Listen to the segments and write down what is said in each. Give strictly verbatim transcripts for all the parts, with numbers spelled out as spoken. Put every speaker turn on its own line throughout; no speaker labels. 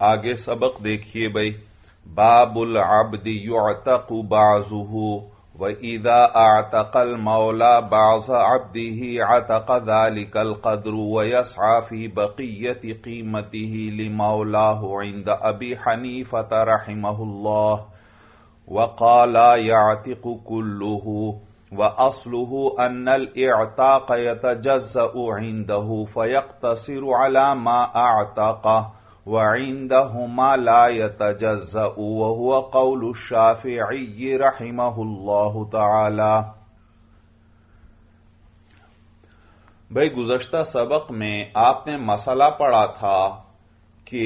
آگے سبق دیکھیے بھائی. باب العبد یعتق بعضه وَإِذَا أَعْتَقَ الْمَوْلَى بَعْضَ عَبْدِهِ عَتَقَ ذَلِكَ الْقَدْرُ وَيَسْعَى فِي بَقِيَّةِ قِيمَتِهِ لِمَوْلَاهُ عِنْدَ أَبِي حَنِيفَةَ رَحِمَهُ اللَّهُ وَقَالَ يَعْتِقُ كُلُّهُ وَأَصْلُهُ أَنَّ الْإِعْتَاقَ يَتَجَزَّأُ عِنْدَهُ فَيَقْتَصِرُ عَلَى مَا أَعْتَقَهُ وَعِنْدَهُمَا لَا يَتَجَزَّأُ وَهُوَ قَوْلُ الشَّافِعِيِّ رَحِمَهُ اللَّهُ تَعَالَى. بھئی گزشتہ سبق میں آپ نے مسئلہ پڑھا تھا کہ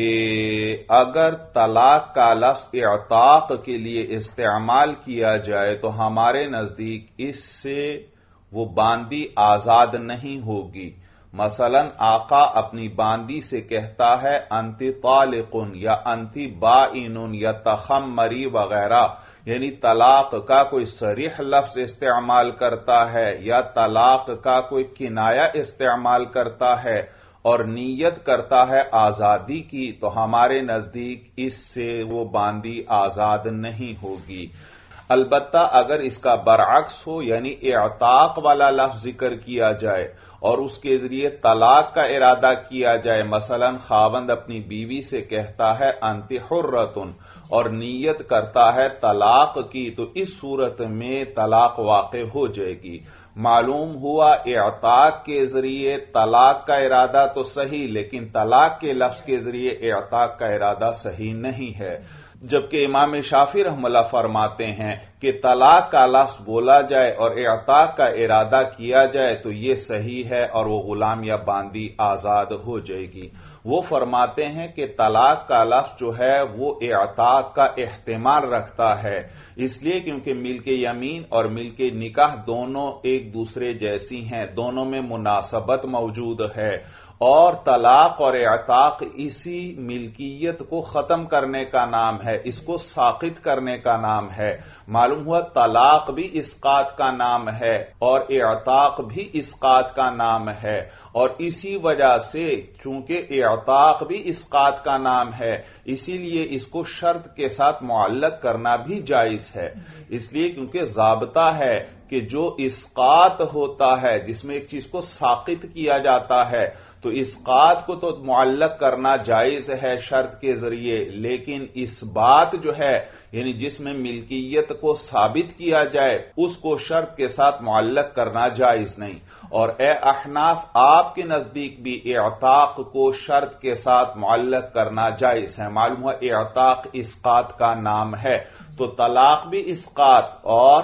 اگر طلاق کا لفظ اعتاق کے لیے استعمال کیا جائے تو ہمارے نزدیک اس سے وہ باندی آزاد نہیں ہوگی. مثلا آقا اپنی باندی سے کہتا ہے انتی طالقن یا انتی بائنن یا تخمری وغیرہ، یعنی طلاق کا کوئی صریح لفظ استعمال کرتا ہے یا طلاق کا کوئی کنایہ استعمال کرتا ہے اور نیت کرتا ہے آزادی کی، تو ہمارے نزدیک اس سے وہ باندی آزاد نہیں ہوگی. البتہ اگر اس کا برعکس ہو، یعنی اعتاق والا لفظ ذکر کیا جائے اور اس کے ذریعے طلاق کا ارادہ کیا جائے، مثلا خاوند اپنی بیوی سے کہتا ہے انتی حرتن اور نیت کرتا ہے طلاق کی، تو اس صورت میں طلاق واقع ہو جائے گی. معلوم ہوا اعتاق کے ذریعے طلاق کا ارادہ تو صحیح، لیکن طلاق کے لفظ کے ذریعے اعتاق کا ارادہ صحیح نہیں ہے. جبکہ امام شافعی رحمہ اللہ فرماتے ہیں کہ طلاق کا لفظ بولا جائے اور اعتاق کا ارادہ کیا جائے تو یہ صحیح ہے اور وہ غلام یا باندی آزاد ہو جائے گی. وہ فرماتے ہیں کہ طلاق کا لفظ جو ہے وہ اعتاق کا احتمال رکھتا ہے، اس لیے کیونکہ ملک یمین اور ملک نکاح دونوں ایک دوسرے جیسی ہیں، دونوں میں مناسبت موجود ہے، اور طلاق اور اعتاق اسی ملکیت کو ختم کرنے کا نام ہے، اس کو ساقط کرنے کا نام ہے. معلوم ہوا طلاق بھی اسقاط کا نام ہے اور اعتاق بھی اسقاط کا نام ہے، اور اسی وجہ سے چونکہ اعتاق بھی اسقاط کا نام ہے اسی لیے اس کو شرط کے ساتھ معلق کرنا بھی جائز ہے. اس لیے کیونکہ ضابطہ ہے کہ جو اسقاط ہوتا ہے، جس میں ایک چیز کو ساقط کیا جاتا ہے، تو اسقاط کو تو معلق کرنا جائز ہے شرط کے ذریعے، لیکن اس بات جو ہے یعنی جس میں ملکیت کو ثابت کیا جائے اس کو شرط کے ساتھ معلق کرنا جائز نہیں. اور اے احناف، آپ کے نزدیک بھی اعتاق کو شرط کے ساتھ معلق کرنا جائز ہے. معلوم ہوا اعتاق اسقاط کا نام ہے، تو طلاق بھی اسقاط اور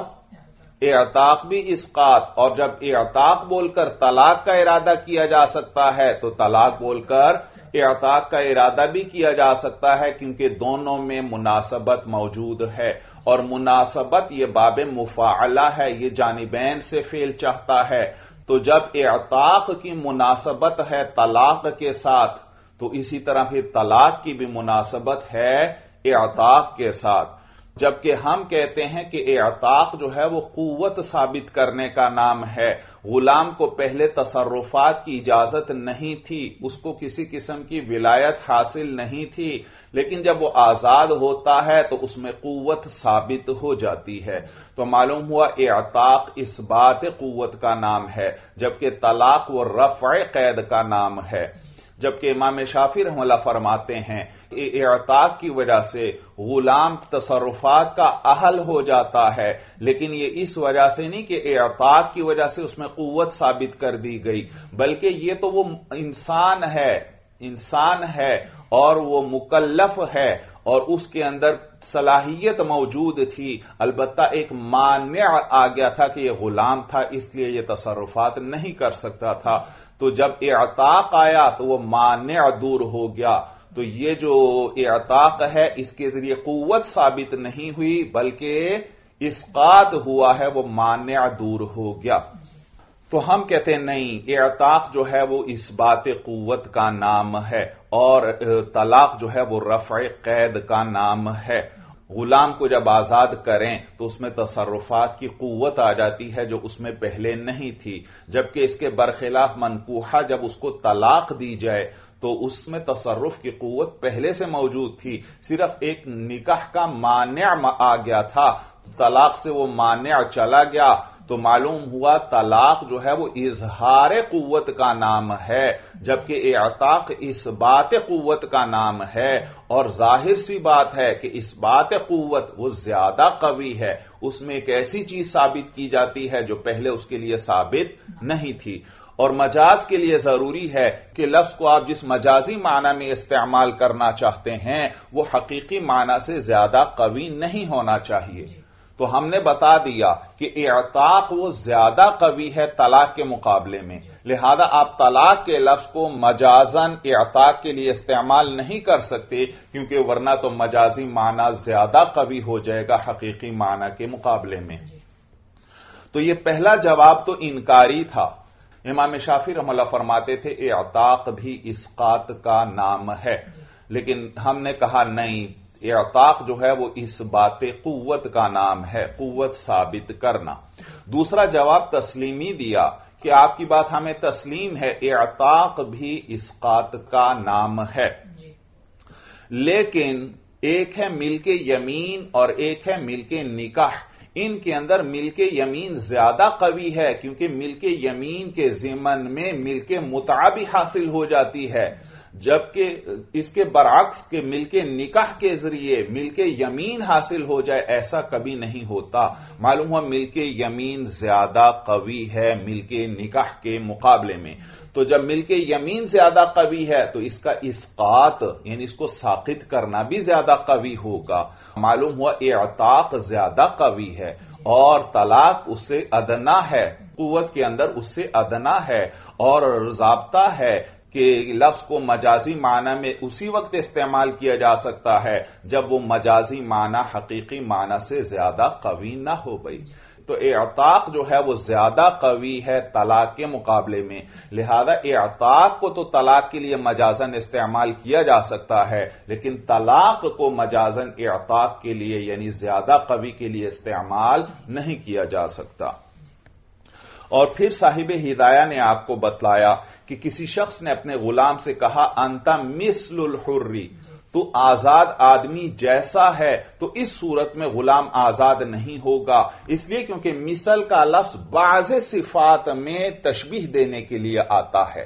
اعتاق بھی اسقاط، اور جب اعتاق بول کر طلاق کا ارادہ کیا جا سکتا ہے تو طلاق بول کر اعتاق کا ارادہ بھی کیا جا سکتا ہے، کیونکہ دونوں میں مناسبت موجود ہے، اور مناسبت یہ باب مفاعلہ ہے، یہ جانبین سے فعل چاہتا ہے. تو جب اعتاق کی مناسبت ہے طلاق کے ساتھ تو اسی طرح پھر طلاق کی بھی مناسبت ہے اعتاق کے ساتھ. جبکہ ہم کہتے ہیں کہ اعتاق جو ہے وہ قوت ثابت کرنے کا نام ہے. غلام کو پہلے تصرفات کی اجازت نہیں تھی، اس کو کسی قسم کی ولایت حاصل نہیں تھی، لیکن جب وہ آزاد ہوتا ہے تو اس میں قوت ثابت ہو جاتی ہے. تو معلوم ہوا اعتاق اس بات قوت کا نام ہے، جبکہ طلاق و رفع قید کا نام ہے. جبکہ امام شافعی رحمہ اللہ فرماتے ہیں کہ اعتاق کی وجہ سے غلام تصرفات کا اہل ہو جاتا ہے، لیکن یہ اس وجہ سے نہیں کہ اعتاق کی وجہ سے اس میں قوت ثابت کر دی گئی، بلکہ یہ تو وہ انسان ہے انسان ہے اور وہ مکلف ہے اور اس کے اندر صلاحیت موجود تھی. البتہ ایک مانع آ گیا تھا کہ یہ غلام تھا، اس لیے یہ تصرفات نہیں کر سکتا تھا. تو جب اعتاق آیا تو وہ مانع دور ہو گیا. تو یہ جو اعتاق ہے اس کے ذریعے قوت ثابت نہیں ہوئی بلکہ اسقاط ہوا ہے، وہ مانع دور ہو گیا. تو ہم کہتے ہیں نہیں، اعتاق جو ہے وہ اس بات قوت کا نام ہے، اور طلاق جو ہے وہ رفع قید کا نام ہے. غلام کو جب آزاد کریں تو اس میں تصرفات کی قوت آ جاتی ہے جو اس میں پہلے نہیں تھی، جبکہ اس کے برخلاف منکوحہ جب اس کو طلاق دی جائے تو اس میں تصرف کی قوت پہلے سے موجود تھی، صرف ایک نکاح کا مانع آ گیا تھا، طلاق سے وہ مانع چلا گیا تو معلوم ہوا طلاق جو ہے وہ اظہار قوت کا نام ہے، جبکہ اعتاق اثبات قوت کا نام ہے، اور ظاہر سی بات ہے کہ اثبات قوت وہ زیادہ قوی ہے، اس میں ایک ایسی چیز ثابت کی جاتی ہے جو پہلے اس کے لیے ثابت نہیں تھی۔ اور مجاز کے لیے ضروری ہے کہ لفظ کو آپ جس مجازی معنی میں استعمال کرنا چاہتے ہیں وہ حقیقی معنی سے زیادہ قوی نہیں ہونا چاہیے۔ تو ہم نے بتا دیا کہ اعتاق وہ زیادہ قوی ہے طلاق کے مقابلے میں، لہذا آپ طلاق کے لفظ کو مجازن اعتاق کے لیے استعمال نہیں کر سکتے، کیونکہ ورنہ تو مجازی معنی زیادہ قوی ہو جائے گا حقیقی معنی کے مقابلے میں۔ تو یہ پہلا جواب تو انکاری تھا۔ امام شافعی رحمہ اللہ فرماتے تھے اعتاق بھی اسقاط کا نام ہے، لیکن ہم نے کہا نہیں، اعتاق جو ہے وہ اس بات قوت کا نام ہے، قوت ثابت کرنا۔ دوسرا جواب تسلیمی دیا کہ آپ کی بات ہمیں تسلیم ہے، اعتاق بھی اسقاط کا نام ہے، لیکن ایک ہے ملک یمین اور ایک ہے ملک نکاح، ان کے اندر ملک یمین زیادہ قوی ہے، کیونکہ ملک یمین کے ضمن میں ملک متعہ بھی حاصل ہو جاتی ہے، جبکہ اس کے برعکس کے ملک نکاح کے ذریعے ملک یمین حاصل ہو جائے ایسا کبھی نہیں ہوتا۔ معلوم ہوا ملک یمین زیادہ قوی ہے ملک نکاح کے مقابلے میں، تو جب ملک یمین زیادہ قوی ہے تو اس کا اسقاط یعنی اس کو ساقط کرنا بھی زیادہ قوی ہوگا۔ معلوم ہوا اعتاق زیادہ قوی ہے اور طلاق اس سے ادنا ہے، قوت کے اندر اس سے ادنا ہے، اور ضابطہ ہے کہ لفظ کو مجازی معنی میں اسی وقت استعمال کیا جا سکتا ہے جب وہ مجازی معنی حقیقی معنی سے زیادہ قوی نہ ہو گئی۔ تو اعتاق جو ہے وہ زیادہ قوی ہے طلاق کے مقابلے میں، لہذا اعتاق کو تو طلاق کے لیے مجازن استعمال کیا جا سکتا ہے، لیکن طلاق کو مجازن اعتاق کے لیے یعنی زیادہ قوی کے لیے استعمال نہیں کیا جا سکتا۔ اور پھر صاحب ہدایہ نے آپ کو بتلایا کہ کسی شخص نے اپنے غلام سے کہا انت مثل الحری، تو آزاد آدمی جیسا ہے، تو اس صورت میں غلام آزاد نہیں ہوگا، اس لیے کیونکہ مثل کا لفظ بعض صفات میں تشبیہ دینے کے لیے آتا ہے،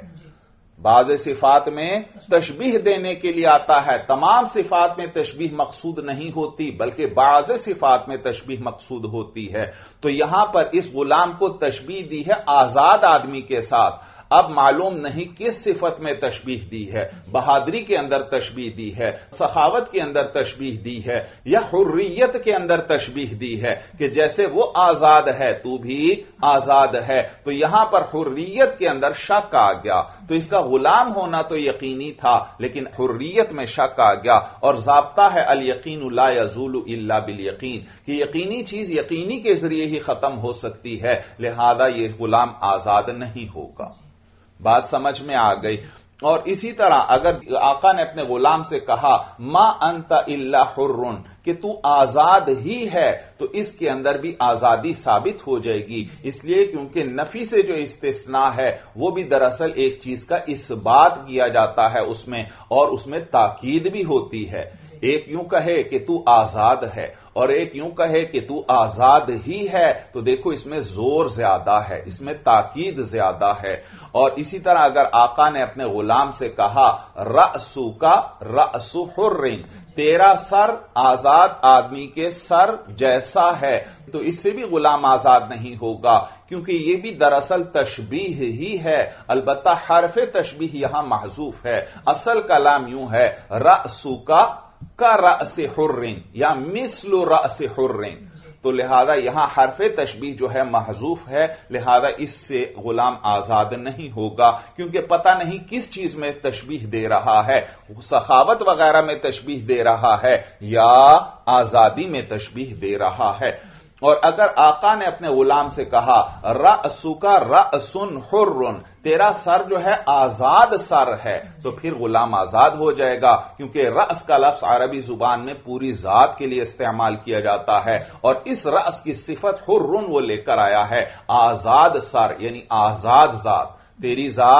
بعض صفات میں تشبیہ دینے کے لیے آتا ہے، تمام صفات میں تشبیہ مقصود نہیں ہوتی بلکہ بعض صفات میں تشبیہ مقصود ہوتی ہے۔ تو یہاں پر اس غلام کو تشبیہ دی ہے آزاد آدمی کے ساتھ، اب معلوم نہیں کس صفت میں تشبیہ دی ہے، بہادری کے اندر تشبیہ دی ہے، سخاوت کے اندر تشبیہ دی ہے، یا حریت کے اندر تشبیہ دی ہے کہ جیسے وہ آزاد ہے تو بھی آزاد ہے، تو یہاں پر حریت کے اندر شک آ گیا، تو اس کا غلام ہونا تو یقینی تھا لیکن حریت میں شک آ گیا، اور ضابطہ ہے الیقین لا یزول الا بالیقین، کہ یقینی چیز یقینی کے ذریعے ہی ختم ہو سکتی ہے، لہذا یہ غلام آزاد نہیں ہوگا۔ بات سمجھ میں آ گئی۔ اور اسی طرح اگر آقا نے اپنے غلام سے کہا ما انت الا حر، کہ تو آزاد ہی ہے، تو اس کے اندر بھی آزادی ثابت ہو جائے گی، اس لیے کیونکہ نفی سے جو استثناء ہے وہ بھی دراصل ایک چیز کا اثبات کیا جاتا ہے اس میں، اور اس میں تاکید بھی ہوتی ہے۔ ایک یوں کہے کہ تو آزاد ہے اور ایک یوں کہے کہ تو آزاد ہی ہے، تو دیکھو اس میں زور زیادہ ہے، اس میں تاکید زیادہ ہے۔ اور اسی طرح اگر آقا نے اپنے غلام سے کہا رأسو کا رأس حر، تیرا سر آزاد آدمی کے سر جیسا ہے، تو اس سے بھی غلام آزاد نہیں ہوگا، کیونکہ یہ بھی دراصل تشبیہ ہی ہے، البتہ حرف تشبیہ یہاں محذوف ہے، اصل کلام یوں ہے رأسو کا کا رأس حر یا مثل رأس حر، تو لہذا یہاں حرف تشبیہ جو ہے محذوف ہے، لہذا اس سے غلام آزاد نہیں ہوگا، کیونکہ پتہ نہیں کس چیز میں تشبیہ دے رہا ہے، سخاوت وغیرہ میں تشبیہ دے رہا ہے یا آزادی میں تشبیہ دے رہا ہے۔ اور اگر آقا نے اپنے غلام سے کہا رأسک رأس حر، تیرا سر جو ہے آزاد سر ہے، تو پھر غلام آزاد ہو جائے گا، کیونکہ رأس کا لفظ عربی زبان میں پوری ذات کے لیے استعمال کیا جاتا ہے، اور اس رأس کی صفت حر وہ لے کر آیا ہے، آزاد سر یعنی آزاد ذات، تیری ذات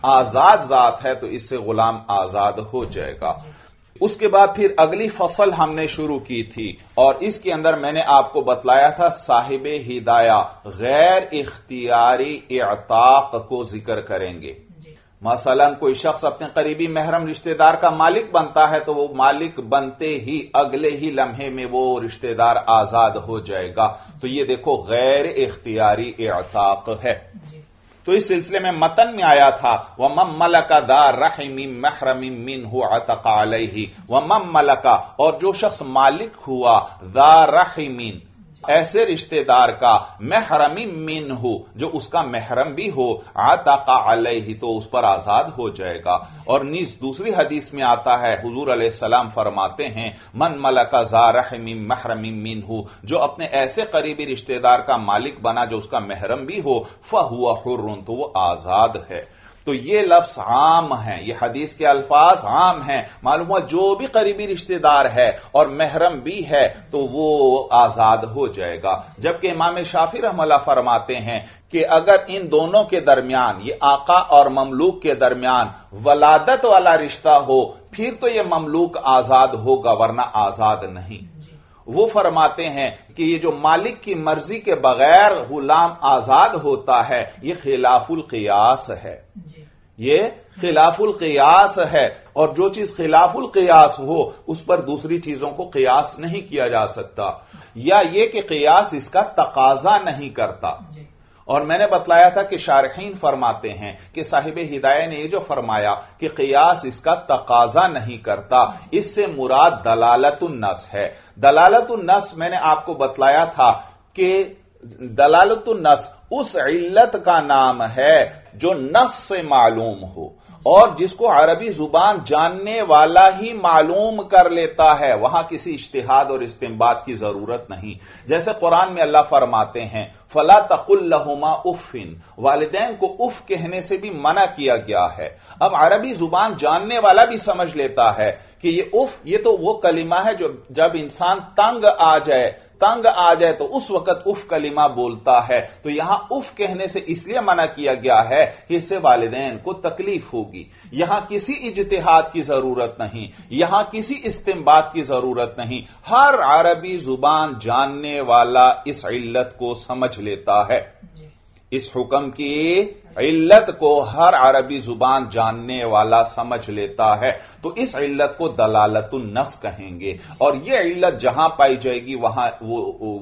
آزاد ذات ہے تو اس سے غلام آزاد ہو جائے گا۔ اس کے بعد پھر اگلی فصل ہم نے شروع کی تھی اور اس کے اندر میں نے آپ کو بتلایا تھا صاحب ہدایہ غیر اختیاری اعتاق کو ذکر کریں گے۔ مثلا کوئی شخص اپنے قریبی محرم رشتہ دار کا مالک بنتا ہے تو وہ مالک بنتے ہی اگلے ہی لمحے میں وہ رشتہ دار آزاد ہو جائے گا، تو یہ دیکھو غیر اختیاری اعتاق ہے۔ تو اس سلسلے میں متن میں آیا تھا وَمَن مَلَكَ ذَا رَحِمٍ مَحْرَمٍ مِّنْهُ عَتَقَ عَلَيْهِ وَمَن مَلَكَ، اور جو شخص مالک ہوا ذَا رَحِمٍ ایسے رشتہ دار کا محرم منہ جو اس کا محرم بھی ہو عتق علیہ تو اس پر آزاد ہو جائے گا۔ اور نیز دوسری حدیث میں آتا ہے حضور علیہ السلام فرماتے ہیں من ملک ذا رحم محرم منہ، جو اپنے ایسے قریبی رشتہ دار کا مالک بنا جو اس کا محرم بھی ہو فہو حر تو وہ آزاد ہے۔ تو یہ لفظ عام ہیں، یہ حدیث کے الفاظ عام ہیں، معلوم ہوا جو بھی قریبی رشتہ دار ہے اور محرم بھی ہے تو وہ آزاد ہو جائے گا۔ جبکہ امام شافعی رحمہ اللہ فرماتے ہیں کہ اگر ان دونوں کے درمیان، یہ آقا اور مملوک کے درمیان ولادت والا رشتہ ہو پھر تو یہ مملوک آزاد ہوگا ورنہ آزاد نہیں۔ وہ فرماتے ہیں کہ یہ جو مالک کی مرضی کے بغیر غلام آزاد ہوتا ہے یہ خلاف القیاس ہے، یہ خلاف القیاس ہے، اور جو چیز خلاف القیاس ہو اس پر دوسری چیزوں کو قیاس نہیں کیا جا سکتا، یا یہ کہ قیاس اس کا تقاضا نہیں کرتا۔ اور میں نے بتلایا تھا کہ شارحین فرماتے ہیں کہ صاحب ہدایہ نے یہ جو فرمایا کہ قیاس اس کا تقاضا نہیں کرتا، اس سے مراد دلالت النص ہے۔ دلالت النص میں نے آپ کو بتلایا تھا کہ دلالت النص اس علت کا نام ہے جو نص سے معلوم ہو اور جس کو عربی زبان جاننے والا ہی معلوم کر لیتا ہے، وہاں کسی اجتہاد اور استنباط کی ضرورت نہیں۔ جیسے قرآن میں اللہ فرماتے ہیں فَلَا تَقُلْ لَهُمَا اُفٍّ، والدین کو اف کہنے سے بھی منع کیا گیا ہے۔ اب عربی زبان جاننے والا بھی سمجھ لیتا ہے کہ یہ اف یہ تو وہ کلمہ ہے جو جب انسان تنگ آ جائے تنگ آ جائے تو اس وقت اف کلمہ بولتا ہے، تو یہاں اف کہنے سے اس لیے منع کیا گیا ہے کہ اس سے والدین کو تکلیف ہوگی۔ یہاں کسی اجتہاد کی ضرورت نہیں، یہاں کسی استنباط کی ضرورت نہیں، ہر عربی زبان جاننے والا اس علت کو سمجھ لیتا ہے۔ اس حکم کی علت کو ہر عربی زبان جاننے والا سمجھ لیتا ہے، تو اس علت کو دلالت النص کہیں گے، اور یہ علت جہاں پائی جائے گی وہاں وہ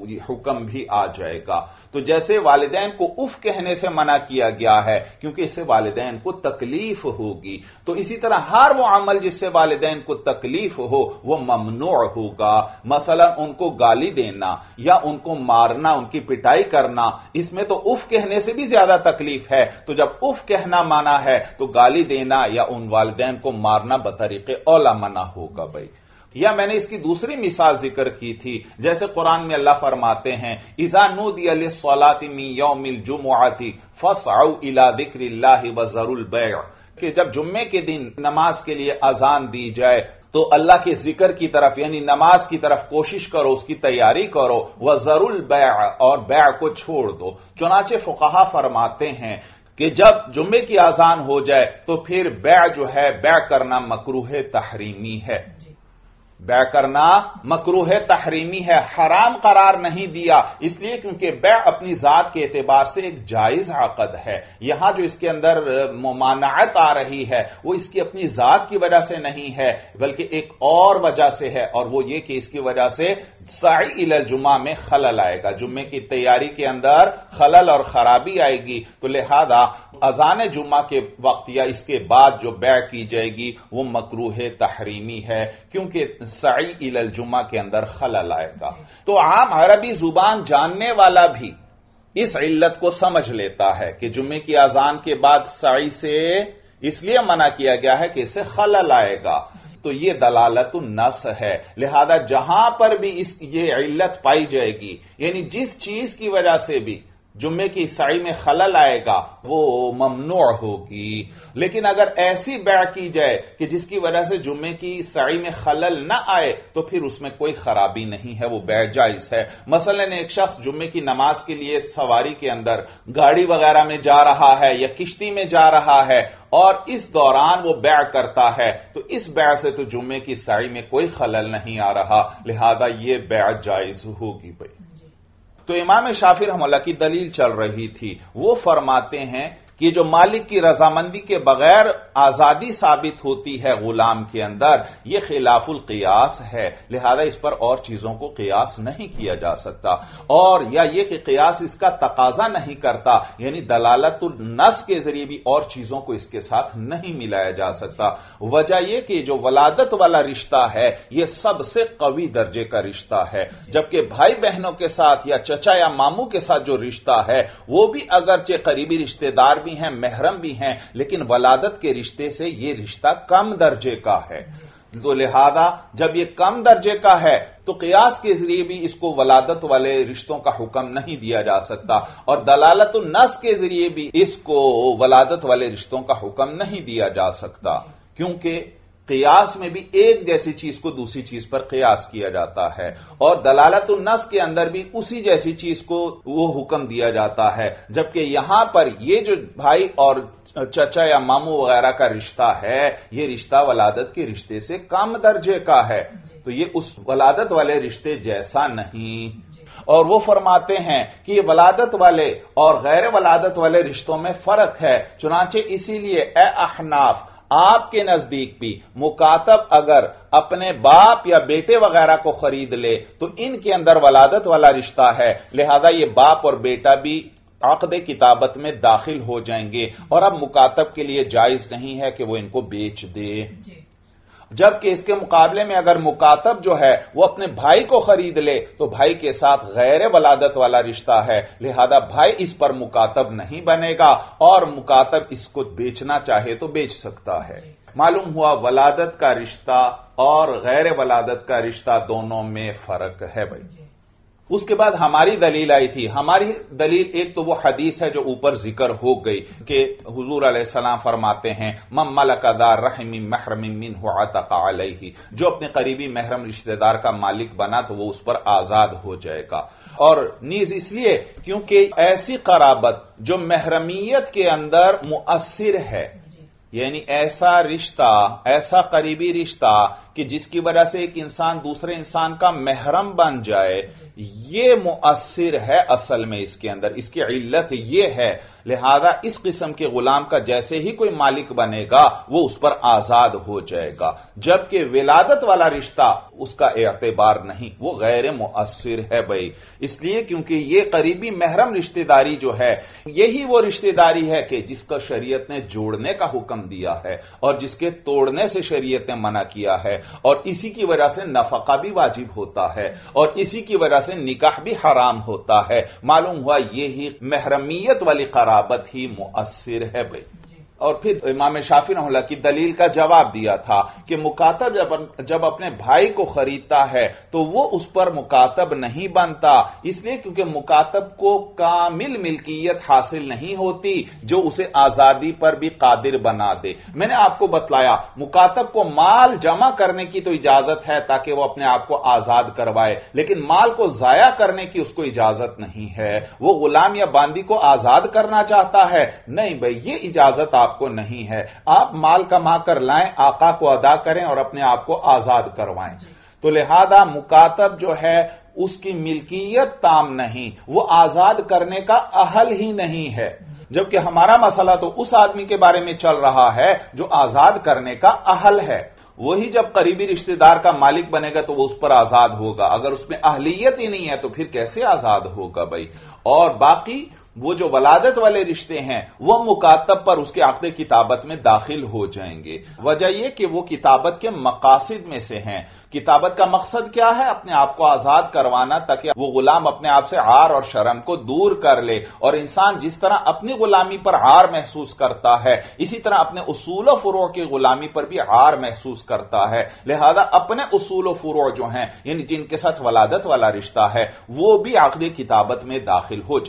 حکم بھی آ جائے گا۔ تو جیسے والدین کو اف کہنے سے منع کیا گیا ہے کیونکہ اس سے والدین کو تکلیف ہوگی، تو اسی طرح ہر وہ عمل جس سے والدین کو تکلیف ہو وہ ممنوع ہوگا۔ مثلا ان کو گالی دینا یا ان کو مارنا، ان کی پٹائی کرنا، اس میں تو اف کہنے سے بھی زیادہ تکلیف ہے، تو جب اف کہنا منع ہے تو گالی دینا یا ان والدین کو مارنا بطریق اولا منع ہوگا بھائی۔ یا میں نے اس کی دوسری مثال ذکر کی تھی، جیسے قرآن میں اللہ فرماتے ہیں اذا نودی للصلاۃ من یوم الجمعۃ فاسعوا الی ذکر اللہ وذروا البیع، کہ جب جمعے کے دن نماز کے لیے اذان دی جائے تو اللہ کے ذکر کی طرف یعنی نماز کی طرف کوشش کرو، اس کی تیاری کرو، وذروا البیع اور بیع کو چھوڑ دو۔ چنانچہ فقہا فرماتے ہیں کہ جب جمعے کی اذان ہو جائے تو پھر بیع جو ہے بیع کرنا مکروہ تحریمی ہے، بیع کرنا مکروہ تحریمی ہے، حرام قرار نہیں دیا، اس لیے کیونکہ بیع اپنی ذات کے اعتبار سے ایک جائز عقد ہے۔ یہاں جو اس کے اندر ممانعت آ رہی ہے وہ اس کی اپنی ذات کی وجہ سے نہیں ہے بلکہ ایک اور وجہ سے ہے، اور وہ یہ کہ اس کی وجہ سے سعی الی الجمعہ میں خلل آئے گا، جمعے کی تیاری کے اندر خلل اور خرابی آئے گی، تو لہذا اذان جمعہ کے وقت یا اس کے بعد جو بیع کی جائے گی وہ مکروہ تحریمی ہے کیونکہ سعی الی الجمعہ کے اندر خلل آئے گا۔ تو عام عربی زبان جاننے والا بھی اس علت کو سمجھ لیتا ہے کہ جمعے کی اذان کے بعد سعی سے اس لیے منع کیا گیا ہے کہ اس سے خلل آئے گا، تو یہ دلالت النص ہے۔ لہذا جہاں پر بھی اس یہ علت پائی جائے گی، یعنی جس چیز کی وجہ سے بھی جمعے کی سعی میں خلل آئے گا وہ ممنوع ہوگی. لیکن اگر ایسی بیع کی جائے کہ جس کی وجہ سے جمعے کی سعی میں خلل نہ آئے تو پھر اس میں کوئی خرابی نہیں ہے, وہ بیع جائز ہے. مثلا ایک شخص جمعے کی نماز کے لیے سواری کے اندر گاڑی وغیرہ میں جا رہا ہے یا کشتی میں جا رہا ہے اور اس دوران وہ بیع کرتا ہے تو اس بیع سے تو جمعے کی سعی میں کوئی خلل نہیں آ رہا, لہذا یہ بیع جائز ہوگی. بھائی تو امام شافعی رحمہ اللہ کی دلیل چل رہی تھی, وہ فرماتے ہیں کہ جو مالک کی رضامندی کے بغیر آزادی ثابت ہوتی ہے غلام کے اندر, یہ خلاف القیاس ہے, لہذا اس پر اور چیزوں کو قیاس نہیں کیا جا سکتا. اور یا یہ کہ قیاس اس کا تقاضا نہیں کرتا, یعنی دلالت النص کے ذریعے بھی اور چیزوں کو اس کے ساتھ نہیں ملایا جا سکتا. وجہ یہ کہ جو ولادت والا رشتہ ہے یہ سب سے قوی درجے کا رشتہ ہے, جبکہ بھائی بہنوں کے ساتھ یا چچا یا ماموں کے ساتھ جو رشتہ ہے وہ بھی اگرچہ قریبی رشتہ دار بھی ہیں, محرم بھی ہیں, لیکن ولادت کے رشتے سے یہ رشتہ کم درجے کا ہے. تو لہذا جب یہ کم درجے کا ہے تو قیاس کے ذریعے بھی اس کو ولادت والے رشتوں کا حکم نہیں دیا جا سکتا, اور دلالت النص کے ذریعے بھی اس کو ولادت والے رشتوں کا حکم نہیں دیا جا سکتا, کیونکہ قیاس میں بھی ایک جیسی چیز کو دوسری چیز پر قیاس کیا جاتا ہے, اور دلالت النص کے اندر بھی اسی جیسی چیز کو وہ حکم دیا جاتا ہے. جبکہ یہاں پر یہ جو بھائی اور چچا یا ماموں وغیرہ کا رشتہ ہے یہ رشتہ ولادت کے رشتے سے کم درجے کا ہے, تو یہ اس ولادت والے رشتے جیسا نہیں. اور وہ فرماتے ہیں کہ یہ ولادت والے اور غیر ولادت والے رشتوں میں فرق ہے, چنانچہ اسی لیے اے احناف آپ کے نزدیک بھی مکاتب اگر اپنے باپ یا بیٹے وغیرہ کو خرید لے تو ان کے اندر ولادت والا رشتہ ہے, لہذا یہ باپ اور بیٹا بھی عقد کتابت میں داخل ہو جائیں گے, اور اب مکاتب کے لیے جائز نہیں ہے کہ وہ ان کو بیچ دے. جبکہ اس کے مقابلے میں اگر مکاتب جو ہے وہ اپنے بھائی کو خرید لے تو بھائی کے ساتھ غیر ولادت والا رشتہ ہے, لہذا بھائی اس پر مکاتب نہیں بنے گا, اور مکاتب اس کو بیچنا چاہے تو بیچ سکتا ہے. معلوم ہوا ولادت کا رشتہ اور غیر ولادت کا رشتہ دونوں میں فرق ہے. بھائی اس کے بعد ہماری دلیل آئی تھی. ہماری دلیل ایک تو وہ حدیث ہے جو اوپر ذکر ہو گئی کہ حضور علیہ السلام فرماتے ہیں من ملک ذا رحم محرم منہ عتق علیہ, جو اپنے قریبی محرم رشتہ دار کا مالک بنا تو وہ اس پر آزاد ہو جائے گا. اور نیز اس لیے کیونکہ ایسی قرابت جو محرمیت کے اندر مؤثر ہے, یعنی ایسا رشتہ ایسا قریبی رشتہ کہ جس کی وجہ سے ایک انسان دوسرے انسان کا محرم بن جائے, یہ مؤثر ہے اصل میں اس کے اندر, اس کی علت یہ ہے. لہذا اس قسم کے غلام کا جیسے ہی کوئی مالک بنے گا وہ اس پر آزاد ہو جائے گا, جبکہ ولادت والا رشتہ اس کا اعتبار نہیں, وہ غیر مؤثر ہے. بھائی اس لیے کیونکہ یہ قریبی محرم رشتہ داری جو ہے یہی وہ رشتہ داری ہے کہ جس کا شریعت نے جوڑنے کا حکم دیا ہے اور جس کے توڑنے سے شریعت نے منع کیا ہے, اور اسی کی وجہ سے نفقہ بھی واجب ہوتا ہے اور اسی کی وجہ سے نکاح بھی حرام ہوتا ہے. معلوم ہوا یہی محرمیت والی قرابت ہی مؤثر ہے. بھائی اور پھر امام شافعی رحمہ اللہ کی دلیل کا جواب دیا تھا کہ مکاتب جب جب اپنے بھائی کو خریدتا ہے تو وہ اس پر مکاتب نہیں بنتا, اس لیے کیونکہ مکاتب کو کامل ملکیت حاصل نہیں ہوتی جو اسے آزادی پر بھی قادر بنا دے. میں نے آپ کو بتلایا مکاتب کو مال جمع کرنے کی تو اجازت ہے تاکہ وہ اپنے آپ کو آزاد کروائے, لیکن مال کو ضائع کرنے کی اس کو اجازت نہیں ہے. وہ غلام یا باندی کو آزاد کرنا چاہتا ہے, نہیں بھائی یہ اجازت آپ کو نہیں ہے. آپ مال کما کر لائیں, آقا کو ادا کریں اور اپنے آپ کو آزاد کروائیں. تو لہذا مکاتب جو ہے اس کی ملکیت تام نہیں, وہ آزاد کرنے کا اہل ہی نہیں ہے. جبکہ ہمارا مسئلہ تو اس آدمی کے بارے میں چل رہا ہے جو آزاد کرنے کا اہل ہے. وہی جب قریبی رشتہ دار کا مالک بنے گا تو وہ اس پر آزاد ہوگا, اگر اس میں اہلیت ہی نہیں ہے تو پھر کیسے آزاد ہوگا بھائی. اور باقی وہ جو ولادت والے رشتے ہیں وہ مکاتب پر اس کے عقد کتابت میں داخل ہو جائیں گے. وجہ یہ کہ وہ کتابت کے مقاصد میں سے ہیں. کتابت کا مقصد کیا ہے؟ اپنے آپ کو آزاد کروانا تاکہ وہ غلام اپنے آپ سے عار اور شرم کو دور کر لے. اور انسان جس طرح اپنی غلامی پر عار محسوس کرتا ہے اسی طرح اپنے اصول و فروع کی غلامی پر بھی عار محسوس کرتا ہے. لہذا اپنے اصول و فروع جو ہیں یعنی جن کے ساتھ ولادت والا رشتہ ہے وہ بھی عقد کتابت میں داخل ہو جائیں گے.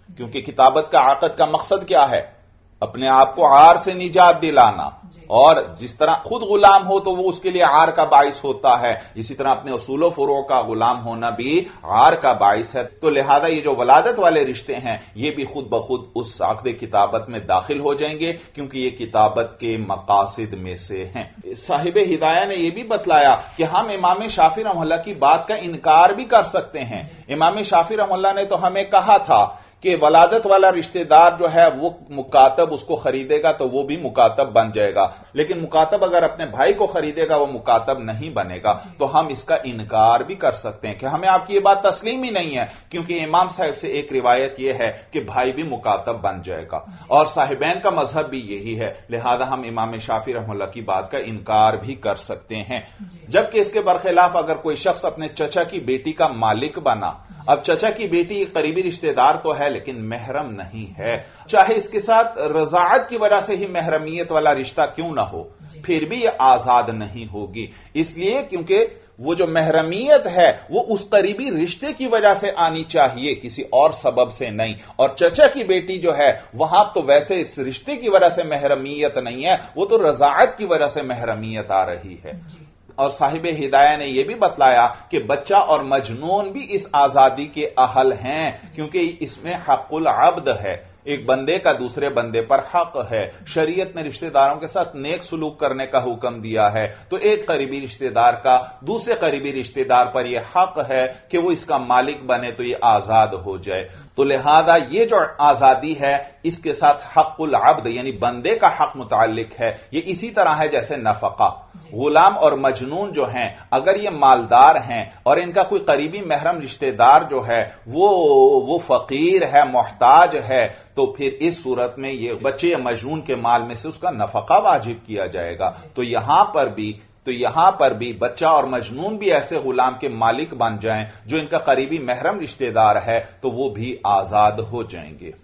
क्योंकि किताबत का आकद का मकसद क्या है? अपने आप को आर से निजात दिलाना, और जिस तरह खुद गुलाम हो तो वो उसके लिए आर का बाइस होता है, इसी तरह अपने उसूल फुरो का गुलाम होना भी आर का बाइस है। तो लिहाजा ये जो वलादत वाले रिश्ते हैं ये भी खुद बखुद उस आकद किताबत में दाखिल हो जाएंगे, क्योंकि ये किताबत के मकासिद में से हैं। साहिब हिदाया ने यह भी बतलाया कि हम इमाम शाफी रहमतुल्लाह की बात का इनकार भी कर सकते हैं। इमाम शाफी रहमतुल्लाह ने तो हमें कहा था कि वलादत वाला रिश्तेदार जो है वो मुकातब उसको खरीदेगा तो वो भी मुकातब बन जाएगा, लेकिन मुकातब अगर अपने भाई को खरीदेगा वो मुकातब नहीं बनेगा। तो हम इसका इनकार भी कर सकते हैं कि हमें आपकी ये बात तस्लीम ही नहीं है, क्योंकि इमाम साहब से एक रिवायत यह है कि भाई भी मुकातब बन जाएगा, और साहिबैन का मजहब भी यही है। लिहाजा हम इमाम शाफी रहमतुल्लाह की बात का इनकार भी कर सकते हैं। जबकि इसके बरखिलाफ अगर कोई शख्स अपने चचा की बेटी का मालिक बना, अब चचा की बेटी एक करीबी रिश्तेदार तो है लेकिन महरम नहीं है, चाहे इसके साथ रजाअत की वजह से ही महरमियत वाला रिश्ता क्यों ना हो, फिर भी यह आजाद नहीं होगी। इसलिए क्योंकि वो जो महरमियत है वो उस करीबी रिश्ते की वजह से आनी चाहिए, किसी और सबब से नहीं। और चचा की बेटी जो है वहां तो वैसे इस रिश्ते की वजह से महरमियत नहीं है, वो तो रजाअत की वजह से महरमियत आ रही है। और साहिब हिदाया ने यह भी बतलाया कि बच्चा और मजनून भी इस आजादी के अहल हैं, क्योंकि इसमें हक़ुल अब्द है, एक बंदे का दूसरे बंदे पर हक है। शरीयत ने रिश्तेदारों के साथ नेक सुलूक करने का हुक्म दिया है, तो एक करीबी रिश्तेदार का दूसरे करीबी रिश्तेदार पर यह हक है कि वो इसका मालिक बने तो यह आजाद हो जाए। तो लिहाजा ये जो आजादी है इसके साथ हक़ुल अब्द यानी बंदे का हक मुताल्लिक है। ये इसी तरह है जैसे नफका। गुलाम और मजनून जो हैं अगर ये मालदार हैं और इनका कोई करीबी महरम रिश्तेदार जो है वो वो फकीर है, मोहताज है, तो फिर इस सूरत में ये बच्चे या मजनून के माल में से उसका नफका वाजिब किया जाएगा। तो यहां पर भी तो यहां पर भी बच्चा और मजनून भी ऐसे गुलाम के मालिक बन जाएं जो इनका करीबी महरम रिश्तेदार है, तो वो भी आजाद हो जाएंगे।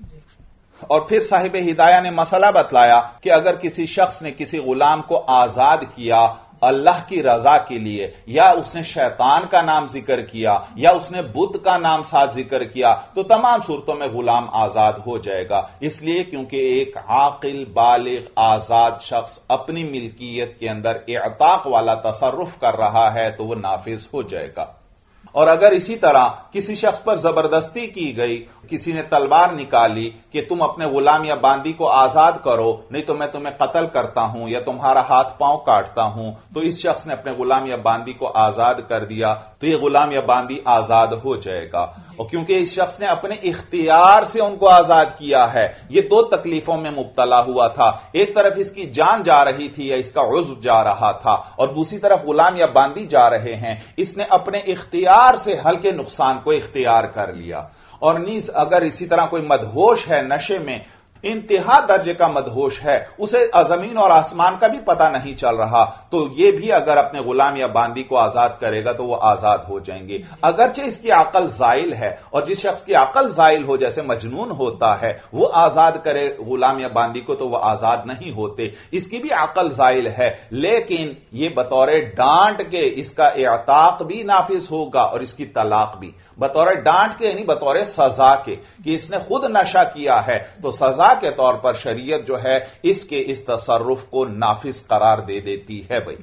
और फिर साहिब हिदाया ने मसला बतलाया कि अगर किसी शख्स ने किसी गुलाम को आजाद किया अल्लाह की रजा के लिए, या उसने शैतान का नाम जिक्र किया या उसने बुत का नाम साथ जिक्र किया, तो तमाम सूरतों में गुलाम आजाद हो जाएगा। इसलिए क्योंकि एक आकिल बालिग आजाद शख्स अपनी मिल्कियत के अंदर इअताक वाला तसर्रुफ कर रहा है तो वह नाफिज हो जाएगा। और अगर इसी तरह किसी शख्स पर जबरदस्ती की गई, किसी ने तलवार निकाली कि तुम अपने गुलाम या बांदी को आजाद करो नहीं तो मैं तुम्हें कत्ल करता हूं या तुम्हारा हाथ पांव काटता हूं, तो इस शख्स ने अपने गुलाम या बांदी को आजाद कर दिया तो यह गुलाम या बांदी आजाद हो जाएगा। और क्योंकि इस शख्स ने अपने इख्तियार से उनको आजाद किया है, यह दो तकलीफों में मुब्तला हुआ था, एक तरफ इसकी जान जा रही थी या इसका उज़्व जा रहा था, और दूसरी तरफ गुलाम या बांदी जा रहे हैं, इसने अपने इख्तियार से हल्के नुकसान को इख्तियार कर लिया। और नीज अगर इसी तरह कोई मदहोश है, नशे में इंतहा दर्जे का मदहोश है, उसे जमीन और आसमान का भी पता नहीं चल रहा, तो यह भी अगर अपने गुलाम या बांदी को आजाद करेगा तो वह आजाद हो जाएंगे। अगरचे इसकी अकल जाइल है, और जिस शख्स की अकल जाइल हो जैसे मजनून होता है वो आजाद करे गुलाम या बांदी को तो वह आजाद नहीं होते, इसकी भी अकल जाइल है, लेकिन यह बतौर डांट के इसका इअताक भी नाफिज होगा और इसकी तलाक भी बतौर डांट के यानी बतौर सजा के कि इसने खुद नशा किया है, तो सजा के तौर पर शरीयत जो है इसके इस तसर्रुफ को नाफिज करार दे देती है। भाई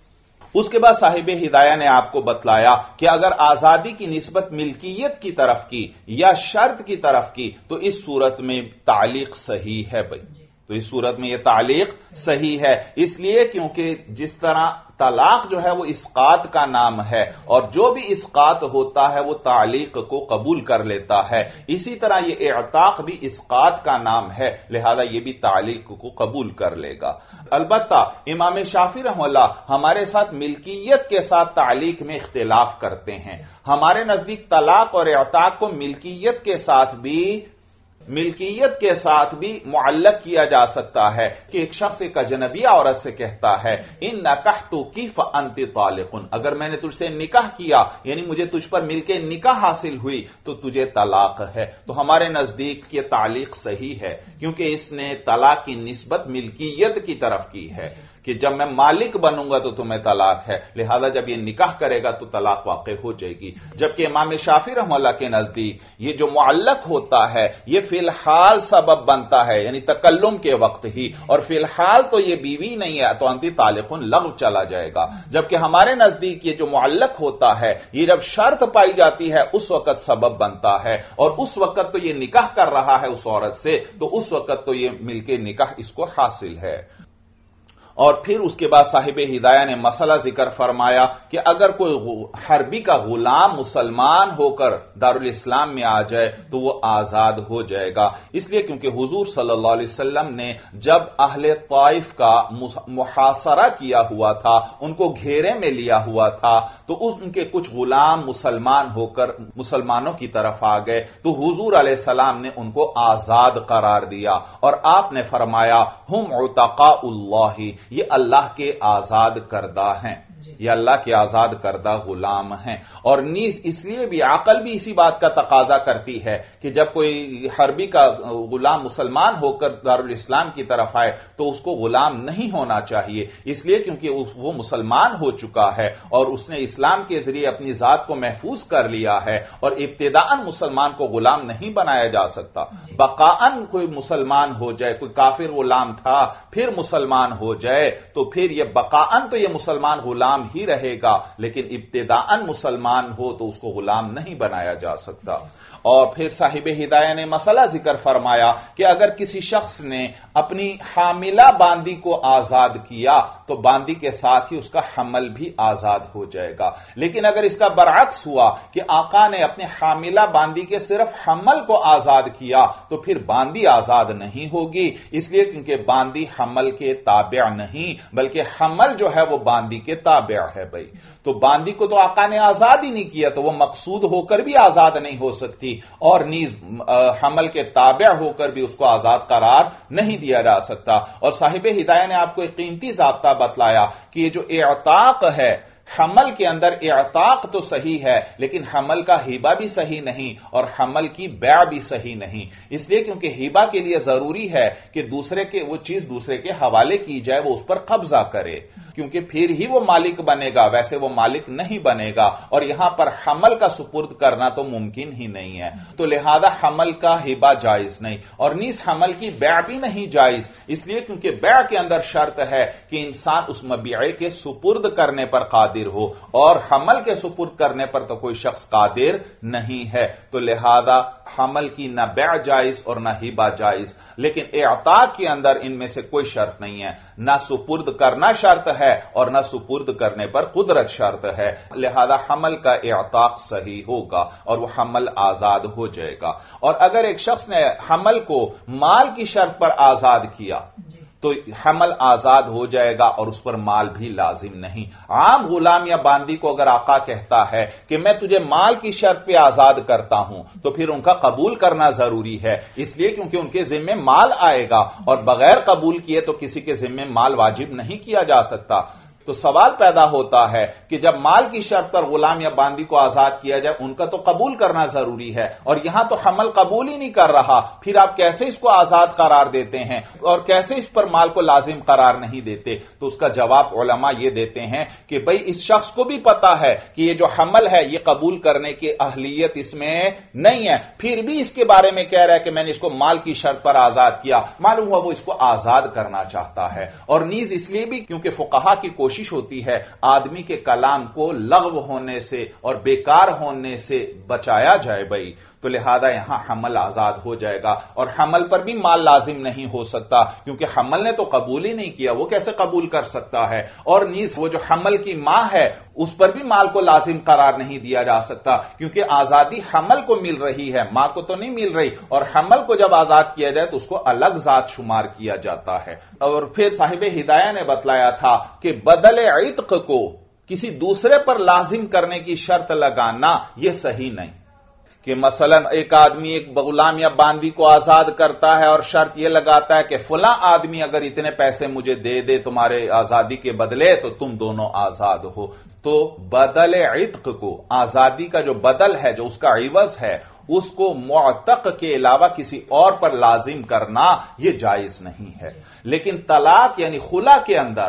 उसके बाद साहिब हिदाया ने आपको बतलाया कि अगर आजादी की निस्बत मिल्कियत की तरफ की या शर्त की तरफ की तो इस सूरत में तालीक सही है। भाई तो इस सूरत में यह तालीक सही है, इसलिए क्योंकि जिस तरह तलाक जो है वो इस्कात का नाम है और जो भी इस्कात होता है वो तालीक को कबूल कर लेता है, इसी तरह ये इअताक भी इस्कात का नाम है, लिहाजा ये भी तालीक को कबूल कर लेगा। अलबत्ता इमाम शाफी रहमतुल्लाह हमारे साथ मिल्कियत के साथ तालीक में इख्तिलाफ करते हैं। हमारे नजदीक तलाक और इअताक को मिल्कियत के साथ भी मिल्कियत के साथ भी मुअल्लक किया जा सकता है कि एक शख्स एक अजनबिया औरत से कहता है इन नकाहतु की फअंति तालिकुन, अगर मैंने तुझसे निकाह किया यानी मुझे तुझ पर मिलके निकाह हासिल हुई तो तुझे तलाक है। तो हमारे नजदीक ये तालीक सही है क्योंकि इसने तलाक की निस्बत मिल्कियत की तरफ की है, کہ جب میں مالک بنوں گا تو تمہیں طلاق ہے، لہذا جب یہ نکاح کرے گا تو طلاق واقع ہو جائے گی. جبکہ امام شافعی رحمہ اللہ کے نزدیک یہ جو معلق ہوتا ہے یہ فی الحال سبب بنتا ہے، یعنی تکلم کے وقت ہی، اور فی الحال تو یہ بیوی نہیں ہے تو انتی طالق لغو چلا جائے گا. جبکہ ہمارے نزدیک یہ جو معلق ہوتا ہے یہ جب شرط پائی جاتی ہے اس وقت سبب بنتا ہے، اور اس وقت تو یہ نکاح کر رہا ہے اس عورت سے، تو اس وقت تو یہ مل کے نکاح اس کو حاصل ہے. اور پھر اس کے بعد صاحب ہدایہ نے مسئلہ ذکر فرمایا کہ اگر کوئی حربی کا غلام مسلمان ہو کر دارالاسلام میں آ جائے تو وہ آزاد ہو جائے گا، اس لیے کیونکہ حضور صلی اللہ علیہ وسلم نے جب اہل طائف کا محاصرہ کیا ہوا تھا، ان کو گھیرے میں لیا ہوا تھا، تو ان کے کچھ غلام مسلمان ہو کر مسلمانوں کی طرف آ گئے تو حضور علیہ السلام نے ان کو آزاد قرار دیا، اور آپ نے فرمایا ہم عتقاء اللہ، یہ اللہ کے آزاد کردہ ہیں، یہ اللہ کے آزاد کردہ غلام ہیں. اور نیز اس لیے بھی عقل بھی اسی بات کا تقاضا کرتی ہے کہ جب کوئی حربی کا غلام مسلمان ہو کر دارالاسلام کی طرف آئے تو اس کو غلام نہیں ہونا چاہیے، اس لیے کیونکہ وہ مسلمان ہو چکا ہے اور اس نے اسلام کے ذریعے اپنی ذات کو محفوظ کر لیا ہے، اور ابتداءً مسلمان کو غلام نہیں بنایا جا سکتا. بقاءً کوئی مسلمان ہو جائے، کوئی کافر غلام تھا پھر مسلمان ہو جائے تو پھر یہ بقاءً تو یہ مسلمان غلام ہی رہے گا، لیکن ابتداءً مسلمان ہو تو اس کو غلام نہیں بنایا جا سکتا. اور پھر صاحب ہدایہ نے مسئلہ ذکر فرمایا کہ اگر کسی شخص نے اپنی حاملہ باندی کو آزاد کیا تو باندی کے ساتھ ہی اس کا حمل بھی آزاد ہو جائے گا. لیکن اگر اس کا برعکس ہوا کہ آقا نے اپنے حاملہ باندی کے صرف حمل کو آزاد کیا تو پھر باندی آزاد نہیں ہوگی، اس لیے کیونکہ باندی حمل کے تابع نہیں بلکہ حمل جو ہے وہ باندی کے تابع ہے. بھائی تو باندی کو تو آقا نے آزاد ہی نہیں کیا تو وہ مقصود ہو کر بھی آزاد نہیں ہو سکتی، اور نیز حمل کے تابع ہو کر بھی اس کو آزاد قرار نہیں دیا جا سکتا. اور صاحب ہدایہ نے آپ کو ایک قیمتی ضابطہ بتلایا کہ یہ جو اعتاق ہے، حمل کے اندر اعتاق تو صحیح ہے لیکن حمل کا ہیبہ بھی صحیح نہیں اور حمل کی بیع بھی صحیح نہیں، اس لیے کیونکہ ہیبہ کے لیے ضروری ہے کہ دوسرے کے وہ چیز دوسرے کے حوالے کی جائے، وہ اس پر قبضہ کرے، کیونکہ پھر ہی وہ مالک بنے گا، ویسے وہ مالک نہیں بنے گا. اور یہاں پر حمل کا سپرد کرنا تو ممکن ہی نہیں ہے، تو لہذا حمل کا ہیبہ جائز نہیں، اور نیز حمل کی بیع بھی نہیں جائز، اس لیے کیونکہ بیع کے اندر شرط ہے کہ انسان اس مبیعے کے سپرد کرنے پر قادر ہو، اور حمل کے سپرد کرنے پر تو کوئی شخص قادر نہیں ہے، تو لہذا حمل کی نہ بیع جائز اور نہ ہیبہ جائز. لیکن اعتاق کے اندر ان میں سے کوئی شرط نہیں ہے، نہ سپرد کرنا شرط ہے اور نہ سپرد کرنے پر قدرت شرط ہے، لہذا حمل کا اعتاق صحیح ہوگا اور وہ حمل آزاد ہو جائے گا. اور اگر ایک شخص نے حمل کو مال کی شرط پر آزاد کیا تو حمل آزاد ہو جائے گا اور اس پر مال بھی لازم نہیں. عام غلام یا باندی کو اگر آقا کہتا ہے کہ میں تجھے مال کی شرط پہ آزاد کرتا ہوں تو پھر ان کا قبول کرنا ضروری ہے، اس لیے کیونکہ ان کے ذمے مال آئے گا، اور بغیر قبول کیے تو کسی کے ذمے مال واجب نہیں کیا جا سکتا. تو سوال پیدا ہوتا ہے کہ جب مال کی شرط پر غلام یا باندی کو آزاد کیا جائے ان کا تو قبول کرنا ضروری ہے، اور یہاں تو حمل قبول ہی نہیں کر رہا، پھر آپ کیسے اس کو آزاد قرار دیتے ہیں اور کیسے اس پر مال کو لازم قرار نہیں دیتے؟ تو اس کا جواب علماء یہ دیتے ہیں کہ بھئی اس شخص کو بھی پتا ہے کہ یہ جو حمل ہے یہ قبول کرنے کی اہلیت اس میں نہیں ہے، پھر بھی اس کے بارے میں کہہ رہا ہے کہ میں نے اس کو مال کی شرط پر آزاد کیا، معلوم ہوا وہ اس کو آزاد کرنا چاہتا ہے. اور نیز اس لیے بھی کیونکہ فقہا کی کوشش ہوتی ہے آدمی کے کلام کو لغو ہونے سے اور بیکار ہونے سے بچایا جائے بھائی، تو لہذا یہاں حمل آزاد ہو جائے گا. اور حمل پر بھی مال لازم نہیں ہو سکتا کیونکہ حمل نے تو قبول ہی نہیں کیا، وہ کیسے قبول کر سکتا ہے؟ اور نیز وہ جو حمل کی ماں ہے اس پر بھی مال کو لازم قرار نہیں دیا جا سکتا کیونکہ آزادی حمل کو مل رہی ہے، ماں کو تو نہیں مل رہی، اور حمل کو جب آزاد کیا جائے تو اس کو الگ ذات شمار کیا جاتا ہے. اور پھر صاحب ہدایہ نے بتلایا تھا کہ بدل عتق کو کسی دوسرے پر لازم کرنے کی شرط لگانا یہ صحیح نہیں، کہ مثلا ایک آدمی ایک غلام یا باندی کو آزاد کرتا ہے اور شرط یہ لگاتا ہے کہ فلاں آدمی اگر اتنے پیسے مجھے دے دے تمہارے آزادی کے بدلے تو تم دونوں آزاد ہو. تو بدل عتق کو، آزادی کا جو بدل ہے جو اس کا عوض ہے، اس کو معتق کے علاوہ کسی اور پر لازم کرنا یہ جائز نہیں ہے. لیکن طلاق یعنی خلا کے اندر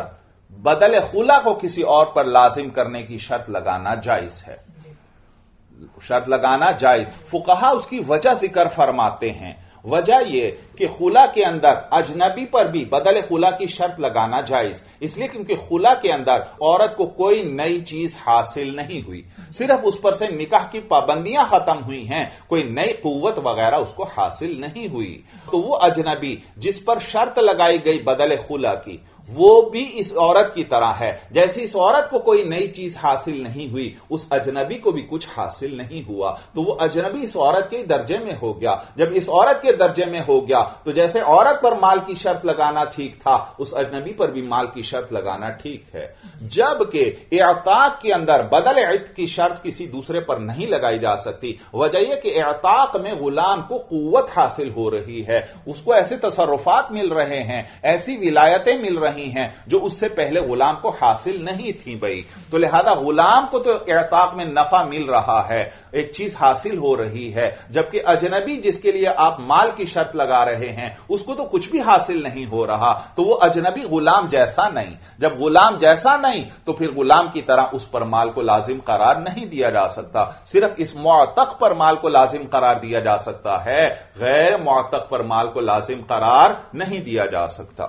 بدل خلا کو کسی اور پر لازم کرنے کی شرط لگانا جائز ہے، شرط لگانا جائز۔ فقہا اس کی وجہ ذکر فرماتے ہیں، وجہ یہ کہ خلا کے اندر اجنبی پر بھی بدل خلا کی شرط لگانا جائز، اس لیے کیونکہ خلا کے اندر عورت کو کوئی نئی چیز حاصل نہیں ہوئی، صرف اس پر سے نکاح کی پابندیاں ختم ہوئی ہیں، کوئی نئی قوت وغیرہ اس کو حاصل نہیں ہوئی۔ تو وہ اجنبی جس پر شرط لگائی گئی بدل خلا کی، وہ بھی اس عورت کی طرح ہے، جیسے اس عورت کو کوئی نئی چیز حاصل نہیں ہوئی، اس اجنبی کو بھی کچھ حاصل نہیں ہوا، تو وہ اجنبی اس عورت کے درجے میں ہو گیا۔ جب اس عورت کے درجے میں ہو گیا تو جیسے عورت پر مال کی شرط لگانا ٹھیک تھا، اس اجنبی پر بھی مال کی شرط لگانا ٹھیک ہے، جبکہ اعتاق کے اندر بدل عتق کی شرط کسی دوسرے پر نہیں لگائی جا سکتی۔ وجہ یہ کہ اعتاق میں غلام کو قوت حاصل ہو رہی ہے، اس کو ایسے تصرفات مل رہے ہیں، ایسی ولایتیں مل رہی ہیں جو اس سے پہلے غلام کو حاصل نہیں تھی بھائی، تو لہذا غلام کو تو اعتاق میں نفع مل رہا ہے، ایک چیز حاصل ہو رہی ہے، جبکہ اجنبی جس کے لیے آپ مال کی شرط لگا رہے ہیں اس کو تو کچھ بھی حاصل نہیں ہو رہا، تو وہ اجنبی غلام جیسا نہیں، جب غلام جیسا نہیں تو پھر غلام کی طرح اس پر مال کو لازم قرار نہیں دیا جا سکتا، صرف اس معتق پر مال کو لازم قرار دیا جا سکتا ہے، غیر معتق پر مال کو لازم قرار نہیں دیا جا سکتا۔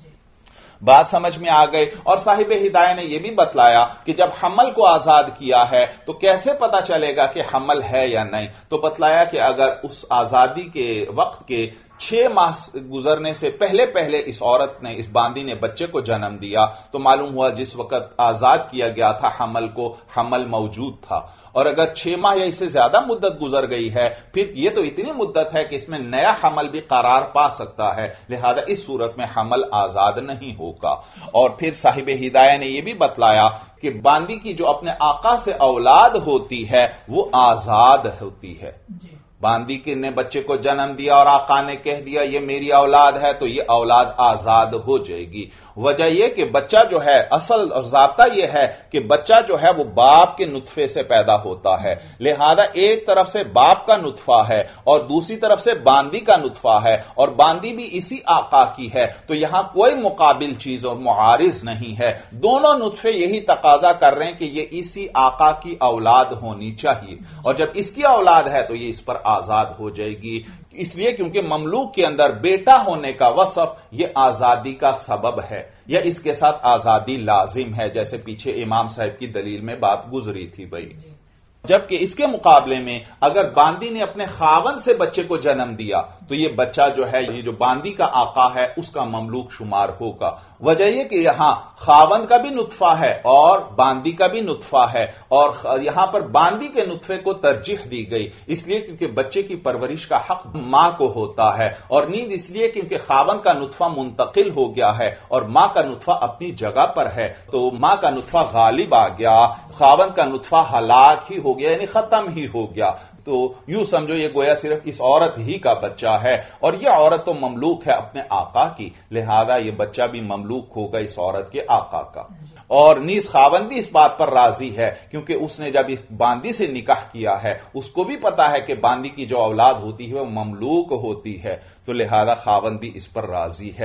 بات سمجھ میں آ گئی۔ اور صاحب ہدایہ نے یہ بھی بتلایا کہ جب حمل کو آزاد کیا ہے تو کیسے پتا چلے گا کہ حمل ہے یا نہیں، تو بتلایا کہ اگر اس آزادی کے وقت کے چھ ماہ گزرنے سے پہلے پہلے اس عورت نے، اس باندی نے بچے کو جنم دیا تو معلوم ہوا جس وقت آزاد کیا گیا تھا حمل کو، حمل موجود تھا، اور اگر چھ ماہ یا اس سے زیادہ مدت گزر گئی ہے پھر یہ تو اتنی مدت ہے کہ اس میں نیا حمل بھی قرار پا سکتا ہے، لہذا اس صورت میں حمل آزاد نہیں ہوگا۔ اور پھر صاحب ہدایہ نے یہ بھی بتلایا کہ باندی کی جو اپنے آقا سے اولاد ہوتی ہے وہ آزاد ہوتی ہے، باندی کے نے بچے کو جنم دیا اور آقا نے کہہ دیا یہ میری اولاد ہے تو یہ اولاد آزاد ہو جائے گی۔ وجہ یہ کہ بچہ جو ہے، اصل ضابطہ یہ ہے کہ بچہ جو ہے وہ باپ کے نطفے سے پیدا ہوتا ہے، لہذا ایک طرف سے باپ کا نطفہ ہے اور دوسری طرف سے باندی کا نطفہ ہے، اور باندی بھی اسی آقا کی ہے، تو یہاں کوئی مقابل چیز اور معارض نہیں ہے، دونوں نطفے یہی تقاضا کر رہے ہیں کہ یہ اسی آقا کی اولاد ہونی چاہیے، اور جب اس کی اولاد ہے تو یہ اس پر آزاد ہو جائے گی، اس لیے کیونکہ مملوک کے اندر بیٹا ہونے کا وصف یہ آزادی کا سبب ہے، یا اس کے ساتھ آزادی لازم ہے، جیسے پیچھے امام صاحب کی دلیل میں بات گزری تھی بھائی۔ جبکہ اس کے مقابلے میں اگر باندی نے اپنے خاوند سے بچے کو جنم دیا تو یہ بچہ جو ہے، یہ جو باندی کا آقا ہے اس کا مملوک شمار ہوگا۔ وجہ یہ کہ یہاں خاوند کا بھی نطفہ ہے اور باندی کا بھی نطفہ ہے، اور یہاں پر باندی کے نطفے کو ترجیح دی گئی، اس لیے کیونکہ بچے کی پرورش کا حق ماں کو ہوتا ہے، اور نیز اس لیے کیونکہ خاوند کا نطفہ منتقل ہو گیا ہے اور ماں کا نطفہ اپنی جگہ پر ہے، تو ماں کا نطفہ غالب آ گیا، خاوند کا نطفہ ہلاک ہی ہو گیا، یعنی ختم ہی ہو گیا، تو یوں سمجھو یہ گویا صرف اس عورت ہی کا بچہ ہے، اور یہ عورت تو مملوک ہے اپنے آقا کی، لہذا یہ بچہ بھی مملوک ہوگا اس عورت کے آقا کا۔ اور نیز خاوند بھی اس بات پر راضی ہے کیونکہ اس نے جب اس باندی سے نکاح کیا ہے اس کو بھی پتا ہے کہ باندی کی جو اولاد ہوتی ہے وہ مملوک ہوتی ہے، تو لہذا خاوند بھی اس پر راضی ہے۔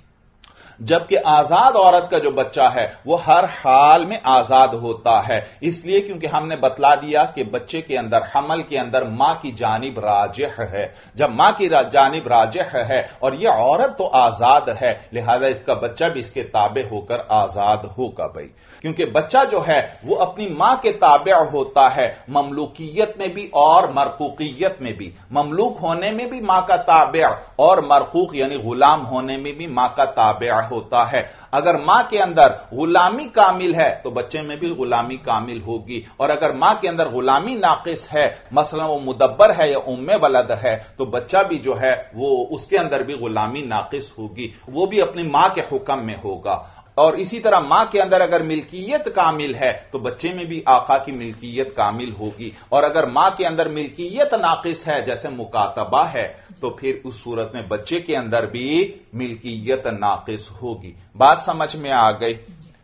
جبکہ آزاد عورت کا جو بچہ ہے وہ ہر حال میں آزاد ہوتا ہے، اس لیے کیونکہ ہم نے بتلا دیا کہ بچے کے اندر، حمل کے اندر ماں کی جانب راجح ہے، جب ماں کی جانب راجح ہے اور یہ عورت تو آزاد ہے، لہذا اس کا بچہ بھی اس کے تابع ہو کر آزاد ہوگا بھائی، کیونکہ بچہ جو ہے وہ اپنی ماں کے تابع ہوتا ہے، مملوکیت میں بھی اور مرقوقیت میں بھی، مملوک ہونے میں بھی ماں کا تابع اور مرقوق یعنی غلام ہونے میں بھی ماں کا تابع ہوتا ہے۔ اگر ماں کے اندر غلامی کامل ہے تو بچے میں بھی غلامی کامل ہوگی، اور اگر ماں کے اندر غلامی ناقص ہے، مثلا وہ مدبر ہے یا ام ولد ہے، تو بچہ بھی جو ہے وہ اس کے اندر بھی غلامی ناقص ہوگی، وہ بھی اپنی ماں کے حکم میں ہوگا۔ اور اسی طرح ماں کے اندر اگر ملکیت کامل ہے تو بچے میں بھی آقا کی ملکیت کامل ہوگی، اور اگر ماں کے اندر ملکیت ناقص ہے جیسے مکاتبہ ہے تو پھر اس صورت میں بچے کے اندر بھی ملکیت ناقص ہوگی۔ بات سمجھ میں آ گئی؟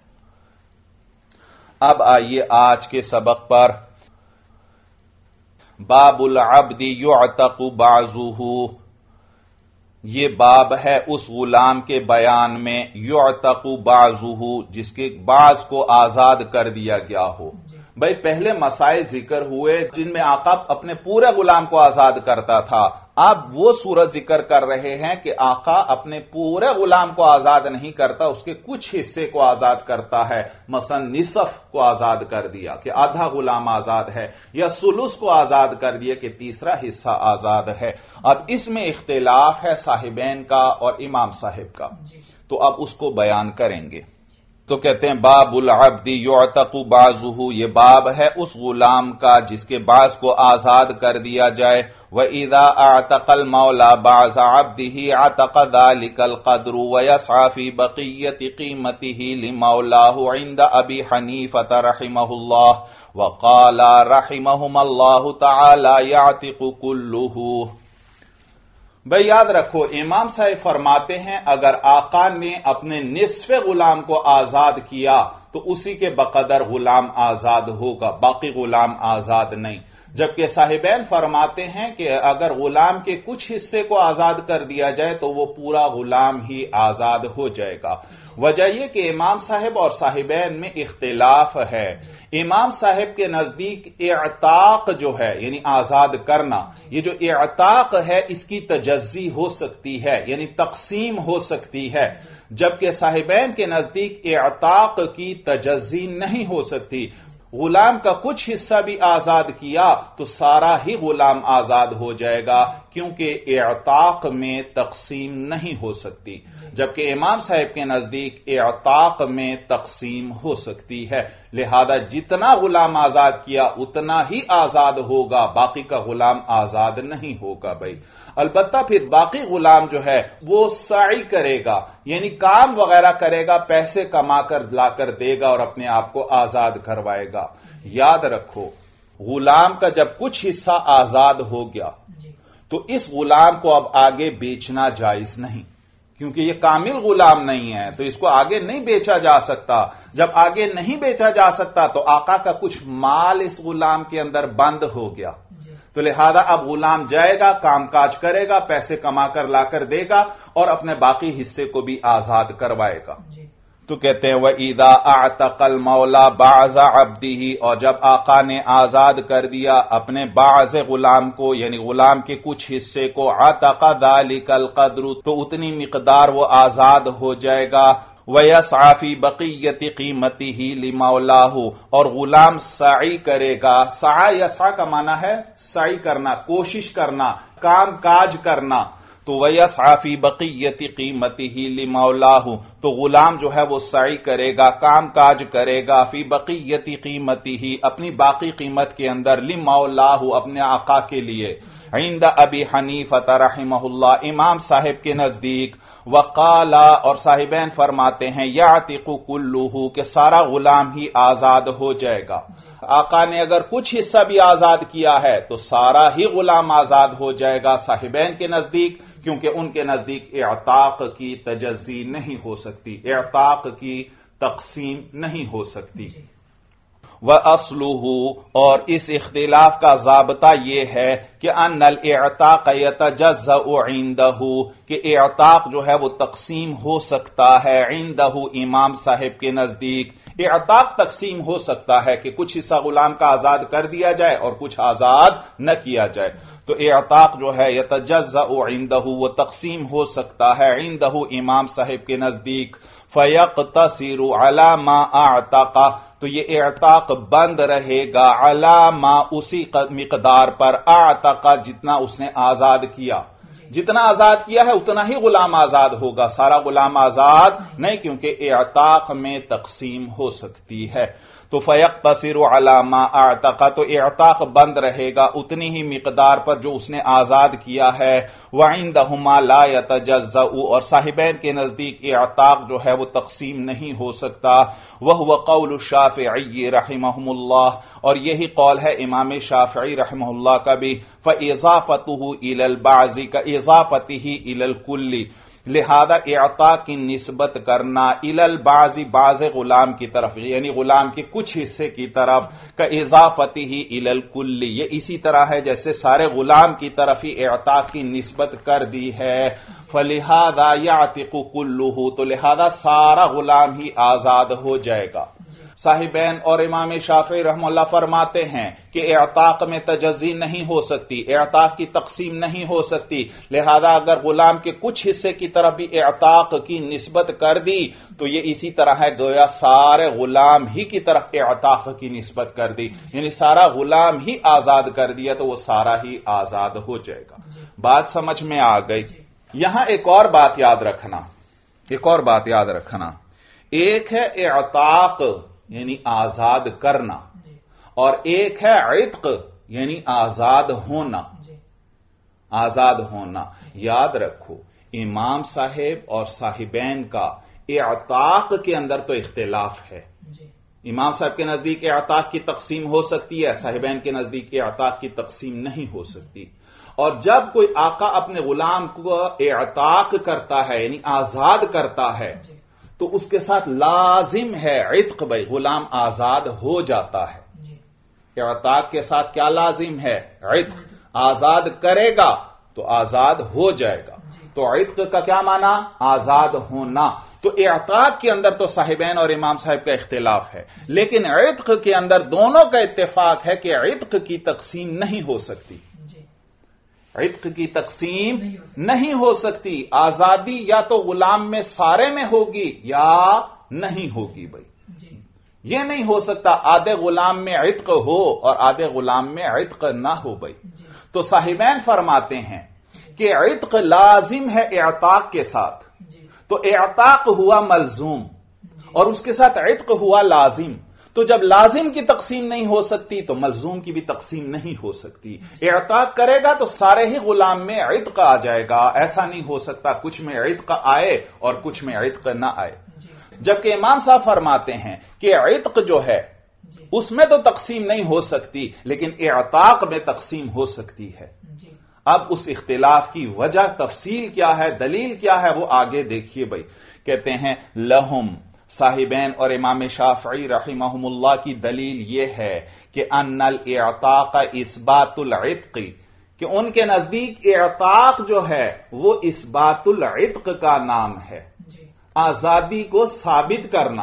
اب آئیے آج کے سبق پر۔ باب العبد یعتق بعضہ، یہ باب ہے اس غلام کے بیان میں یعتق بعضہ جس کے بعض کو آزاد کر دیا گیا ہو. بھائی پہلے مسائل ذکر ہوئے جن میں آقا اپنے پورے غلام کو آزاد کرتا تھا. اب وہ صورت ذکر کر رہے ہیں کہ آقا اپنے پورے غلام کو آزاد نہیں کرتا، اس کے کچھ حصے کو آزاد کرتا ہے. مثلا نصف کو آزاد کر دیا کہ آدھا غلام آزاد ہے، یا ثلث کو آزاد کر دیا کہ تیسرا حصہ آزاد ہے. اب اس میں اختلاف ہے صاحبین کا اور امام صاحب کا، تو اب اس کو بیان کریں گے. تو کہتے ہیں باب العبد یعتق بعضہ، یہ باب ہے اس غلام کا جس کے بعض کو آزاد کر دیا جائے. وَإِذَا أَعْتَقَ الْمَوْلَى بَعْضَ عَبْدِهِ عَتَقَ ذَلِكَ الْقَدْرُ وَيَسْعَى فِي بَقِيَّةِ قِيمَتِهِ لِمَوْلَاهُ عِنْدَ أَبِي حَنِيفَةَ رَحِمَهُ اللَّهُ وَقَالَ رَحِمَهُمَ اللَّهُ تَعَالَى يَعْتِقُ كُلُّهُ. بھئی یاد رکھو امام صاحب فرماتے ہیں اگر آقا نے اپنے نصف غلام کو آزاد کیا تو اسی کے بقدر غلام آزاد ہوگا، باقی غلام آزاد نہیں. جبکہ صاحبین فرماتے ہیں کہ اگر غلام کے کچھ حصے کو آزاد کر دیا جائے تو وہ پورا غلام ہی آزاد ہو جائے گا. وجہ یہ کہ امام صاحب اور صاحبین میں اختلاف ہے. امام صاحب کے نزدیک اعتاق جو ہے یعنی آزاد کرنا، یہ جو اعتاق ہے اس کی تجزی ہو سکتی ہے یعنی تقسیم ہو سکتی ہے، جبکہ صاحبین کے نزدیک اعتاق کی تجزی نہیں ہو سکتی. غلام کا کچھ حصہ بھی آزاد کیا تو سارا ہی غلام آزاد ہو جائے گا، کیونکہ اعتاق میں تقسیم نہیں ہو سکتی. جبکہ امام صاحب کے نزدیک اعتاق میں تقسیم ہو سکتی ہے، لہذا جتنا غلام آزاد کیا اتنا ہی آزاد ہوگا، باقی کا غلام آزاد نہیں ہوگا. بھائی البتہ پھر باقی غلام جو ہے وہ سعی کرے گا یعنی کام وغیرہ کرے گا، پیسے کما کر لا کر دے گا اور اپنے آپ کو آزاد کروائے گا. یاد رکھو غلام کا جب کچھ حصہ آزاد ہو گیا تو اس غلام کو اب آگے بیچنا جائز نہیں، کیونکہ یہ کامل غلام نہیں ہے تو اس کو آگے نہیں بیچا جا سکتا. جب آگے نہیں بیچا جا سکتا تو آقا کا کچھ مال اس غلام کے اندر بند ہو گیا، تو لہذا اب غلام جائے گا، کام کاج کرے گا، پیسے کما کر لا کر دے گا اور اپنے باقی حصے کو بھی آزاد کروائے گا. تو کہتے ہیں وَإِذَا أَعْتَقَ الْمَوْلَى بَعْضَ عَبْدِهِ، اور جب آقا نے آزاد کر دیا اپنے بعض غلام کو یعنی غلام کے کچھ حصے کو، عَتَقَ ذَلِكَ الْقَدْرُ، تو اتنی مقدار وہ آزاد ہو جائے گا. وَيَسْعَى فِي بَقِيَّةِ قِيمَتِهِ لِمَوْلَاهُ، اور غلام سعی کرے گا. سعی یسعی کا معنی ہے سعی کرنا، کوشش کرنا، کام کاج کرنا. تو وَيَسْعَى فِي بَقِيَّةِ قِيمَتِهِ لِمَوْلَاهُ، تو غلام جو ہے وہ سعی کرے گا، کام کاج کرے گا، فی بقیۃ قیمتہ، اپنی باقی قیمت کے اندر، لِمَوْلَاهُ، اپنے آقا کے لیے. عند ابی حنیفہ رحمہ اللہ، امام صاحب کے نزدیک. وقال، اور صاحبین فرماتے ہیں یعتق کلہ، کہ سارا غلام ہی آزاد ہو جائے گا. آقا نے اگر کچھ حصہ بھی آزاد کیا ہے تو سارا ہی غلام آزاد ہو جائے گا صاحبین کے نزدیک، کیونکہ ان کے نزدیک اعتاق کی تجزی نہیں ہو سکتی، اعتاق کی تقسیم نہیں ہو سکتی. وَأَصْلُهُ، اور اس اختلاف کا ضابطہ یہ ہے کہ ان الاعتاق يتجزأ عنده، کہ اعتاق جو ہے وہ تقسیم ہو سکتا ہے عنده، امام صاحب کے نزدیک. اعتاق تقسیم ہو سکتا ہے کہ کچھ حصہ غلام کا آزاد کر دیا جائے اور کچھ آزاد نہ کیا جائے. تو اعتاق جو ہے يتجزأ عنده، وہ تقسیم ہو سکتا ہے عنده، امام صاحب کے نزدیک. فَيَقْتَصِرُ عَلَى مَا أَعْتَقَ، تو یہ اعتاق بند رہے گا عَلَى مَا، اسی مقدار پر، أَعْتَقَ، جتنا اس نے آزاد کیا. جتنا آزاد کیا ہے اتنا ہی غلام آزاد ہوگا، سارا غلام آزاد نہیں، کیونکہ اعتاق میں تقسیم ہو سکتی ہے. تو فیقتصر علی ما اعتق، تو اعتاق بند رہے گا اتنی ہی مقدار پر جو اس نے آزاد کیا ہے. وعندہما لا یتجزأ، اور صاحبین کے نزدیک اعتاق جو ہے وہ تقسیم نہیں ہو سکتا. وہو قول الشافعی رحمہم اللہ، اور یہی قول ہے امام شافعی رحمہ اللہ کا بھی. فاضافته الى البعض کاضافته الى الکل، لہذا اعطا کی نسبت کرنا الل بعضی بعض غلام کی طرف یعنی غلام کے کچھ حصے کی طرف کا اضافتی ہی الل کلی، یہ اسی طرح ہے جیسے سارے غلام کی طرف ہی اعطا کی نسبت کر دی ہے. فلہذا یعتق کلہ، تو لہذا سارا غلام ہی آزاد ہو جائے گا. صاحبین اور امام شافعی رحمہ اللہ فرماتے ہیں کہ اعتاق میں تجزی نہیں ہو سکتی، اعتاق کی تقسیم نہیں ہو سکتی، لہذا اگر غلام کے کچھ حصے کی طرف بھی اعتاق کی نسبت کر دی تو یہ اسی طرح ہے گویا سارے غلام ہی کی طرف اعتاق کی نسبت کر دی، یعنی سارا غلام ہی آزاد کر دیا تو وہ سارا ہی آزاد ہو جائے گا. بات سمجھ میں آ گئی. یہاں ایک اور بات یاد رکھنا ایک اور بات یاد رکھنا ایک ہے اعتاق یعنی آزاد کرنا، اور ایک ہے عتق یعنی آزاد ہونا. آزاد ہونا یاد رکھو، امام صاحب اور صاحبین کا اعتاق کے اندر تو اختلاف ہے. امام صاحب کے نزدیک اعتاق کی تقسیم ہو سکتی ہے، صاحبین کے نزدیک اعتاق کی تقسیم نہیں ہو سکتی. اور جب کوئی آقا اپنے غلام کو اعتاق کرتا ہے یعنی آزاد کرتا ہے تو اس کے ساتھ لازم ہے عتق، بھائی غلام آزاد ہو جاتا ہے. اعتاق کے ساتھ کیا لازم ہے؟ عتق. آزاد کرے گا تو آزاد ہو جائے گا. تو عتق کا کیا معنی؟ آزاد ہونا. تو اعتاق کے اندر تو صاحبین اور امام صاحب کا اختلاف ہے، لیکن عتق کے اندر دونوں کا اتفاق ہے کہ عتق کی تقسیم نہیں ہو سکتی. عتق کی تقسیم نہیں ہو سکتی. آزادی یا تو غلام میں سارے میں ہوگی یا نہیں ہوگی. بھائی یہ نہیں ہو سکتا آدھے غلام میں عتق ہو اور آدھے غلام میں عتق نہ ہو. بھائی تو صاحبین فرماتے ہیں کہ عتق لازم ہے اعتاق کے ساتھ، تو اعتاق ہوا ملزوم اور اس کے ساتھ عتق ہوا لازم. تو جب لازم کی تقسیم نہیں ہو سکتی تو ملزوم کی بھی تقسیم نہیں ہو سکتی. اعتاق کرے گا تو سارے ہی غلام میں عتق آ جائے گا، ایسا نہیں ہو سکتا کچھ میں عتق آئے اور کچھ میں عتق نہ آئے. جبکہ امام صاحب فرماتے ہیں کہ عتق جو ہے اس میں تو تقسیم نہیں ہو سکتی لیکن اعتاق میں تقسیم ہو سکتی ہے. اب اس اختلاف کی وجہ تفصیل کیا ہے، دلیل کیا ہے، وہ آگے دیکھیے. بھائی کہتے ہیں لہم، صاحبین اور امام شافعی رحمہم اللہ کی دلیل یہ ہے کہ ان الاعتاق اثبات العتق، کہ ان کے نزدیک اعتاق جو ہے وہ اثبات العتق کا نام ہے، آزادی کو ثابت کرنا.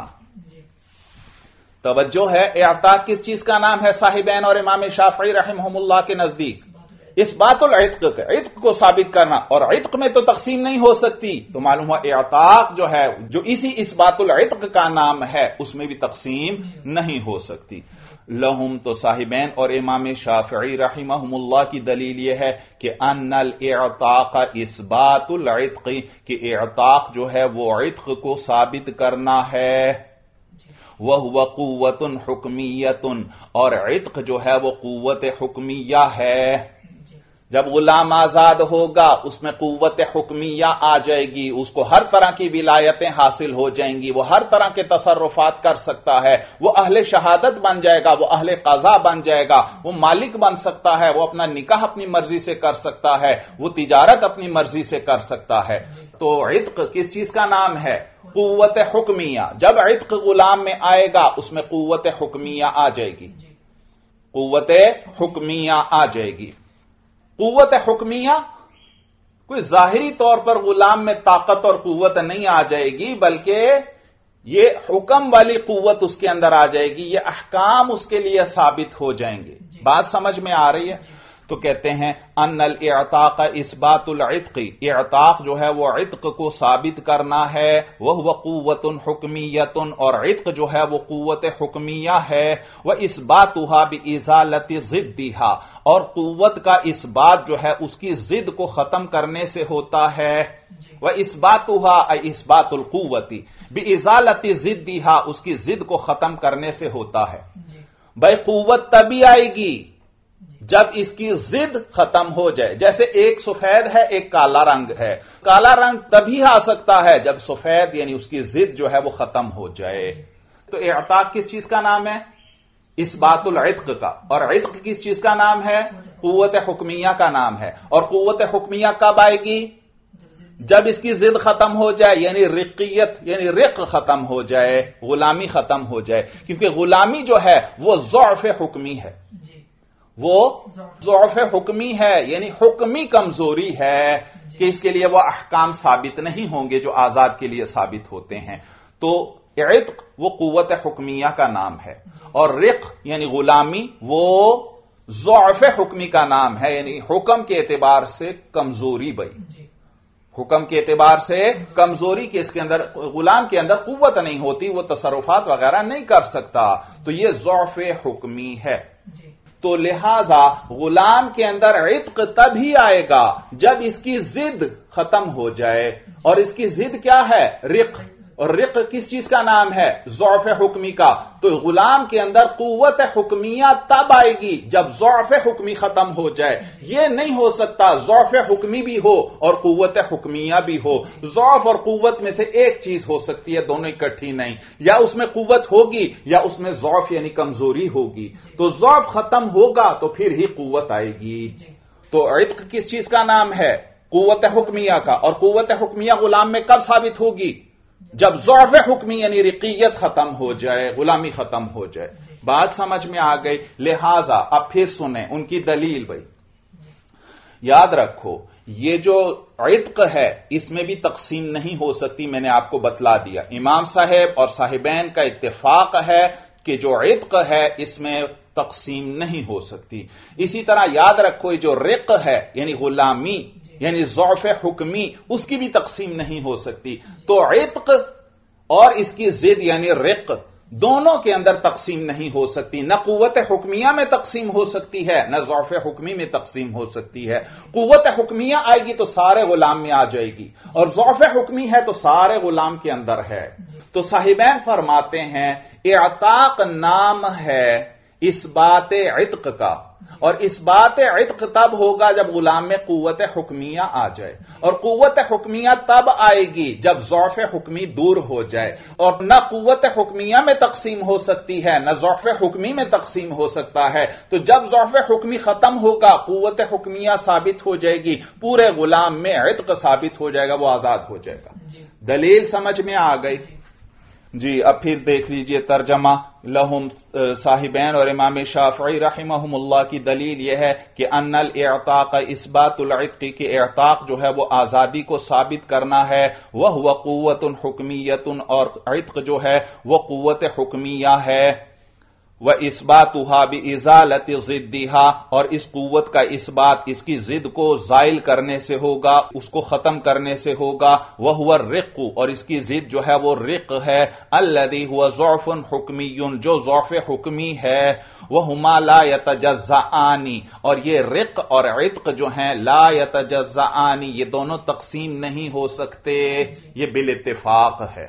توجہ ہے، اعتاق کس چیز کا نام ہے صاحبین اور امام شافعی رحمہم اللہ کے نزدیک؟ اثبات العتق، عتق کو ثابت کرنا، اور عتق میں تو تقسیم نہیں ہو سکتی. تو معلوم ہوا اعتاق جو ہے جو اسی اثبات العتق کا نام ہے اس میں بھی تقسیم نہیں ہو سکتی. لہم، تو صاحبین اور امام شافعی رحمہم اللہ کی دلیل یہ ہے کہ ان الاعتاق اثبات العتق، کہ اعتاق جو ہے وہ عتق کو ثابت کرنا ہے. وَهُوَ قُوَّةٌ حُکْمِيَّةٌ، اور عتق جو ہے وہ قوت حکمیہ ہے. جب غلام آزاد ہوگا اس میں قوت حکمیہ آ جائے گی، اس کو ہر طرح کی ولایتیں حاصل ہو جائیں گی، وہ ہر طرح کے تصرفات کر سکتا ہے، وہ اہل شہادت بن جائے گا، وہ اہل قضا بن جائے گا، وہ مالک بن سکتا ہے، وہ اپنا نکاح اپنی مرضی سے کر سکتا ہے، وہ تجارت اپنی مرضی سے کر سکتا ہے. تو عتق کس چیز کا نام ہے؟ قوت حکمیہ. جب عتق غلام میں آئے گا اس میں قوت حکمیہ آ جائے گی، قوت حکمیہ آ جائے گی. قوت حکمیہ کوئی ظاہری طور پر غلام میں طاقت اور قوت نہیں آ جائے گی، بلکہ یہ حکم والی قوت اس کے اندر آ جائے گی، یہ احکام اس کے لیے ثابت ہو جائیں گے. بات سمجھ میں آ رہی ہے؟ تو کہتے ہیں ان الاعتاق اثبات العتق، اعتاق جو ہے وہ عتق کو ثابت کرنا ہے. وہ قوت حکمیت، اور عتق جو ہے وہ قوت حکمیہ ہے. واثباتها بازالت ضدها، اور قوت کا اثبات جو ہے اس کی ضد کو ختم کرنے سے ہوتا ہے. واثباتها ای اثبات القوت بازالت ضدها، اس کی ضد کو ختم کرنے سے ہوتا ہے. بھائی قوت تبھی آئے گی جب اس کی ضد ختم ہو جائے. جیسے ایک سفید ہے ایک کالا رنگ ہے، کالا رنگ تبھی آ سکتا ہے جب سفید یعنی اس کی ضد جو ہے وہ ختم ہو جائے. تو اعتاق کس چیز کا نام ہے؟ اثبات العتق کا. اور عتق کس چیز کا نام ہے؟ قوت حکمیہ کا نام ہے. اور قوت حکمیہ کب آئے گی؟ جب اس کی ضد ختم ہو جائے یعنی رقیت یعنی رق ختم ہو جائے، غلامی ختم ہو جائے، کیونکہ غلامی جو ہے وہ ضعف حکمی ہے، وہ ضعف حکمی ہے یعنی حکمی کمزوری ہے کہ اس کے لیے وہ احکام ثابت نہیں ہوں گے جو آزاد کے لیے ثابت ہوتے ہیں۔ تو عتق وہ قوت حکمیہ کا نام ہے، اور رق یعنی غلامی وہ ضعف حکمی کا نام ہے، یعنی حکم کے اعتبار سے کمزوری بھائی، حکم کے اعتبار سے کمزوری کہ اس کے اندر غلام کے اندر قوت نہیں ہوتی، وہ تصرفات وغیرہ نہیں کر سکتا، تو یہ ضعف حکمی ہے۔ تو لہذا غلام کے اندر عتق تب ہی آئے گا جب اس کی ضد ختم ہو جائے، اور اس کی ضد کیا ہے؟ رق، اور رق کس چیز کا نام ہے؟ ضعف حکمی کا۔ تو غلام کے اندر قوت حکمیہ تب آئے گی جب ضعف حکمی ختم ہو جائے۔ یہ نہیں ہو سکتا ضعف حکمی بھی ہو اور قوت حکمیہ بھی ہو، ضعف اور قوت میں سے ایک چیز ہو سکتی ہے، دونوں اکٹھی نہیں، یا اس میں قوت ہوگی یا اس میں ضعف یعنی کمزوری ہوگی۔ تو ضعف ختم ہوگا تو پھر ہی قوت آئے گی۔ تو عتق کس چیز کا نام ہے؟ قوت حکمیہ کا، اور قوت حکمیہ غلام میں کب ثابت ہوگی؟ جب ضعف حکمی یعنی رقیت ختم ہو جائے، غلامی ختم ہو جائے۔ بات سمجھ میں آ گئی؟ لہذا اب پھر سنیں ان کی دلیل بھائی، یاد رکھو یہ جو عتق ہے اس میں بھی تقسیم نہیں ہو سکتی، میں نے آپ کو بتلا دیا۔ امام صاحب اور صاحبین کا اتفاق ہے کہ جو عتق ہے اس میں تقسیم نہیں ہو سکتی۔ اسی طرح یاد رکھو یہ جو رق ہے یعنی غلامی یعنی ضعف حکمی، اس کی بھی تقسیم نہیں ہو سکتی۔ تو عتق اور اس کی ضد یعنی رق دونوں کے اندر تقسیم نہیں ہو سکتی، نہ قوت حکمیہ میں تقسیم ہو سکتی ہے نہ ضعف حکمی میں تقسیم ہو سکتی ہے۔ قوت حکمیہ آئے گی تو سارے غلام میں آ جائے گی، اور ضعف حکمی ہے تو سارے غلام کے اندر ہے۔ تو صاحبین فرماتے ہیں اعتاق نام ہے اس بات عتق کا، اور اس بات عتق تب ہوگا جب غلام میں قوت حکمیہ آ جائے، اور قوت حکمیہ تب آئے گی جب ضعف حکمی دور ہو جائے، اور نہ قوت حکمیہ میں تقسیم ہو سکتی ہے نہ ضعف حکمی میں تقسیم ہو سکتا ہے۔ تو جب ضعف حکمی ختم ہوگا قوت حکمیہ ثابت ہو جائے گی، پورے غلام میں عتق ثابت ہو جائے گا، وہ آزاد ہو جائے گا۔ دلیل سمجھ میں آ گئی؟ جی اب پھر دیکھ لیجئے ترجمہ لہم صاحبین اور امام شافعی رحمہم اللہ کی دلیل یہ ہے کہ ان الاعتاق اثبات العتق کے اعتاق جو ہے وہ آزادی کو ثابت کرنا ہے، وہ قوت حکمیت، اور عتق جو ہے وہ قوت حکمیہ ہے، وَإِثْبَاتُهَا بِإِزَالَةِ ضِدِّهَا، اور اس قوت کا اثبات اس کی ضد کو زائل کرنے سے ہوگا، اس کو ختم کرنے سے ہوگا۔ وَهُوَ الرِّقُّ، اور اس کی ضد جو ہے وہ رق ہے، الَّذِي هُوَ ضَعْفٌ حُکْمِيٌّ، جو ضعف حکمی ہے۔ وَهُمَا لَا يَتَجَزَّآنِ، اور یہ رق اور عتق جو ہیں لا يَتَجَزَّآنِ، یہ دونوں تقسیم نہیں ہو سکتے، یہ بالاتفاق ہے۔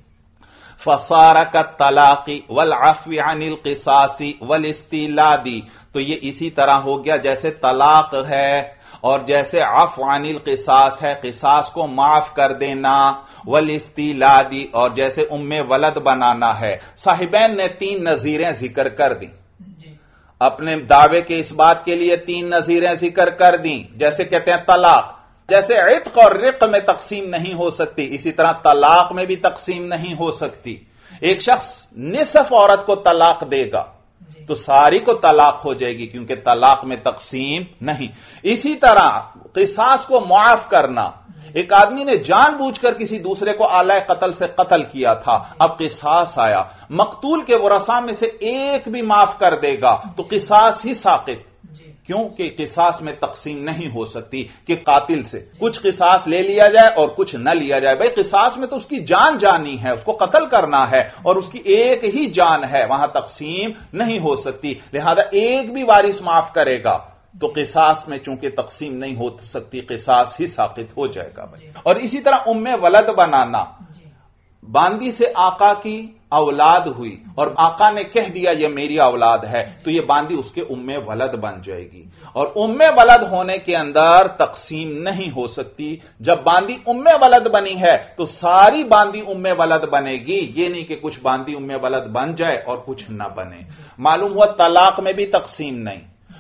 فصار كالطلاق والعفو عن القصاص والاستیلاد، تو یہ اسی طرح ہو گیا جیسے طلاق ہے اور جیسے عفو عن القصاص ہے، قصاص کو معاف کر دینا، والاستیلاد، اور جیسے ام ولد بنانا ہے۔ صاحبین نے تین نظیریں ذکر کر دیں، اپنے دعوے کے اس بات کے لیے تین نظیریں ذکر کر دیں، جیسے کہتے ہیں طلاق، جیسے عتق اور رق میں تقسیم نہیں ہو سکتی اسی طرح طلاق میں بھی تقسیم نہیں ہو سکتی۔ ایک شخص نصف عورت کو طلاق دے گا تو ساری کو طلاق ہو جائے گی کیونکہ طلاق میں تقسیم نہیں۔ اسی طرح قصاص کو معاف کرنا، ایک آدمی نے جان بوجھ کر کسی دوسرے کو آلہ قتل سے قتل کیا تھا، اب قصاص آیا، مقتول کے ورثاء میں سے ایک بھی معاف کر دے گا تو قصاص ہی ساقط، کیونکہ قصاص میں تقسیم نہیں ہو سکتی کہ قاتل سے کچھ قصاص لے لیا جائے اور کچھ نہ لیا جائے۔ بھئی قصاص میں تو اس کی جان جانی ہے، اس کو قتل کرنا ہے اور اس کی ایک ہی جان ہے، وہاں تقسیم نہیں ہو سکتی، لہذا ایک بھی وارث معاف کرے گا تو قصاص میں چونکہ تقسیم نہیں ہو سکتی، قصاص ہی ساقط ہو جائے گا بھائی۔ اور اسی طرح ام ولد بنانا، باندی سے آقا کی اولاد ہوئی اور آقا نے کہہ دیا یہ میری اولاد ہے تو یہ باندی اس کے ام ولد بن جائے گی، اور ام ولد ہونے کے اندر تقسیم نہیں ہو سکتی۔ جب باندی ام ولد بنی ہے تو ساری باندی ام ولد بنے گی، یہ نہیں کہ کچھ باندی ام ولد بن جائے اور کچھ نہ بنے۔ معلوم ہوا طلاق میں بھی تقسیم نہیں،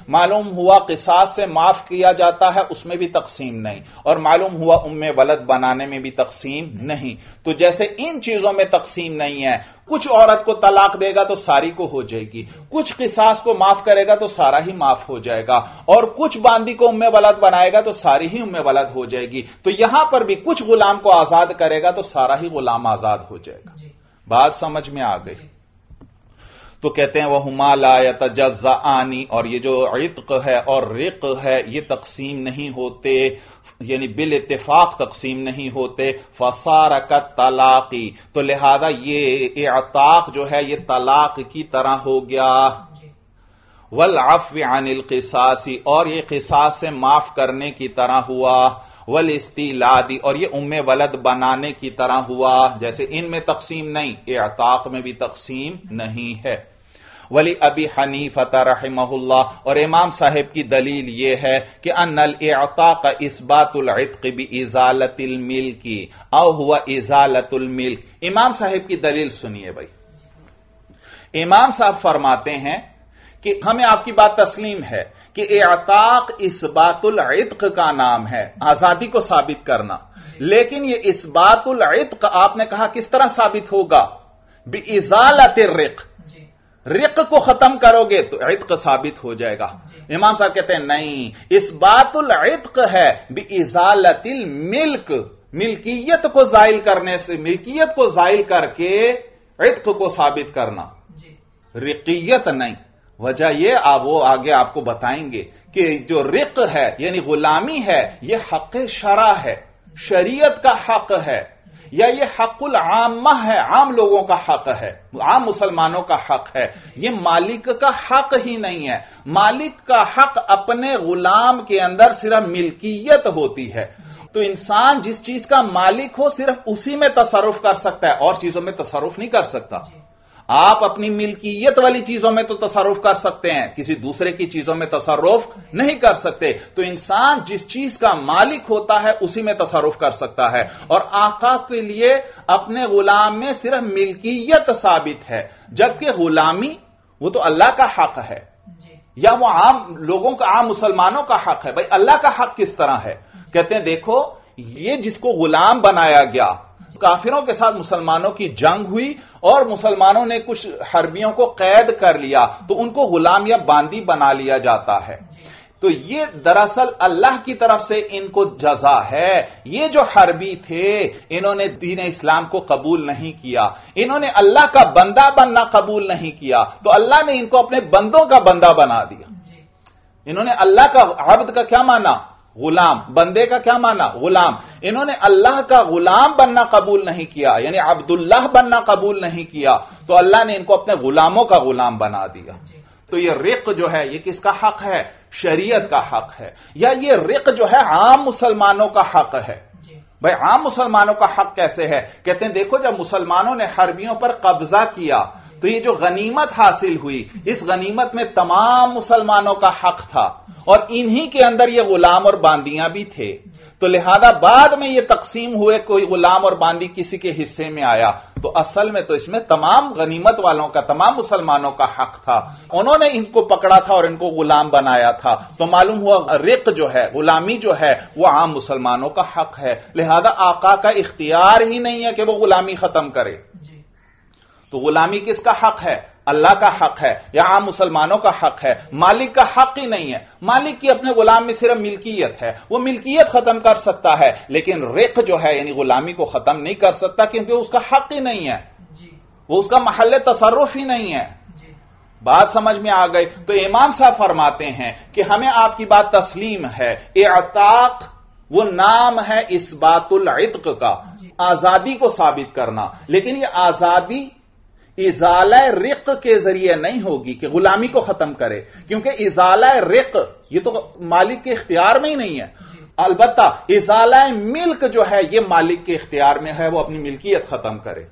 معلوم ہوا قصاص سے معاف کیا جاتا ہے، اس میں بھی تقسیم نہیں، اور معلوم ہوا ام ولد بنانے میں بھی تقسیم نہیں۔ تو جیسے ان چیزوں میں تقسیم نہیں ہے، کچھ عورت کو طلاق دے گا تو ساری کو ہو جائے گی، کچھ قصاص کو معاف کرے گا تو سارا ہی معاف ہو جائے گا، اور کچھ باندی کو ام ولد بنائے گا تو ساری ہی ام ولد ہو جائے گی۔ تو یہاں پر بھی کچھ غلام کو آزاد کرے گا تو سارا ہی غلام آزاد ہو جائے گا۔ بات سمجھ میں آ گئی؟ تو کہتے ہیں وَهُمَا لَا يَتَجَزَّآنِ، اور یہ جو عتق ہے اور رق ہے یہ تقسیم نہیں ہوتے، یعنی بالاتفاق تقسیم نہیں ہوتے۔ فَصَارَ كَالطَّلَاقِ، تو لہذا یہ اعتاق جو ہے یہ طلاق کی طرح ہو گیا۔ وَالْعَفْوِ عَنِ الْقِصَاصِ، اور یہ قصاص سے معاف کرنے کی طرح ہوا۔ والاستیلاد، اور یہ ام ولد بنانے کی طرح ہوا، جیسے ان میں تقسیم نہیں، اعتاق میں بھی تقسیم نہیں ہے۔ ولی ابی حنیفہ رحمہ اللہ، اور امام صاحب کی دلیل یہ ہے کہ ان الاعتاق اثبات العتق بازالۃ الملک او ہوا ازالۃ الملک۔ امام صاحب کی دلیل سنیے بھائی۔ امام صاحب فرماتے ہیں کہ ہمیں آپ کی بات تسلیم ہے کہ اعتاق اثبات العتق کا نام ہے، آزادی کو ثابت کرنا، لیکن یہ اثبات العتق آپ نے کہا کس طرح ثابت ہوگا؟ بازالۃ الرق، رق کو ختم کرو گے تو عتق ثابت ہو جائے گا۔ امام صاحب کہتے ہیں نہیں، اثبات العتق ہے بازالۃ الملک، ملکیت کو زائل کرنے سے، ملکیت کو زائل کر کے عتق کو ثابت کرنا، رقیت نہیں۔ وجہ یہ آپ وہ آگے آپ کو بتائیں گے کہ جو رق ہے یعنی غلامی ہے یہ حق شرع ہے، شریعت کا حق ہے، یا یہ حق العامہ ہے، عام لوگوں کا حق ہے، عام مسلمانوں کا حق ہے، یہ مالک کا حق ہی نہیں ہے۔ مالک کا حق اپنے غلام کے اندر صرف ملکیت ہوتی ہے، تو انسان جس چیز کا مالک ہو صرف اسی میں تصرف کر سکتا ہے، اور چیزوں میں تصرف نہیں کر سکتا۔ آپ اپنی ملکیت والی چیزوں میں تو تصرف کر سکتے ہیں، کسی دوسرے کی چیزوں میں تصرف نہیں کر سکتے۔ تو انسان جس چیز کا مالک ہوتا ہے اسی میں تصرف کر سکتا ہے، اور آقا کے لیے اپنے غلام میں صرف ملکیت ثابت ہے، جبکہ غلامی وہ تو اللہ کا حق ہے، یا وہ عام لوگوں کا، عام مسلمانوں کا حق ہے۔ بھائی اللہ کا حق کس طرح ہے؟ کہتے ہیں دیکھو، یہ جس کو غلام بنایا گیا، کافروں کے ساتھ مسلمانوں کی جنگ ہوئی اور مسلمانوں نے کچھ حربیوں کو قید کر لیا تو ان کو غلام یا باندی بنا لیا جاتا ہے۔ تو یہ دراصل اللہ کی طرف سے ان کو جزا ہے۔ یہ جو حربی تھے انہوں نے دین اسلام کو قبول نہیں کیا، انہوں نے اللہ کا بندہ بننا قبول نہیں کیا، تو اللہ نے ان کو اپنے بندوں کا بندہ بنا دیا۔ انہوں نے اللہ کا عبد کا کیا مانا؟ غلام۔ بندے کا کیا مانا؟ غلام۔ انہوں نے اللہ کا غلام بننا قبول نہیں کیا، یعنی عبداللہ بننا قبول نہیں کیا، تو اللہ نے ان کو اپنے غلاموں کا غلام بنا دیا۔ تو یہ رق جو ہے یہ کس کا حق ہے؟ شریعت کا حق ہے، یا یہ رق جو ہے عام مسلمانوں کا حق ہے۔ بھائی عام مسلمانوں کا حق کیسے ہے؟ کہتے ہیں دیکھو، جب مسلمانوں نے حربیوں پر قبضہ کیا تو یہ جو غنیمت حاصل ہوئی، اس غنیمت میں تمام مسلمانوں کا حق تھا، اور انہی کے اندر یہ غلام اور باندیاں بھی تھے، تو لہذا بعد میں یہ تقسیم ہوئے، کوئی غلام اور باندی کسی کے حصے میں آیا، تو اصل میں تو اس میں تمام غنیمت والوں کا، تمام مسلمانوں کا حق تھا۔ انہوں نے ان کو پکڑا تھا اور ان کو غلام بنایا تھا، تو معلوم ہوا رق جو ہے، غلامی جو ہے، وہ عام مسلمانوں کا حق ہے، لہذا آقا کا اختیار ہی نہیں ہے کہ وہ غلامی ختم کرے۔ تو غلامی کس کا حق ہے؟ اللہ کا حق ہے، یا عام مسلمانوں کا حق ہے، مالک کا حق ہی نہیں ہے۔ مالک کی اپنے غلام میں صرف ملکیت ہے، وہ ملکیت ختم کر سکتا ہے، لیکن رق جو ہے یعنی غلامی کو ختم نہیں کر سکتا، کیونکہ اس کا حق ہی نہیں ہے، وہ اس کا محل تصرف ہی نہیں ہے۔ بات سمجھ میں آ گئی؟ تو امام صاحب فرماتے ہیں کہ ہمیں آپ کی بات تسلیم ہے، اعتاق وہ نام ہے اثبات العتق کا، آزادی کو ثابت کرنا، لیکن یہ آزادی ازالہ رق کے ذریعے نہیں ہوگی کہ غلامی کو ختم کرے، کیونکہ ازالہ رق یہ تو مالک کے اختیار میں ہی نہیں ہے۔ البتہ ازالہ ملک جو ہے یہ مالک کے اختیار میں ہے، وہ اپنی ملکیت ختم کرے۔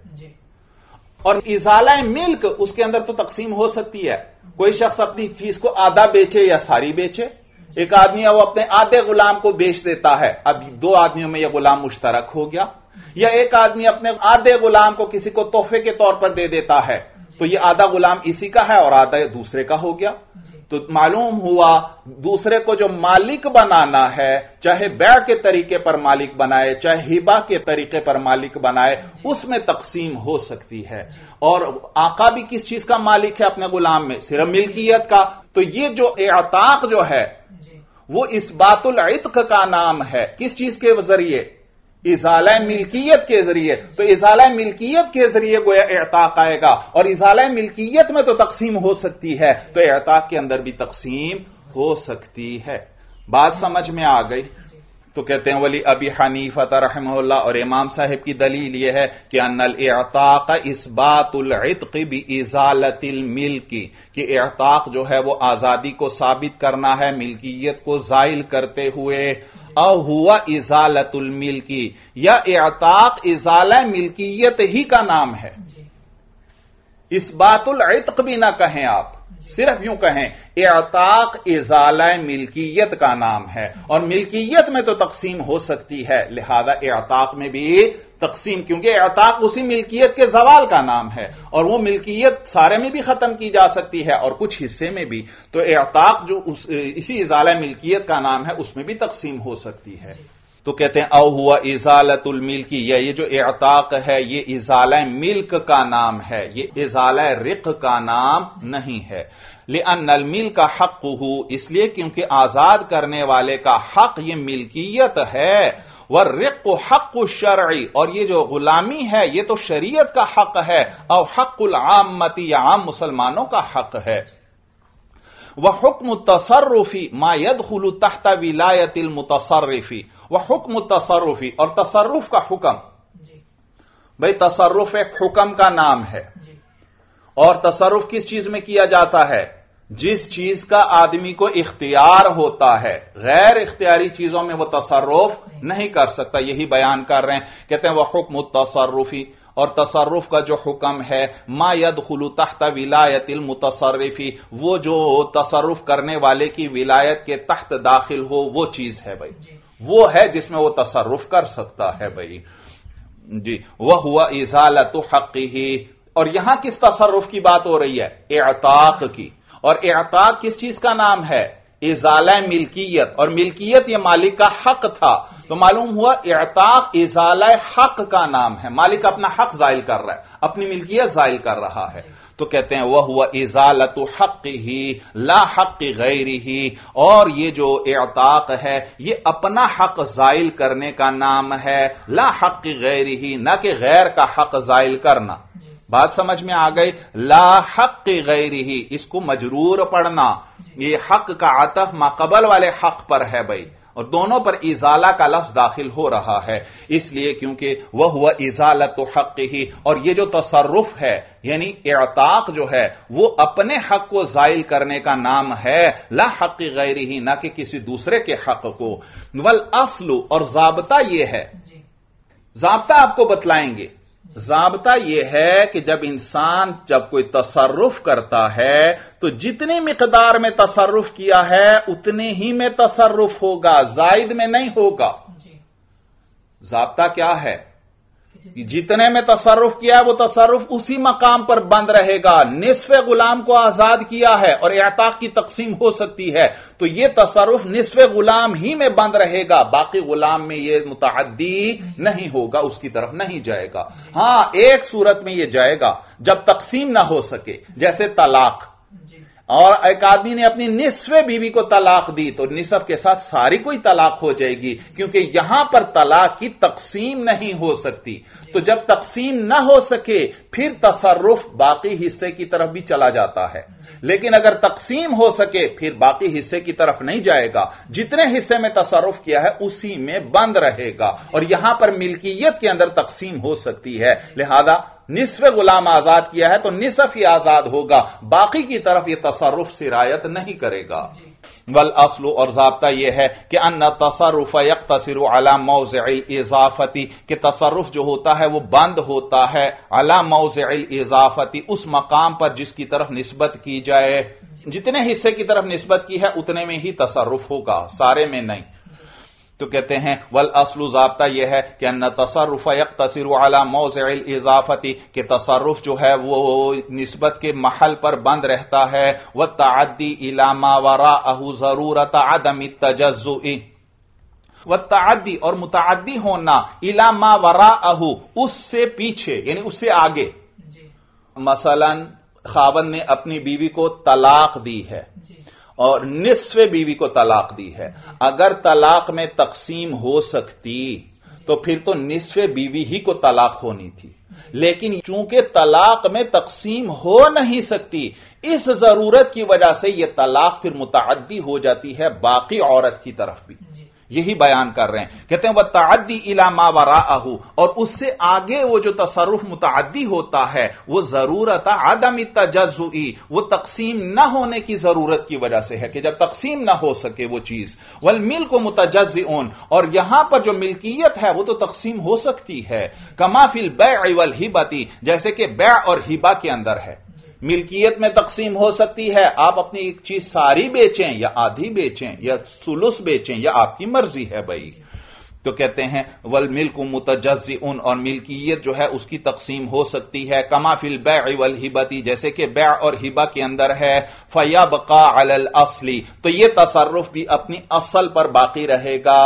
اور ازالہ ملک اس کے اندر تو تقسیم ہو سکتی ہے، کوئی شخص اپنی چیز کو آدھا بیچے یا ساری بیچے۔ ایک آدمی ہے وہ اپنے آدھے غلام کو بیچ دیتا ہے، اب دو آدمیوں میں یہ غلام مشترک ہو گیا، یا ایک آدمی اپنے آدھے غلام کو کسی کو تحفے کے طور پر دے دیتا ہے، تو یہ آدھا غلام اسی کا ہے اور آدھا دوسرے کا ہو گیا. تو معلوم ہوا دوسرے کو جو مالک بنانا ہے، چاہے بیع کے طریقے پر مالک بنائے چاہے ہبہ کے طریقے پر مالک بنائے، اس میں تقسیم ہو سکتی ہے. اور آقا بھی کس چیز کا مالک ہے اپنے غلام میں؟ صرف ملکیت کا. تو یہ جو اعتاق جو ہے وہ اثبات العتق کا نام ہے. کس چیز کے ذریعے؟ ازالہ ملکیت کے ذریعے. تو ازالہ ملکیت کے ذریعے گویا اعتاق آئے گا، اور ازالہ ملکیت میں تو تقسیم ہو سکتی ہے، تو اعتاق کے اندر بھی تقسیم ہو سکتی ہے. بات سمجھ میں آ گئی؟ تو کہتے ہیں ولی ابی حنیفہ رحمہ اللہ اور امام صاحب کی دلیل یہ ہے کہ ان الاعتاق اثبات العتق بازالۃ الملک، کہ اعتاق جو ہے وہ آزادی کو ثابت کرنا ہے ملکیت کو زائل کرتے ہوئے. او ہوا ازالۃ الملکی، یا اعتاق ازالہ ملکیت ہی کا نام ہے. اثبات العتق بھی نہ کہیں آپ، صرف یوں کہیں اعتاق ازالہ ملکیت کا نام ہے، اور ملکیت میں تو تقسیم ہو سکتی ہے، لہذا اعتاق میں بھی تقسیم، کیونکہ اعتاق اسی ملکیت کے زوال کا نام ہے، اور وہ ملکیت سارے میں بھی ختم کی جا سکتی ہے اور کچھ حصے میں بھی. تو اعتاق جو اس اسی ازالہ ملکیت کا نام ہے اس میں بھی تقسیم ہو سکتی ہے. تو کہتے ہیں او ہوا ازالۃ الملکی، یا یہ جو اعتاق ہے یہ ازالہ ملک کا نام ہے، یہ ازالہ رق کا نام نہیں ہے. لأن الملک حقہ، اس لیے کیونکہ آزاد کرنے والے کا حق یہ ملکیت ہے. والرق حق الشرعی، اور یہ جو غلامی ہے یہ تو شریعت کا حق ہے، او حق العامۃ، یا عام مسلمانوں کا حق ہے. وحکم التصرف ما يدخل تحت ولایت المتصرف، وحکم التصرف، اور تصرف کا حکم. بھئی تصرف ایک حکم کا نام ہے، اور تصرف کس چیز میں کیا جاتا ہے؟ جس چیز کا آدمی کو اختیار ہوتا ہے، غیر اختیاری چیزوں میں وہ تصرف نہیں کر سکتا. یہی بیان کر رہے ہیں، کہتے ہیں وہ حکم التصرفی، اور تصرف کا جو حکم ہے ما يدخل تحت ولایت المتصرفی، وہ جو تصرف کرنے والے کی ولایت کے تحت داخل ہو وہ چیز ہے بھائی، وہ ہے جس میں وہ تصرف کر سکتا ہے بھائی. جی وَهُوَ إِزَالَةُ حَقِّهِ، اور یہاں کس تصرف کی بات ہو رہی ہے؟ اعتاق کی. اور اعتاق کس چیز کا نام ہے؟ ازالہ ملکیت، اور ملکیت یہ مالک کا حق تھا. تو معلوم ہوا اعتاق ازالہ حق کا نام ہے، مالک اپنا حق زائل کر رہا ہے، اپنی ملکیت زائل کر رہا ہے. تو کہتے ہیں وَهُوَ إِزَالَةُ حَقِّهِ لَا حَقِّ غَيْرِهِ، اور یہ جو اعتاق ہے یہ اپنا حق زائل کرنے کا نام ہے، لا حق غیرہ، نہ کہ غیر کا حق زائل کرنا. بات سمجھ میں آ گئی؟ لا حق غیرہ، اس کو مجرور پڑھنا، یہ حق کا عطف ما قبل والے حق پر ہے بھائی، اور دونوں پر ازالہ کا لفظ داخل ہو رہا ہے، اس لیے کیونکہ وہ ہوا ازالۃ حقہ. اور یہ جو تصرف ہے یعنی اعتاق جو ہے وہ اپنے حق کو زائل کرنے کا نام ہے، لا حق غیرہ، نہ کہ کسی دوسرے کے حق کو. والاصل، اور ضابطہ یہ ہے، ضابطہ آپ کو بتلائیں گے. ضابطہ یہ ہے کہ جب انسان جب کوئی تصرف کرتا ہے تو جتنی مقدار میں تصرف کیا ہے اتنے ہی میں تصرف ہوگا، زائد میں نہیں ہوگا. ضابطہ کیا ہے؟ جتنے میں تصرف کیا ہے وہ تصرف اسی مقام پر بند رہے گا. نصف غلام کو آزاد کیا ہے اور اعتاق کی تقسیم ہو سکتی ہے، تو یہ تصرف نصف غلام ہی میں بند رہے گا، باقی غلام میں یہ متعدی نہیں ہوگا، اس کی طرف نہیں جائے گا. ہاں ایک صورت میں یہ جائے گا جب تقسیم نہ ہو سکے، جیسے طلاق. اور ایک آدمی نے اپنی نصف بیوی کو طلاق دی تو نصف کے ساتھ ساری کوئی طلاق ہو جائے گی، کیونکہ یہاں پر طلاق کی تقسیم نہیں ہو سکتی. تو جب تقسیم نہ ہو سکے پھر تصرف باقی حصے کی طرف بھی چلا جاتا ہے، لیکن اگر تقسیم ہو سکے پھر باقی حصے کی طرف نہیں جائے گا، جتنے حصے میں تصرف کیا ہے اسی میں بند رہے گا. اور یہاں پر ملکیت کے اندر تقسیم ہو سکتی ہے، لہذا نصف غلام آزاد کیا ہے تو نصف ہی آزاد ہوگا، باقی کی طرف یہ تصرف سرایت نہیں کرے گا. والاصل، اور ضابطہ یہ ہے کہ ان تصرف یقتصر علی موضع الاضافۃ، کہ تصرف جو ہوتا ہے وہ بند ہوتا ہے علی موضع الاضافۃ، اس مقام پر جس کی طرف نسبت کی جائے. جتنے حصے کی طرف نسبت کی ہے اتنے میں ہی تصرف ہوگا، سارے میں نہیں. تو کہتے ہیں والاصل ضابطہ یہ ہے کہ ان تصرف یقتصر علی موضع الاضافتی کہ تصرف جو ہے وہ نسبت کے محل پر بند رہتا ہے والتعدی الی ما وراءہ ضرورت عدم التجزؤ والتعدی اور متعدی ہونا الی ما وراءہ اس سے پیچھے یعنی اس سے آگے جی. مثلا خاوند نے اپنی بیوی کو طلاق دی ہے جی. اور نصف بیوی کو طلاق دی ہے اگر طلاق میں تقسیم ہو سکتی تو پھر تو نصف بیوی ہی کو طلاق ہونی تھی لیکن چونکہ طلاق میں تقسیم ہو نہیں سکتی اس ضرورت کی وجہ سے یہ طلاق پھر متعدی ہو جاتی ہے باقی عورت کی طرف بھی یہی بیان کر رہے ہیں کہتے ہیں وَالتَّعَدِّ إِلَى مَا وَرَاءَهُ اور اس سے آگے وہ جو تصرف متعدی ہوتا ہے وہ ضرورت عدم التجزؤ وہ تقسیم نہ ہونے کی ضرورت کی وجہ سے ہے کہ جب تقسیم نہ ہو سکے وہ چیز والملک متجزئ اور یہاں پر جو ملکیت ہے وہ تو تقسیم ہو سکتی ہے کما فی البیع والہبۃ جیسے کہ بیع اور ہبہ کے اندر ہے ملکیت میں تقسیم ہو سکتی ہے آپ اپنی ایک چیز ساری بیچیں یا آدھی بیچیں یا ثلث بیچیں یا آپ کی مرضی ہے بھائی تو کہتے ہیں والملک متجزئ اور ملکیت جو ہے اس کی تقسیم ہو سکتی ہے کما فی البیع والہبۃ جیسے کہ بیع اور ہبہ کے اندر ہے فیبقى علی الاصل تو یہ تصرف بھی اپنی اصل پر باقی رہے گا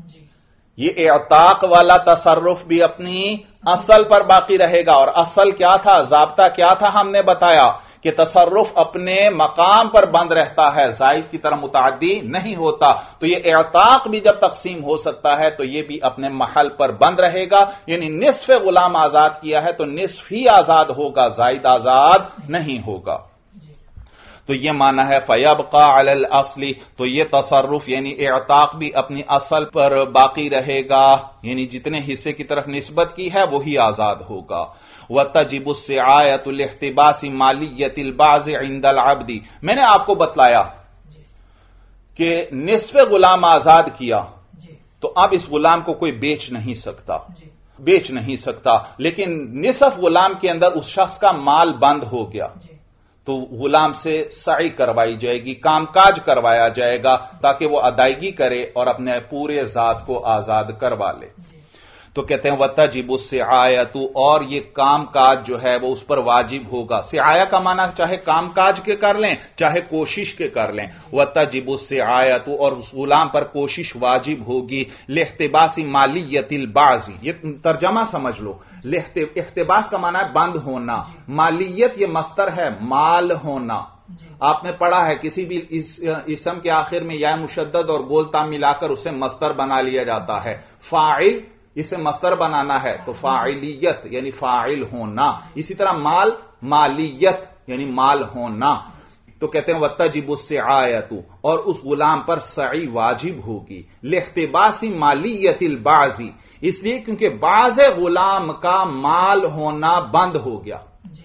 یہ اعتاق والا تصرف بھی اپنی اصل پر باقی رہے گا اور اصل کیا تھا ضابطہ کیا تھا ہم نے بتایا کہ تصرف اپنے مقام پر بند رہتا ہے زائد کی طرح متعدی نہیں ہوتا تو یہ اعتاق بھی جب تقسیم ہو سکتا ہے تو یہ بھی اپنے محل پر بند رہے گا یعنی نصف غلام آزاد کیا ہے تو نصف ہی آزاد ہوگا زائد آزاد نہیں ہوگا تو یہ معنی ہے فیبقى علی الاصل تو یہ تصرف یعنی اعتاق بھی اپنی اصل پر باقی رہے گا یعنی جتنے حصے کی طرف نسبت کی ہے وہی آزاد ہوگا وتجب السعایۃ لاحتباس مالیۃ البعض عند العبد میں نے آپ کو بتلایا کہ نصف غلام آزاد کیا تو اب اس غلام کو کوئی بیچ نہیں سکتا بیچ نہیں سکتا لیکن نصف غلام کے اندر اس شخص کا مال بند ہو گیا تو غلام سے سعی کروائی جائے گی کام کاج کروایا جائے گا تاکہ وہ ادائیگی کرے اور اپنے پورے ذات کو آزاد کروا لے تو کہتے ہیں وتجب السعایۃ اور یہ کام کاج جو ہے وہ اس پر واجب ہوگا سعایہ کا معنی چاہے کام کاج کے کر لیں چاہے کوشش کے کر لیں وتجب السعایۃ اور اس غلام پر کوشش واجب ہوگی لاحتباس مالیۃ البعض یہ ترجمہ سمجھ لو احتباس کا معنی ہے بند ہونا مالیت یہ مصدر ہے مال ہونا آپ نے پڑھا ہے کسی بھی اسم کے آخر میں یا مشدد اور گول تا ملا کر اسے مصدر بنا لیا جاتا ہے فاعل اسے مصدر بنانا ہے تو فاعلیت یعنی فاعل ہونا اسی طرح مال مالیت یعنی مال ہونا تو کہتے ہیں وتجب السعایۃ اور اس غلام پر سعی واجب ہوگی لاحتباس مالیۃ البعض اس لیے کیونکہ بعض غلام کا مال ہونا بند ہو گیا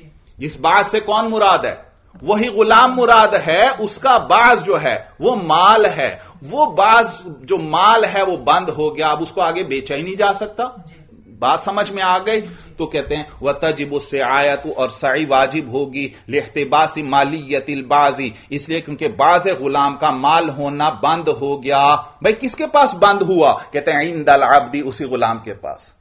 جس بعض سے کون مراد ہے وہی غلام مراد ہے اس کا بعض جو ہے وہ مال ہے وہ بعض جو مال ہے وہ بند ہو گیا اب اس کو آگے بیچا ہی نہیں جا سکتا بات سمجھ میں آ گئی تو کہتے ہیں وتجب السعایۃ اور سعی واجب ہوگی لاحتباس مالیۃ البعض اس لیے کیونکہ بعض غلام کا مال ہونا بند ہو گیا بھائی کس کے پاس بند ہوا کہتے ہیں عند العبد اسی غلام کے پاس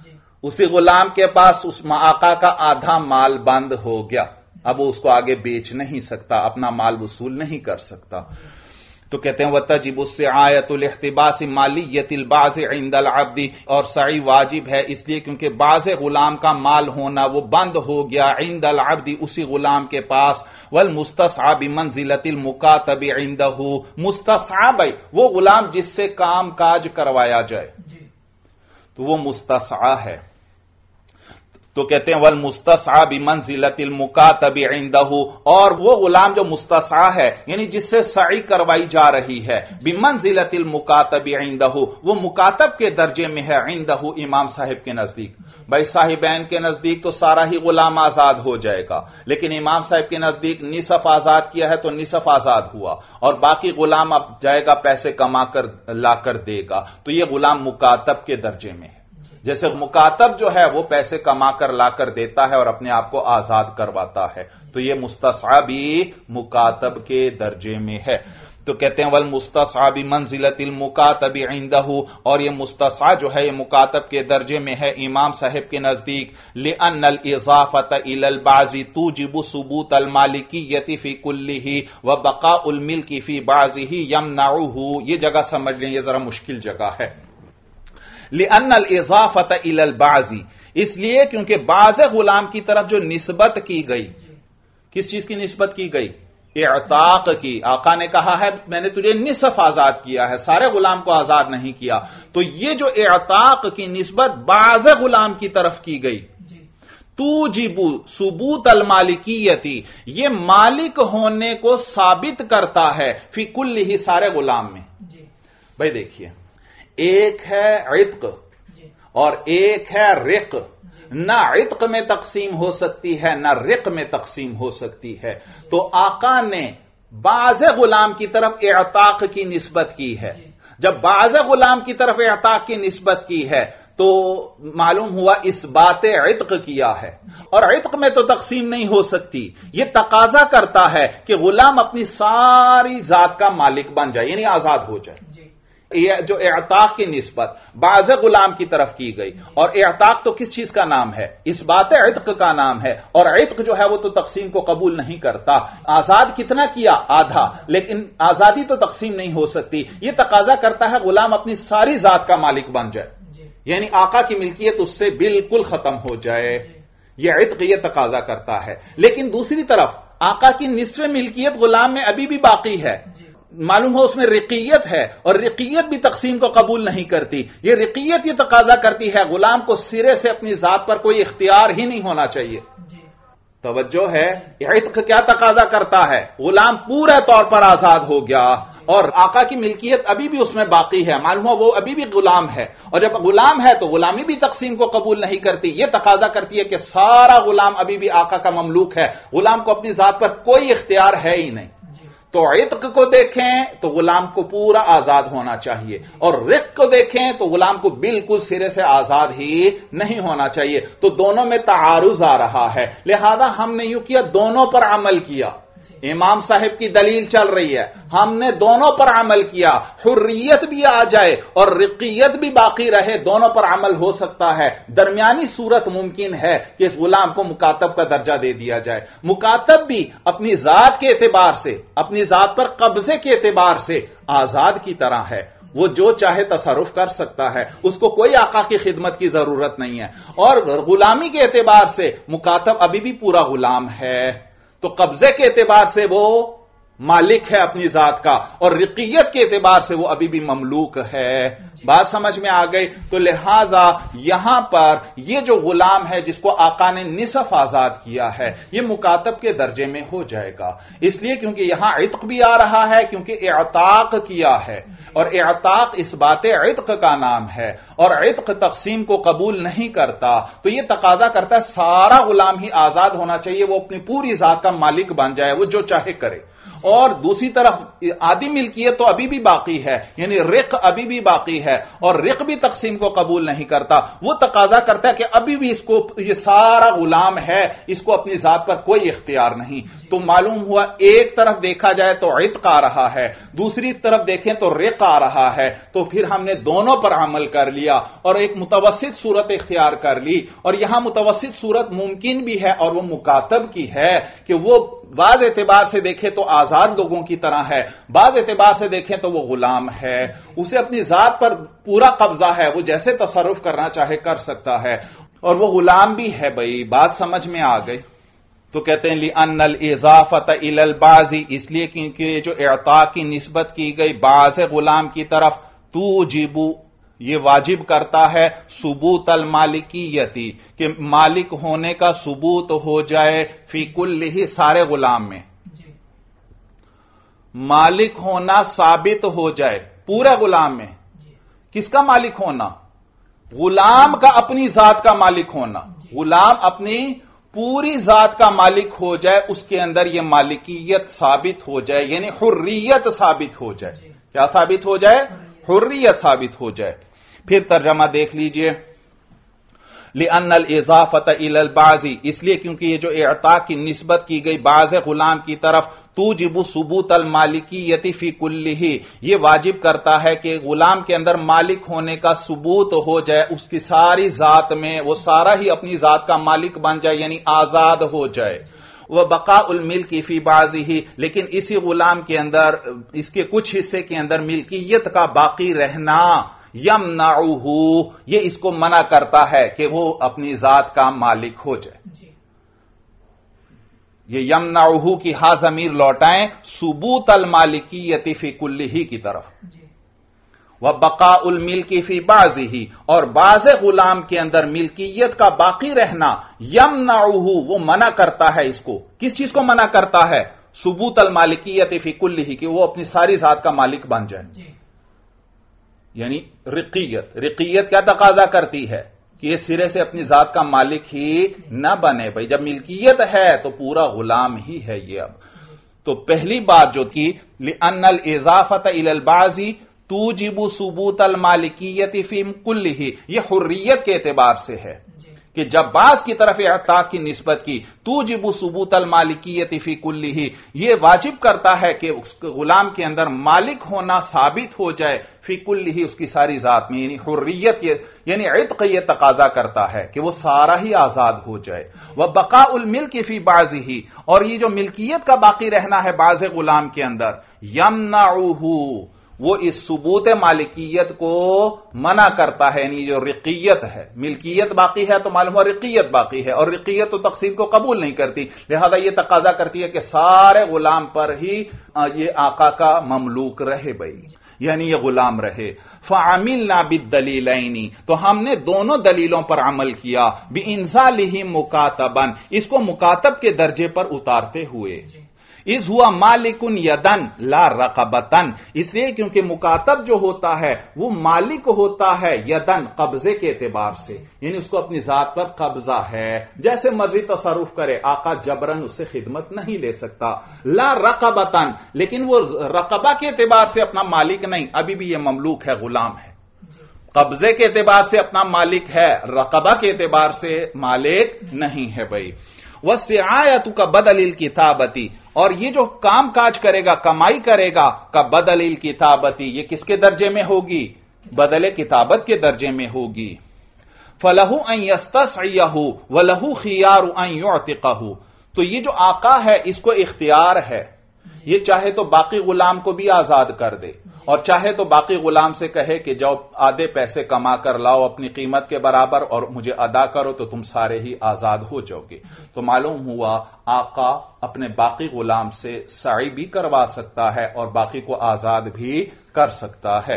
اسی غلام کے پاس اس آقا کا آدھا مال بند ہو گیا اب وہ اس کو آگے بیچ نہیں سکتا اپنا مال وصول نہیں کر سکتا تو کہتے ہیں وتجب السعایۃ لاحتباس مالیۃ البعض عند العبد اور سعی واجب ہے اس لیے کیونکہ بعض غلام کا مال ہونا وہ بند ہو گیا عند العبد اسی غلام کے پاس والمستسعى بمنزلۃ المکاتب عنده مستسعى بھائی وہ غلام جس سے کام کاج کروایا جائے تو وہ مستسعى ہے تو کہتے ہیں والمستسعى بمنزلۃ المکاتب عنده اور وہ غلام جو مستسعى ہے یعنی جس سے سعی کروائی جا رہی ہے بمنزلۃ المکاتب عنده وہ مکاتب کے درجے میں ہے عنده امام صاحب کے نزدیک بھائی صاحبین کے نزدیک تو سارا ہی غلام آزاد ہو جائے گا لیکن امام صاحب کے نزدیک نصف آزاد کیا ہے تو نصف آزاد ہوا اور باقی غلام اب جائے گا پیسے کما کر لا کر دے گا تو یہ غلام مکاتب کے درجے میں ہے جیسے مکاتب جو ہے وہ پیسے کما کر لا کر دیتا ہے اور اپنے آپ کو آزاد کرواتا ہے، تو یہ مستسعی بھی مکاتب کے درجے میں ہے۔ تو کہتے ہیں والمستسعی بمنزلۃ المکاتب عندہ، اور یہ مستسعی جو ہے یہ مکاتب کے درجے میں ہے امام صاحب کے نزدیک، لأن الاضافۃ الی البعض توجب ثبوت المالکیۃ فی کلہ وبقاء الملک فی بعضہ یمنعہ۔ یہ جگہ سمجھ لیں، یہ ذرا مشکل جگہ ہے۔ لأن الاضافۃ الی البعض، اس لیے کیونکہ بعض غلام کی طرف جو نسبت کی گئی، کس چیز کی نسبت کی گئی؟ اعتاق کی۔ آقا نے کہا ہے میں نے تجھے نصف آزاد کیا ہے، سارے غلام کو آزاد نہیں کیا، تو یہ جو اعتاق کی نسبت بعض غلام کی طرف کی گئی، توجب ثبوت المالکیتی، یہ مالک ہونے کو ثابت کرتا ہے فی کل ہی، سارے غلام میں۔ بھائی دیکھیے، ایک ہے عتق اور ایک ہے رق، نہ عتق میں تقسیم ہو سکتی ہے نہ رق میں تقسیم ہو سکتی ہے، تو آقا نے بعض غلام کی طرف اعتاق کی نسبت کی ہے۔ جب بعض غلام کی طرف اعتاق کی نسبت کی ہے تو معلوم ہوا اس بات عتق کیا ہے، اور عتق میں تو تقسیم نہیں ہو سکتی، یہ تقاضا کرتا ہے کہ غلام اپنی ساری ذات کا مالک بن جائے، یعنی آزاد ہو جائے۔ یہ جو اعتاق کی نسبت بعض غلام کی طرف کی گئی، اور اعتاق تو کس چیز کا نام ہے؟ اس بات عتق کا نام ہے، اور عتق جو ہے وہ تو تقسیم کو قبول نہیں کرتا۔ آزاد کتنا کیا؟ آدھا، لیکن آزادی تو تقسیم نہیں ہو سکتی، یہ تقاضا کرتا ہے غلام اپنی ساری ذات کا مالک بن جائے، یعنی آقا کی ملکیت اس سے بالکل ختم ہو جائے، یہ عتق یہ تقاضا کرتا ہے۔ لیکن دوسری طرف آقا کی نصف ملکیت غلام میں ابھی بھی باقی ہے، معلوم ہو اس میں رقیت ہے، اور رقیت بھی تقسیم کو قبول نہیں کرتی۔ یہ رقیت یہ تقاضا کرتی ہے غلام کو سرے سے اپنی ذات پر کوئی اختیار ہی نہیں ہونا چاہیے۔ توجہ ہے، عتق کیا تقاضا کرتا ہے؟ غلام پورے طور پر آزاد ہو گیا اور آقا کی ملکیت ابھی بھی اس میں باقی ہے، معلوم ہو وہ ابھی بھی غلام ہے، اور جب غلام ہے تو غلامی بھی تقسیم کو قبول نہیں کرتی، یہ تقاضا کرتی ہے کہ سارا غلام ابھی بھی آقا کا مملوک ہے، غلام کو اپنی ذات پر کوئی اختیار ہے ہی نہیں۔ تو عتق کو دیکھیں تو غلام کو پورا آزاد ہونا چاہیے، اور رق کو دیکھیں تو غلام کو بالکل سرے سے آزاد ہی نہیں ہونا چاہیے، تو دونوں میں تعارض آ رہا ہے، لہذا ہم نے یوں کیا، دونوں پر عمل کیا۔ امام صاحب کی دلیل چل رہی ہے، ہم نے دونوں پر عمل کیا، حریت بھی آ جائے اور رقیت بھی باقی رہے، دونوں پر عمل ہو سکتا ہے۔ درمیانی صورت ممکن ہے کہ اس غلام کو مکاتب کا درجہ دے دیا جائے، مکاتب بھی اپنی ذات کے اعتبار سے، اپنی ذات پر قبضے کے اعتبار سے آزاد کی طرح ہے، وہ جو چاہے تصرف کر سکتا ہے، اس کو کوئی آقا کی خدمت کی ضرورت نہیں ہے، اور غلامی کے اعتبار سے مکاتب ابھی بھی پورا غلام ہے، تو قبضے کے اعتبار سے وہ مالک ہے اپنی ذات کا، اور رقیت کے اعتبار سے وہ ابھی بھی مملوک ہے۔ بات سمجھ میں آ گئی؟ تو لہذا یہاں پر یہ جو غلام ہے جس کو آقا نے نصف آزاد کیا ہے، یہ مکاتب کے درجے میں ہو جائے گا، اس لیے کیونکہ یہاں عتق بھی آ رہا ہے، کیونکہ اعتاق کیا ہے، اور اعتاق اس بات عتق کا نام ہے، اور عتق تقسیم کو قبول نہیں کرتا، تو یہ تقاضا کرتا ہے سارا غلام ہی آزاد ہونا چاہیے، وہ اپنی پوری ذات کا مالک بن جائے، وہ جو چاہے کرے۔ اور دوسری طرف آدھی ملکیت تو ابھی بھی باقی ہے، یعنی رق ابھی بھی باقی ہے، اور رق بھی تقسیم کو قبول نہیں کرتا، وہ تقاضا کرتا ہے کہ ابھی بھی اس کو یہ سارا غلام ہے، اس کو اپنی ذات پر کوئی اختیار نہیں۔ تو معلوم ہوا ایک طرف دیکھا جائے تو عتق آ رہا ہے، دوسری طرف دیکھیں تو رق آ رہا ہے، تو پھر ہم نے دونوں پر عمل کر لیا اور ایک متوسط صورت اختیار کر لی، اور یہاں متوسط صورت ممکن بھی ہے اور وہ مکاتب کی ہے کہ وہ بعض اعتبار سے دیکھیں تو آزاد لوگوں کی طرح ہے، بعض اعتبار سے دیکھیں تو وہ غلام ہے، اسے اپنی ذات پر پورا قبضہ ہے، وہ جیسے تصرف کرنا چاہے کر سکتا ہے، اور وہ غلام بھی ہے۔ بھائی بات سمجھ میں آ گئی؟ تو کہتے ہیں لِأَنَّ الْإِضَافَةَ إِلَى الْبَعْضِ، اس لیے کیونکہ جو اعطاء کی نسبت کی گئی بعض غلام کی طرف، توجب یہ واجب کرتا ہے ثبوت المالکیتی، کہ مالک ہونے کا ثبوت ہو جائے، فی کلہ سارے غلام میں مالک ہونا ثابت ہو جائے، پورے غلام میں۔ کس کا مالک ہونا؟ غلام کا اپنی ذات کا مالک ہونا، غلام اپنی پوری ذات کا مالک ہو جائے، اس کے اندر یہ مالکیت ثابت ہو جائے، یعنی حریت ثابت ہو جائے۔ کیا ثابت ہو جائے؟ حریت ثابت ہو جائے۔ پھر ترجمہ دیکھ لیجئے، لأن الاضافۃ الی البعض، اس لیے کیونکہ یہ جو اعطاء کی نسبت کی گئی بعض غلام کی طرف، توجب ثبوت المالکیت فی کلہ، یہ واجب کرتا ہے کہ غلام کے اندر مالک ہونے کا ثبوت ہو جائے، اس کی ساری ذات میں وہ سارا ہی اپنی ذات کا مالک بن جائے، یعنی آزاد ہو جائے۔ وبقاء الملک فی بعضہ، لیکن اسی غلام کے اندر اس کے کچھ حصے کے اندر ملکیت کا باقی رہنا، یمنعہ، یہ اس کو منع کرتا ہے کہ وہ اپنی ذات کا مالک ہو جائے۔ یہ یمنعہ کی ہا ضمیر لوٹائیں ثبوت المالکیت فی کلہ کی طرف، وبقاء الملک فی بعضہ، اور بعض غلام کے اندر ملکیت کا باقی رہنا، یمنعہ، وہ منع کرتا ہے اس کو، کس چیز کو منع کرتا ہے؟ ثبوت المالکیت فی کلہ، کہ وہ اپنی ساری ذات کا مالک بن جائے۔ یعنی رقیت، رقیت کیا تقاضا کرتی ہے کہ یہ سرے سے اپنی ذات کا مالک ہی نہ بنے، بھائی جب ملکیت ہے تو پورا غلام ہی ہے یہ۔ اب تو پہلی بات جو کی لأن الاضافۃ الی البعض توجب ثبوت المالکیت فی کلہ، یہ حریت کے اعتبار سے ہے کہ جب بعض کی طرف اعطاء کی نسبت کی، توجب ثبوت المالکیت فی کلہ، یہ واجب کرتا ہے کہ اس غلام کے اندر مالک ہونا ثابت ہو جائے، فی کلہ، اس کی ساری ذات میں، یعنی حریت، یعنی عتق یہ تقاضا کرتا ہے کہ وہ سارا ہی آزاد ہو جائے۔ وبقاء الملک فی بعضہ، اور یہ جو ملکیت کا باقی رہنا ہے بعض غلام کے اندر، یمنعہ، وہ اس ثبوت مالکیت کو منع کرتا ہے، یعنی جو رقیت ہے، ملکیت باقی ہے تو معلوم ہوا رقیت باقی ہے، اور رقیت تو تقسیم کو قبول نہیں کرتی، لہذا یہ تقاضا کرتی ہے کہ سارے غلام پر ہی یہ آقا کا مملوک رہے، بھائی یعنی یہ غلام رہے۔ فعملنا بالدلیلین، تو ہم نے دونوں دلیلوں پر عمل کیا، بانزالہ مکاتبا، اس کو مکاتب کے درجے پر اتارتے ہوئے، اذ ہوا مالک یدن لا رقبتن، اس لیے کیونکہ مکاتب جو ہوتا ہے وہ مالک ہوتا ہے یدن، قبضے کے اعتبار سے، یعنی اس کو اپنی ذات پر قبضہ ہے، جیسے مرضی تصرف کرے، آقا جبرن اس سے خدمت نہیں لے سکتا۔ لا رقبتن، لیکن وہ رقبہ کے اعتبار سے اپنا مالک نہیں، ابھی بھی یہ مملوک ہے، غلام ہے، قبضے کے اعتبار سے اپنا مالک ہے، رقبہ کے اعتبار سے مالک نہیں ہے بھائی۔ وَالسِّعَایَةُ كَبَدَلِ الْكِتَابَةِ، اور یہ جو کام کاج کرے گا، کمائی کرے گا، كَبَدَلِ الْكِتَابَةِ، یہ کس کے درجے میں ہوگی؟ بدل کتابت کے درجے میں ہوگی۔ فَلَهُ أَن يَسْتَسْعِيَهُ وَلَهُ خِيَارُ أَن يُعْتِقَهُ، تو یہ جو آقا ہے اس کو اختیار ہے، یہ چاہے تو باقی غلام کو بھی آزاد کر دے، اور چاہے تو باقی غلام سے کہے کہ جاؤ آدھے پیسے کما کر لاؤ اپنی قیمت کے برابر اور مجھے ادا کرو تو تم سارے ہی آزاد ہو جاؤ گے۔ تو معلوم ہوا آقا اپنے باقی غلام سے سعی بھی کروا سکتا ہے اور باقی کو آزاد بھی کر سکتا ہے۔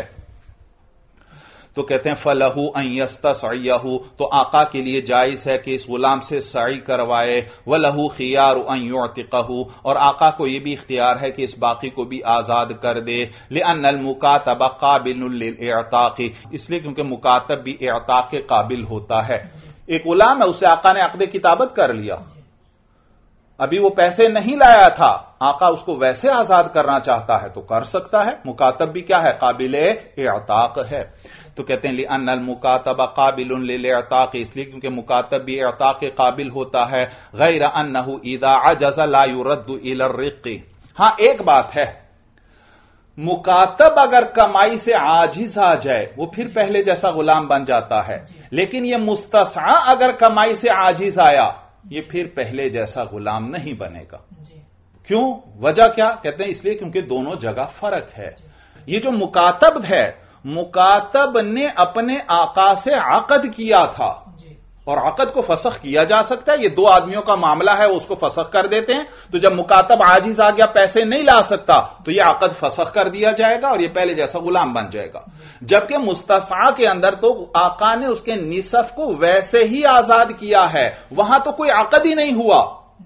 تو کہتے ہیں فَلَهُ أَن يَسْتَسْعِيَهُ، تو آقا کے لیے جائز ہے کہ اس غلام سے سعی کروائے، وَلَهُ خِيَارُ أَن يُعْتِقَهُ، اور آقا کو یہ بھی اختیار ہے کہ اس باقی کو بھی آزاد کر دے، لِأَنَّ الْمُكَاتَبَ قَابِلٌ لِلْإِعْتَاقِ، اس لیے کیونکہ مکاتب بھی اعتاق کے قابل ہوتا ہے۔ ایک غلام ہے، اسے آقا نے عقد کتابت کر لیا، ابھی وہ پیسے نہیں لایا تھا، آقا اس کو ویسے آزاد کرنا چاہتا ہے تو کر سکتا ہے، مکاتب بھی کیا ہے؟ قابل اعتاق ہے۔ تو کہتے ہیں لِأَنَّ الْمُكَاتَبَ قَابِلٌ لِلْإِعْتَاقِ، اس لیے کیونکہ مکاتب بھی اعتاق کے قابل ہوتا ہے، غیر أَنَّهُ إِذَا عَجَزَ لَا يُرَدُّ إِلَى الرِّقِّ، ہاں ایک بات ہے، مکاتب اگر کمائی سے عاجز آ جائے وہ پھر پہلے جیسا غلام بن جاتا ہے، لیکن یہ مستسعی اگر کمائی سے عاجز آیا یہ پھر پہلے جیسا غلام نہیں بنے گا۔ کیوں؟ وجہ کیا؟ کہتے ہیں اس لیے کیونکہ دونوں جگہ فرق ہے۔ یہ جو مکاتب ہے، مکاتب نے اپنے آقا سے عقد کیا تھا، اور عقد کو فسخ کیا جا سکتا ہے، یہ دو آدمیوں کا معاملہ ہے، وہ اس کو فسخ کر دیتے ہیں، تو جب مکاتب عاجز آ گیا پیسے نہیں لا سکتا تو یہ عقد فسخ کر دیا جائے گا اور یہ پہلے جیسا غلام بن جائے گا۔ جبکہ مستسعی کے اندر تو آقا نے اس کے نصف کو ویسے ہی آزاد کیا ہے، وہاں تو کوئی عقد ہی نہیں ہوا،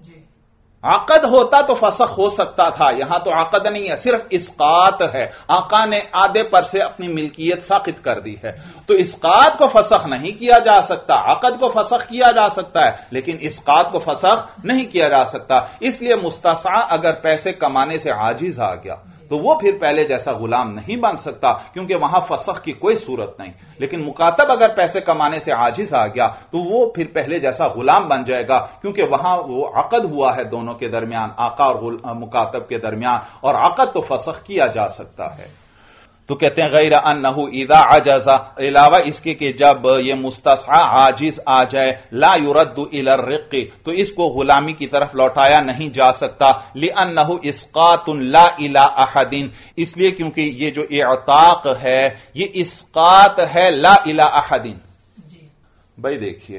عقد ہوتا تو فسخ ہو سکتا تھا، یہاں تو عقد نہیں ہے، صرف اسقاط ہے، آقا نے آدھے پر سے اپنی ملکیت ساقط کر دی ہے، تو اسقاط کو فسخ نہیں کیا جا سکتا، عقد کو فسخ کیا جا سکتا ہے لیکن اسقاط کو فسخ نہیں کیا جا سکتا۔ اس لیے مستسعی اگر پیسے کمانے سے عاجز آ گیا تو وہ پھر پہلے جیسا غلام نہیں بن سکتا کیونکہ وہاں فسخ کی کوئی صورت نہیں. لیکن مکاتب اگر پیسے کمانے سے عاجز آ گیا تو وہ پھر پہلے جیسا غلام بن جائے گا کیونکہ وہاں وہ عقد ہوا ہے دونوں کے درمیان، آقا اور مکاتب کے درمیان، اور عقد تو فسخ کیا جا سکتا ہے. تو کہتے ہیں غیر انہ اذا عجز، علاوہ اس کے کہ جب یہ مستسعی عاجز آ جائے، لا يرد الى الرق، تو اس کو غلامی کی طرف لوٹایا نہیں جا سکتا، لانہ اسقاط لا الى احد، اس لیے کیونکہ یہ جو اعتاق ہے یہ اسقاط ہے لا الى احد. بھائی دیکھیے،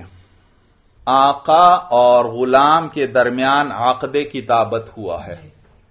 آقا اور غلام کے درمیان عقد کتابت ہوا ہے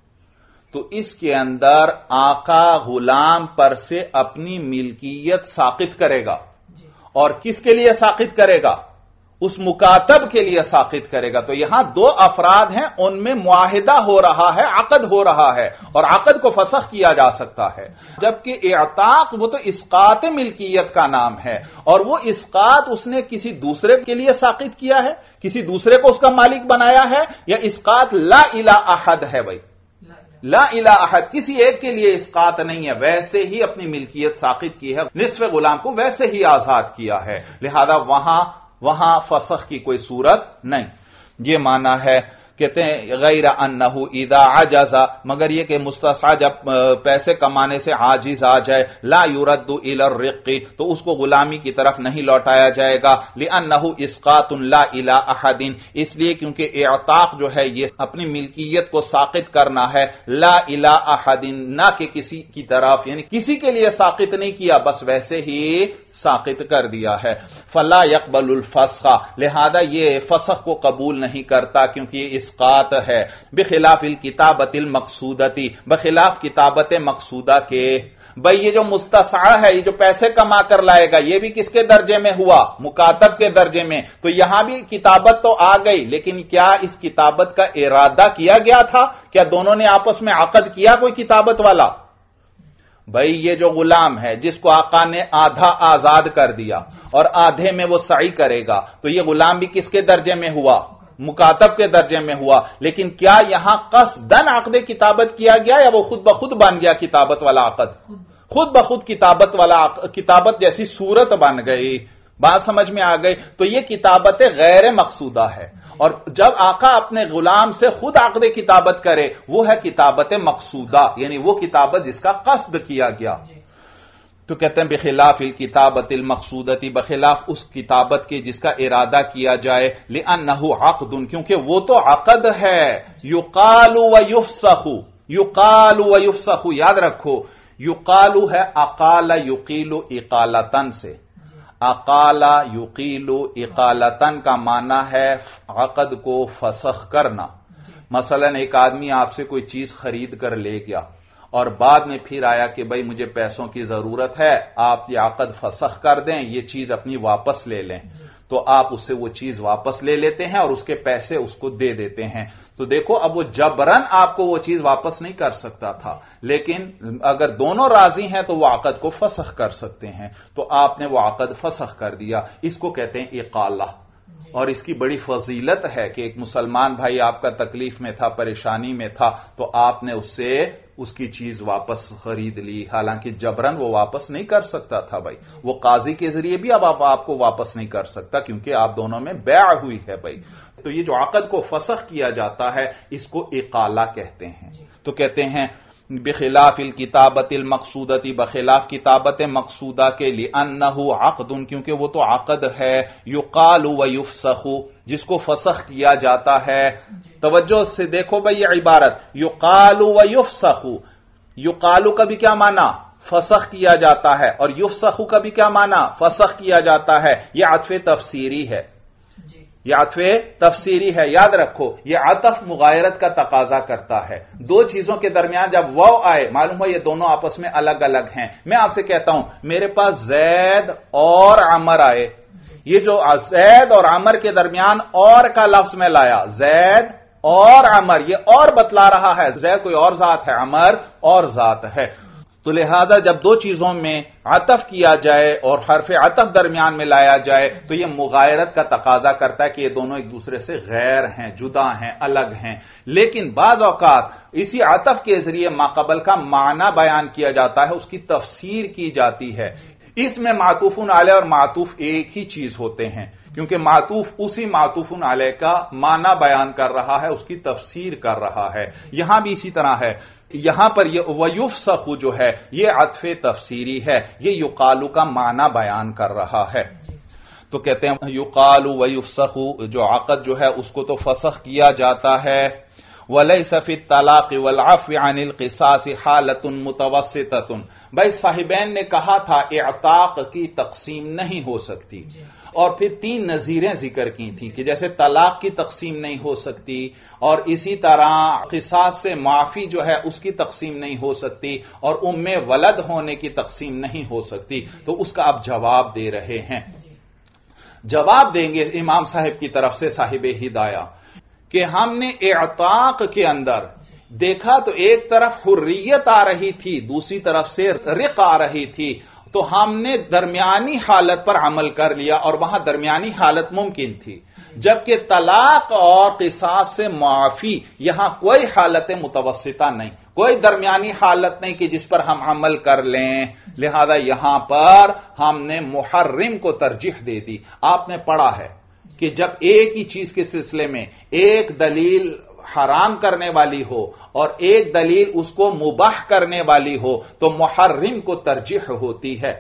تو اس کے اندر آقا غلام پر سے اپنی ملکیت ساقط کرے گا، اور کس کے لیے ساقط کرے گا؟ اس مکاتب کے لیے ساقط کرے گا. تو یہاں دو افراد ہیں، ان میں معاہدہ ہو رہا ہے، عقد ہو رہا ہے، اور عقد کو فسخ کیا جا سکتا ہے. جبکہ اعتاق وہ تو اسقاط ملکیت کا نام ہے، اور وہ اسقاط اس نے کسی دوسرے کے لیے ساقط کیا ہے، کسی دوسرے کو اس کا مالک بنایا ہے، یا اسقاط لا الى احد ہے. بھائی لا الہ احد، کسی ایک کے لیے اسقاط نہیں ہے، ویسے ہی اپنی ملکیت ساقط کی ہے، نصف غلام کو ویسے ہی آزاد کیا ہے، لہذا وہاں وہاں فسخ کی کوئی صورت نہیں. یہ معنی ہے. کہتے ہیں غیر انہ اذا عجز، مگر یہ کہ مستسعی جب پیسے کمانے سے عاجز آ جائے، لا يرد الى الرق، تو اس کو غلامی کی طرف نہیں لوٹایا جائے گا، لانہ اسقاط لا الى احد، اس لیے کیونکہ اعتاق جو ہے یہ اپنی ملکیت کو ساقط کرنا ہے، لا الى احد، نہ کہ کسی کی طرف، یعنی کسی کے لیے ساقط نہیں کیا، بس ویسے ہی ساقط کر دیا ہے. فلا يقبل الفسخ، لہذا یہ فسخ کو قبول نہیں کرتا کیونکہ یہ اسقاط ہے. بخلاف الکتابت المقصودتی، بخلاف کتابت مقصودہ کے. بھئی یہ جو مستسعی ہے، یہ جو پیسے کما کر لائے گا، یہ بھی کس کے درجے میں ہوا؟ مکاتب کے درجے میں. تو یہاں بھی کتابت تو آ گئی، لیکن کیا اس کتابت کا ارادہ کیا گیا تھا؟ کیا دونوں نے آپس میں عقد کیا کوئی کتابت والا؟ بھئی یہ جو غلام ہے جس کو آقا نے آدھا آزاد کر دیا اور آدھے میں وہ سعی کرے گا، تو یہ غلام بھی کس کے درجے میں ہوا؟ مکاتب کے درجے میں ہوا. لیکن کیا یہاں قصدن عقد کتابت کیا گیا یا وہ خود بخود بن گیا کتابت والا عقد؟ خود بخود کتابت والا کتابت جیسی صورت بن گئی. بات سمجھ میں آ گئی؟ تو یہ کتابت غیر مقصودہ ہے، اور جب آقا اپنے غلام سے خود عقد کتابت کرے وہ ہے کتابت مقصودہ، یعنی وہ کتابت جس کا قصد کیا گیا. تو کہتے ہیں بخلاف الکتابت المقصودتی، بخلاف اس کتابت کے جس کا ارادہ کیا جائے، لأنہ عقد، کیونکہ وہ تو عقد ہے. یقال ویفسخ، یقال ویفسخ، یاد رکھو یقال ہے اقال یقیل اقالتن سے. اقال یقیل اقالتن کا معنی ہے عقد کو فسخ کرنا. مثلا ایک آدمی آپ سے کوئی چیز خرید کر لے گیا اور بعد میں پھر آیا کہ بھائی مجھے پیسوں کی ضرورت ہے، آپ یہ عقد فسخ کر دیں، یہ چیز اپنی واپس لے لیں. تو آپ اس سے وہ چیز واپس لے لیتے ہیں اور اس کے پیسے اس کو دے دیتے ہیں. تو دیکھو اب وہ جبرن آپ کو وہ چیز واپس نہیں کر سکتا تھا، لیکن اگر دونوں راضی ہیں تو وہ عقد کو فسخ کر سکتے ہیں. تو آپ نے وہ عقد فسخ کر دیا، اس کو کہتے ہیں اقالہ. اور اس کی بڑی فضیلت ہے کہ ایک مسلمان بھائی آپ کا تکلیف میں تھا، پریشانی میں تھا، تو آپ نے اس سے اس کی چیز واپس خرید لی، حالانکہ جبرن وہ واپس نہیں کر سکتا تھا. بھائی وہ قاضی کے ذریعے بھی اب آپ آپ کو واپس نہیں کر سکتا کیونکہ آپ دونوں میں بیع ہوئی ہے. بھائی تو یہ جو عقد کو فسخ کیا جاتا ہے اس کو اقالہ کہتے ہیں. تو کہتے ہیں بخلاف الکتابت المقصودتی، بخلاف کتابت مقصودہ کے، لأنہ عقد، کیونکہ وہ تو عقد ہے، یقال ویفسخ، جس کو فسخ کیا جاتا ہے. توجہ سے دیکھو بھئی یہ عبارت یقال ویفسخ، یقال کا بھی کیا معنی؟ فسخ کیا جاتا ہے، اور یفسخ کا بھی کیا معنی؟ فسخ کیا جاتا ہے. یہ عطف تفسیری ہے، یہ عطف تفسیری ہے. یاد رکھو یہ عطف مغایرت کا تقاضا کرتا ہے. دو چیزوں کے درمیان جب واو آئے معلوم ہو یہ دونوں آپس میں الگ الگ ہیں. میں آپ سے کہتا ہوں میرے پاس زید اور عمر آئے، یہ جو زید اور عمر کے درمیان اور کا لفظ میں لایا، زید اور عمر، یہ اور بتلا رہا ہے زید کوئی اور ذات ہے، عمر اور ذات ہے. تو لہذا جب دو چیزوں میں عطف کیا جائے اور حرف عطف درمیان میں لایا جائے تو یہ مغایرت کا تقاضا کرتا ہے کہ یہ دونوں ایک دوسرے سے غیر ہیں، جدا ہیں، الگ ہیں. لیکن بعض اوقات اسی عطف کے ذریعے ماقبل کا معنی بیان کیا جاتا ہے، اس کی تفسیر کی جاتی ہے. اس میں معطوف علیہ اور معطوف ایک ہی چیز ہوتے ہیں، کیونکہ معطوف اسی معطوف علیہ کا معنی بیان کر رہا ہے، اس کی تفسیر کر رہا ہے. یہاں بھی اسی طرح ہے. یہاں پر یہ ویفسخ جو ہے یہ عطف تفسیری ہے، یہ یقالو کا معنی بیان کر رہا ہے. تو کہتے ہیں یقالو ویفسخ، جو عقد جو ہے اس کو تو فسخ کیا جاتا ہے. وَلَيْسَ فِي الطَّلَاقِ وَالْعَفْوِ عَنِ الْقِصَاصِ حَالَةٌ مُتَوَسِّطَةٌ. بھائی صاحبین نے کہا تھا اعتاق کی تقسیم نہیں ہو سکتی، اور پھر تین نظیریں ذکر کی تھیں کہ جیسے طلاق کی تقسیم نہیں ہو سکتی، اور اسی طرح قصاص سے معافی جو ہے اس کی تقسیم نہیں ہو سکتی، اور ام ولد ہونے کی تقسیم نہیں ہو سکتی. تو اس کا آپ جواب دے رہے ہیں. جواب دیں گے امام صاحب کی طرف سے صاحب ہدایہ کہ ہم نے اعتاق کے اندر دیکھا تو ایک طرف حریت آ رہی تھی، دوسری طرف سے رق آ رہی تھی، تو ہم نے درمیانی حالت پر عمل کر لیا اور وہاں درمیانی حالت ممکن تھی. جبکہ طلاق اور قصاص سے معافی یہاں کوئی حالت متوسطہ نہیں، کوئی درمیانی حالت نہیں کہ جس پر ہم عمل کر لیں. لہذا یہاں پر ہم نے محرم کو ترجیح دے دی. آپ نے پڑھا ہے کہ جب ایک ہی چیز کے سلسلے میں ایک دلیل حرام کرنے والی ہو اور ایک دلیل اس کو مباح کرنے والی ہو تو محرم کو ترجیح ہوتی ہے.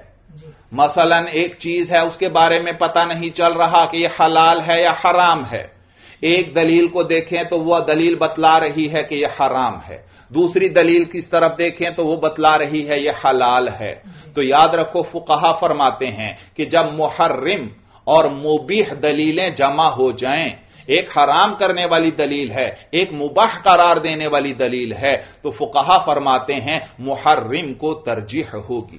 مثلا ایک چیز ہے اس کے بارے میں پتہ نہیں چل رہا کہ یہ حلال ہے یا حرام ہے، ایک دلیل کو دیکھیں تو وہ دلیل بتلا رہی ہے کہ یہ حرام ہے، دوسری دلیل کس طرف دیکھیں تو وہ بتلا رہی ہے یہ حلال ہے. تو یاد رکھو فقہا فرماتے ہیں کہ جب محرم اور مبیح دلیلیں جمع ہو جائیں، ایک حرام کرنے والی دلیل ہے، ایک مباح قرار دینے والی دلیل ہے، تو فقہا فرماتے ہیں محرم کو ترجیح ہوگی.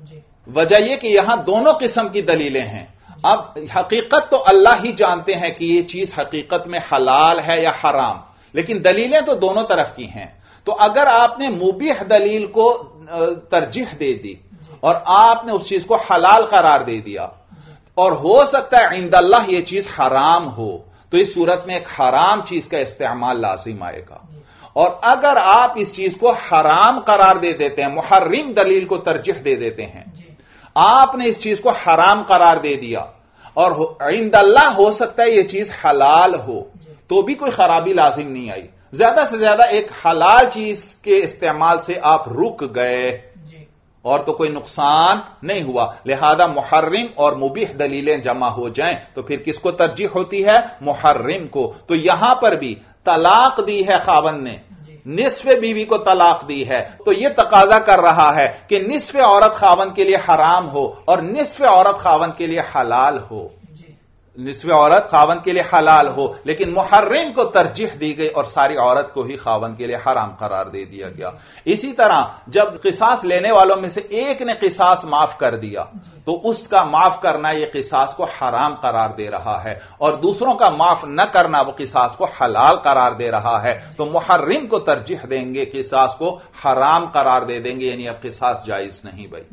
وجہ یہ کہ یہاں دونوں قسم کی دلیلیں ہیں. اب حقیقت تو اللہ ہی جانتے ہیں کہ یہ چیز حقیقت میں حلال ہے یا حرام، لیکن دلیلیں تو دونوں طرف کی ہیں. تو اگر آپ نے مبیح دلیل کو ترجیح دے دی اور آپ نے اس چیز کو حلال قرار دے دیا، اور ہو سکتا ہے عند اللہ یہ چیز حرام ہو، تو اس صورت میں ایک حرام چیز کا استعمال لازم آئے گا. اور اگر آپ اس چیز کو حرام قرار دے دیتے ہیں، محرم دلیل کو ترجیح دے دیتے ہیں، آپ نے اس چیز کو حرام قرار دے دیا اور عند اللہ ہو سکتا ہے یہ چیز حلال ہو، تو بھی کوئی خرابی لازم نہیں آئی. زیادہ سے زیادہ ایک حلال چیز کے استعمال سے آپ رک گئے اور تو کوئی نقصان نہیں ہوا. لہذا محرم اور مبیح دلیلیں جمع ہو جائیں تو پھر کس کو ترجیح ہوتی ہے؟ محرم کو. تو یہاں پر بھی طلاق دی ہے خاوند نے، نصف بیوی کو طلاق دی ہے، تو یہ تقاضا کر رہا ہے کہ نصف عورت خاوند کے لیے حرام ہو اور نصف عورت خاوند کے لیے حلال ہو. نصف عورت خاوند کے لیے حلال ہو، لیکن محرم کو ترجیح دی گئی اور ساری عورت کو ہی خاوند کے لیے حرام قرار دے دیا گیا. اسی طرح جب قصاص لینے والوں میں سے ایک نے قصاص معاف کر دیا تو اس کا معاف کرنا یہ قصاص کو حرام قرار دے رہا ہے، اور دوسروں کا معاف نہ کرنا وہ قصاص کو حلال قرار دے رہا ہے. تو محرم کو ترجیح دیں گے، قصاص کو حرام قرار دے دیں گے، یعنی اب قصاص جائز نہیں. بھائی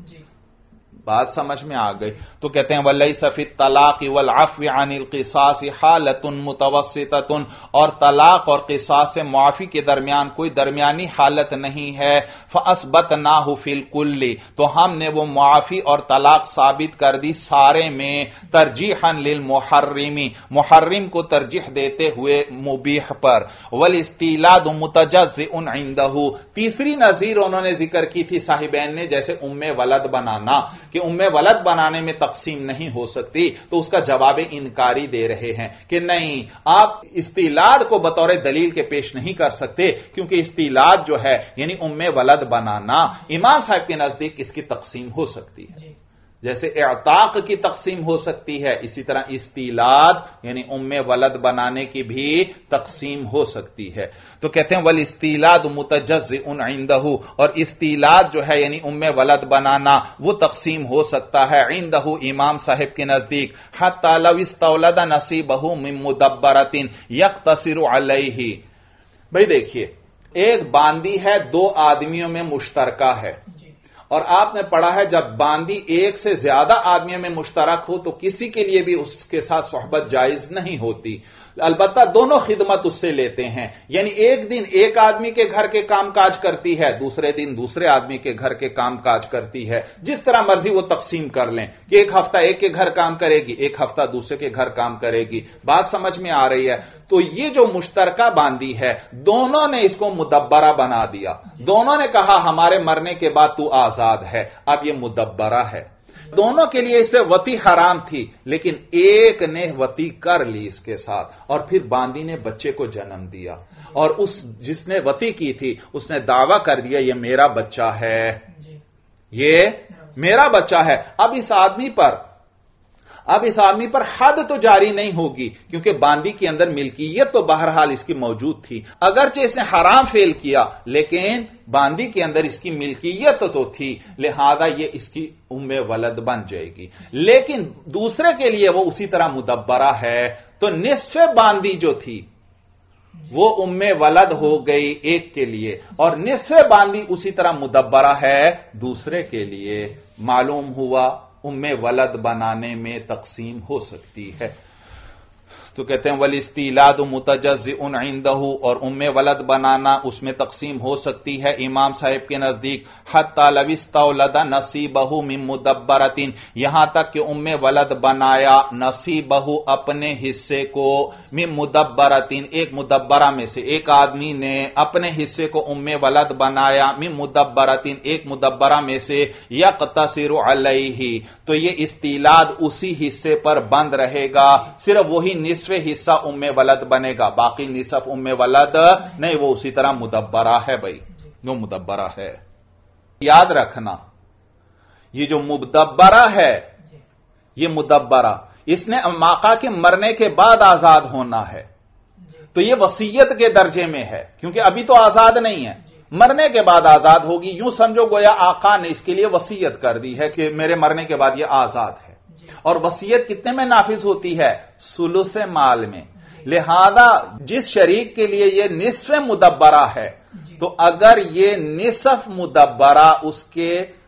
بات سمجھ میں آ گئی. تو کہتے ہیں وَلَيْسَ فِي الطَّلَاقِ وَالْعَفْوِ عَنِ الْقِصَاصِ حَالَةٌ مُتَوَسِّطَةٌ، اور طلاق اور قصاص سے معافی کے درمیان کوئی درمیانی حالت نہیں ہے. فَأَثْبَتْنَاهُ فِي الْكُلِّ، تو ہم نے وہ معافی اور طلاق ثابت کر دی سارے میں. ترجیحاً للمحرم، محرم کو ترجیح دیتے ہوئے مبیح پر. وَالْإِسْتِيلَادُ مُتَجَزِّئٌ عِندَهُ، تیسری نظیر انہوں نے ذکر کی تھی صاحبین نے، جیسے ام ولد بنانا، کہ ام ولد بنانے میں تقسیم نہیں ہو سکتی. تو اس کا جواب انکاری دے رہے ہیں کہ نہیں، آپ استیلاد کو بطور دلیل کے پیش نہیں کر سکتے، کیونکہ استیلاد جو ہے یعنی ام ولد بنانا، امام صاحب کے نزدیک اس کی تقسیم ہو سکتی ہے. جیسے اعتاق کی تقسیم ہو سکتی ہے، اسی طرح استیلاد یعنی ام ولد بنانے کی بھی تقسیم ہو سکتی ہے. تو کہتے ہیں والاستیلاد متجزئ عندہ، اور استیلاد جو ہے یعنی ام ولد بنانا وہ تقسیم ہو سکتا ہے عندہ امام صاحب کے نزدیک. حتی لو استولد نصیبہ من مدبرۃ یقتصر علیہ. بھئی دیکھیے، ایک باندی ہے دو آدمیوں میں مشترکہ ہے، اور آپ نے پڑھا ہے جب باندی ایک سے زیادہ آدمیوں میں مشترک ہو تو کسی کے لیے بھی اس کے ساتھ صحبت جائز نہیں ہوتی، البتہ دونوں خدمت اس سے لیتے ہیں، یعنی ایک دن ایک آدمی کے گھر کے کام کاج کرتی ہے، دوسرے دن دوسرے آدمی کے گھر کے کام کاج کرتی ہے، جس طرح مرضی وہ تقسیم کر لیں کہ ایک ہفتہ ایک کے گھر کام کرے گی، ایک ہفتہ دوسرے کے گھر کام کرے گی۔ بات سمجھ میں آ رہی ہے؟ تو یہ جو مشترکہ باندی ہے دونوں نے اس کو مدبرہ بنا دیا، دونوں نے کہا ہمارے مرنے کے بعد تو آزاد ہے، اب یہ مدبرہ ہے۔ دونوں کے لیے اسے وطی حرام تھی، لیکن ایک نے وطی کر لی اس کے ساتھ، اور پھر باندی نے بچے کو جنم دیا، اور اس جس نے وطی کی تھی اس نے دعویٰ کر دیا یہ میرا بچہ ہے، یہ میرا بچہ ہے۔ اب اس آدمی پر اب اس آدمی پر حد تو جاری نہیں ہوگی، کیونکہ باندی کے اندر ملکیت تو بہرحال اس کی موجود تھی، اگرچہ اس نے حرام فعل کیا لیکن باندی کے اندر اس کی ملکیت تو تھی، لہذا یہ اس کی ام ولد بن جائے گی۔ لیکن دوسرے کے لیے وہ اسی طرح مدبرہ ہے، تو نصف باندی جو تھی وہ ام ولد ہو گئی ایک کے لیے، اور نصف باندی اسی طرح مدبرہ ہے دوسرے کے لیے۔ معلوم ہوا ام ولد بنانے میں تقسیم ہو سکتی ہے۔ تو کہتے ہیں والاستیلاد متجزئ عنده، اور ام ولد بنانا اس میں تقسیم ہو سکتی ہے امام صاحب کے نزدیک، حتی لو استولد نصیبہ من مدبرۃ، یہاں تک کہ ام ولد بنایا نصیبہ اپنے حصے کو، من مدبرۃ ایک مدبرہ میں سے، ایک آدمی نے اپنے حصے کو ام ولد بنایا، من مدبرۃ ایک مدبرہ میں سے، یقتصر علیہ، تو یہ استیلاد اسی حصے پر بند رہے گا، صرف وہی نصف حصہ ام ولد بنے گا، باقی نصف ام ولد نہیں، وہ اسی طرح مدبرہ ہے بھائی، جو مدبرہ ہے۔ یاد رکھنا یہ جو مدبرہ ہے، یہ مدبرہ اس نے آقا کے مرنے کے بعد آزاد ہونا ہے، تو یہ وصیت کے درجے میں ہے، کیونکہ ابھی تو آزاد نہیں ہے، مرنے کے بعد آزاد ہوگی۔ یوں سمجھو گویا آقا نے اس کے لیے وصیت کر دی ہے کہ میرے مرنے کے بعد یہ آزاد ہے، اور وصیت کتنے میں نافذ ہوتی ہے؟ ثلث مال میں۔ لہذا جس شریک کے لیے یہ نصف مدبرہ ہے، تو اگر یہ نصف مدبرہ اس کے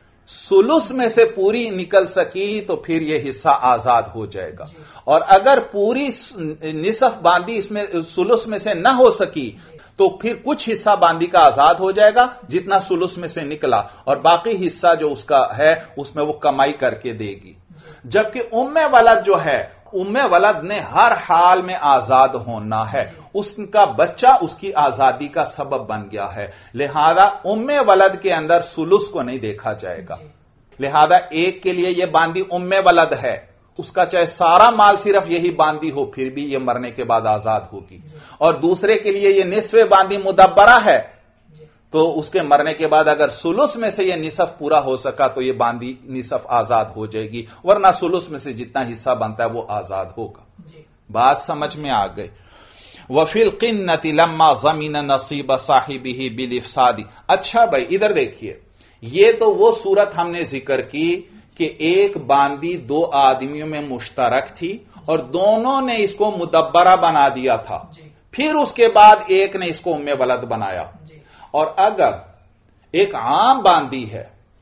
ثلث میں سے پوری نکل سکی تو پھر یہ حصہ آزاد ہو جائے گا، اور اگر پوری نصف باندی اس میں ثلث میں سے نہ ہو سکی تو پھر کچھ حصہ باندی کا آزاد ہو جائے گا جتنا ثلث میں سے نکلا، اور باقی حصہ جو اس کا ہے اس میں وہ کمائی کر کے دے گی۔ جبکہ ام ولد جو ہے، ام ولد نے ہر حال میں آزاد ہونا ہے، اس کا بچہ اس کی آزادی کا سبب بن گیا ہے، لہذا ام ولد کے اندر ثلث کو نہیں دیکھا جائے گا۔ لہذا ایک کے لیے یہ باندی ام ولد ہے، اس کا چاہے سارا مال صرف یہی باندی ہو پھر بھی یہ مرنے کے بعد آزاد ہوگی، اور دوسرے کے لیے یہ نصف باندی مدبرہ ہے، تو اس کے مرنے کے بعد اگر ثلث میں سے یہ نصف پورا ہو سکا تو یہ باندی نصف آزاد ہو جائے گی، ورنہ ثلث میں سے جتنا حصہ بنتا ہے وہ آزاد ہوگا۔ بات سمجھ میں آ گئی؟ وفی القنۃ لما ضمن نصیب صاحبہ بالافساد۔ اچھا بھائی ادھر دیکھیے، یہ تو وہ صورت ہم نے ذکر کی کہ ایک باندی دو آدمیوں میں مشترک تھی اور دونوں نے اس کو مدبرہ بنا دیا تھا، پھر اس کے بعد ایک نے اس کو ام ولد بنایا۔ اور اگر ایک عام باندی ہے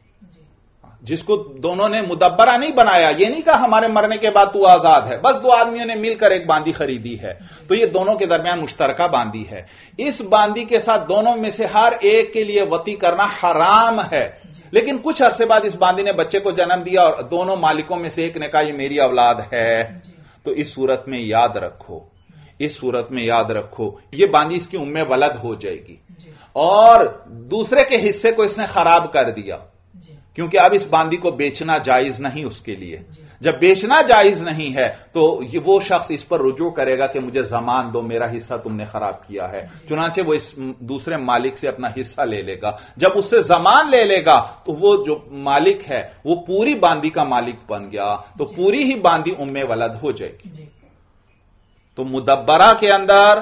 جس کو دونوں نے مدبرہ نہیں بنایا، یہ نہیں کہا ہمارے مرنے کے بعد تو آزاد ہے، بس دو آدمیوں نے مل کر ایک باندی خریدی ہے، تو یہ دونوں کے درمیان مشترکہ باندی ہے، اس باندی کے ساتھ دونوں میں سے ہر ایک کے لیے وطی کرنا حرام ہے، لیکن کچھ عرصے بعد اس باندی نے بچے کو جنم دیا اور دونوں مالکوں میں سے ایک نے کہا یہ میری اولاد ہے، تو اس صورت میں یاد رکھو اس صورت میں یاد رکھو یہ باندی اس کی ام ولد ہو جائے گی، اور دوسرے کے حصے کو اس نے خراب کر دیا، کیونکہ اب اس باندی کو بیچنا جائز نہیں اس کے لیے، جب بیچنا جائز نہیں ہے تو یہ وہ شخص اس پر رجوع کرے گا کہ مجھے زمان دو، میرا حصہ تم نے خراب کیا ہے، چنانچہ وہ اس دوسرے مالک سے اپنا حصہ لے لے گا، جب اس سے زمان لے لے گا تو وہ جو مالک ہے وہ پوری باندی کا مالک بن گیا، تو پوری ہی باندی ام ولد ہو جائے گی۔ تو مدبرہ کے اندر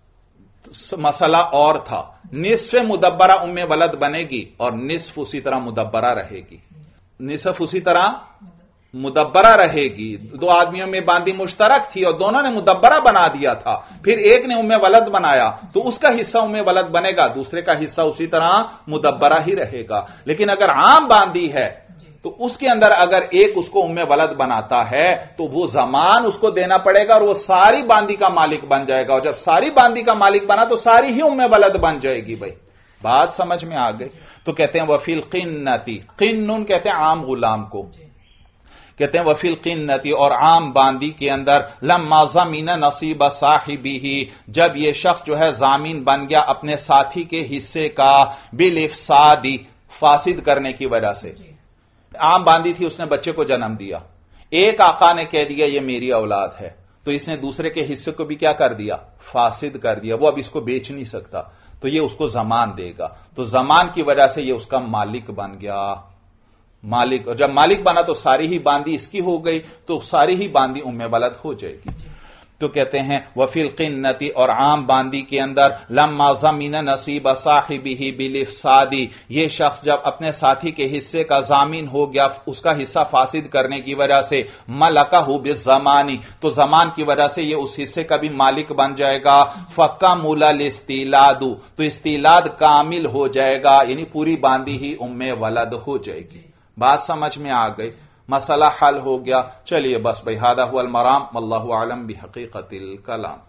مسئلہ اور تھا، نصف مدبرہ ام ولد بنے گی اور نصف اسی طرح مدبرہ رہے گی، نصف اسی طرح مدبرہ رہے گی. دو آدمیوں میں باندی مشترک تھی اور دونوں نے مدبرہ بنا دیا تھا, پھر ایک نے ام ولد بنایا تو اس کا حصہ ام ولد بنے گا, دوسرے کا حصہ اسی طرح مدبرہ ہی رہے گا. لیکن اگر عام باندی ہے تو اس کے اندر اگر ایک اس کو ام ولد بناتا ہے تو وہ زمان اس کو دینا پڑے گا اور وہ ساری باندی کا مالک بن جائے گا, اور جب ساری باندی کا مالک بنا تو ساری ہی ام ولد بن جائے گی. بھائی بات سمجھ میں آ گئی؟ تو کہتے ہیں وفی القنتی, قنن کہتے ہیں عام غلام کو, کہتے ہیں وفی القنتی اور عام باندی کے اندر لما ضمن نصیب صاحبہ, جب یہ شخص جو ہے ضامین بن گیا اپنے ساتھی کے حصے کا, بالافساد فاسد کرنے کی وجہ سے. عام باندی تھی, اس نے بچے کو جنم دیا, ایک آقا نے کہہ دیا یہ میری اولاد ہے, تو اس نے دوسرے کے حصے کو بھی کیا کر دیا؟ فاسد کر دیا. وہ اب اس کو بیچ نہیں سکتا تو یہ اس کو زمان دے گا, تو زمان کی وجہ سے یہ اس کا مالک بن گیا. مالک, اور جب مالک بنا تو ساری ہی باندی اس کی ہو گئی, تو ساری ہی باندی ام ولد ہو جائے گی. تو کہتے ہیں وفی القنتی اور عام باندی کے اندر لما ضمن نصیب صاحبہ بالافساد, یہ شخص جب اپنے ساتھی کے حصے کا ضامن ہو گیا اس کا حصہ فاسد کرنے کی وجہ سے, ملکہ بالزمان, تو زمان کی وجہ سے یہ اس حصے کا بھی مالک بن جائے گا. فکمل الاستیلاد, تو استیلاد کامل ہو جائے گا, یعنی پوری باندی ہی ام ولد ہو جائے گی. بات سمجھ میں آ گئی؟ مسئلہ حل ہو گیا. چلیے بس بھائی, ھذا ھو المرام واللہ اعلم بحقیقت الکلام.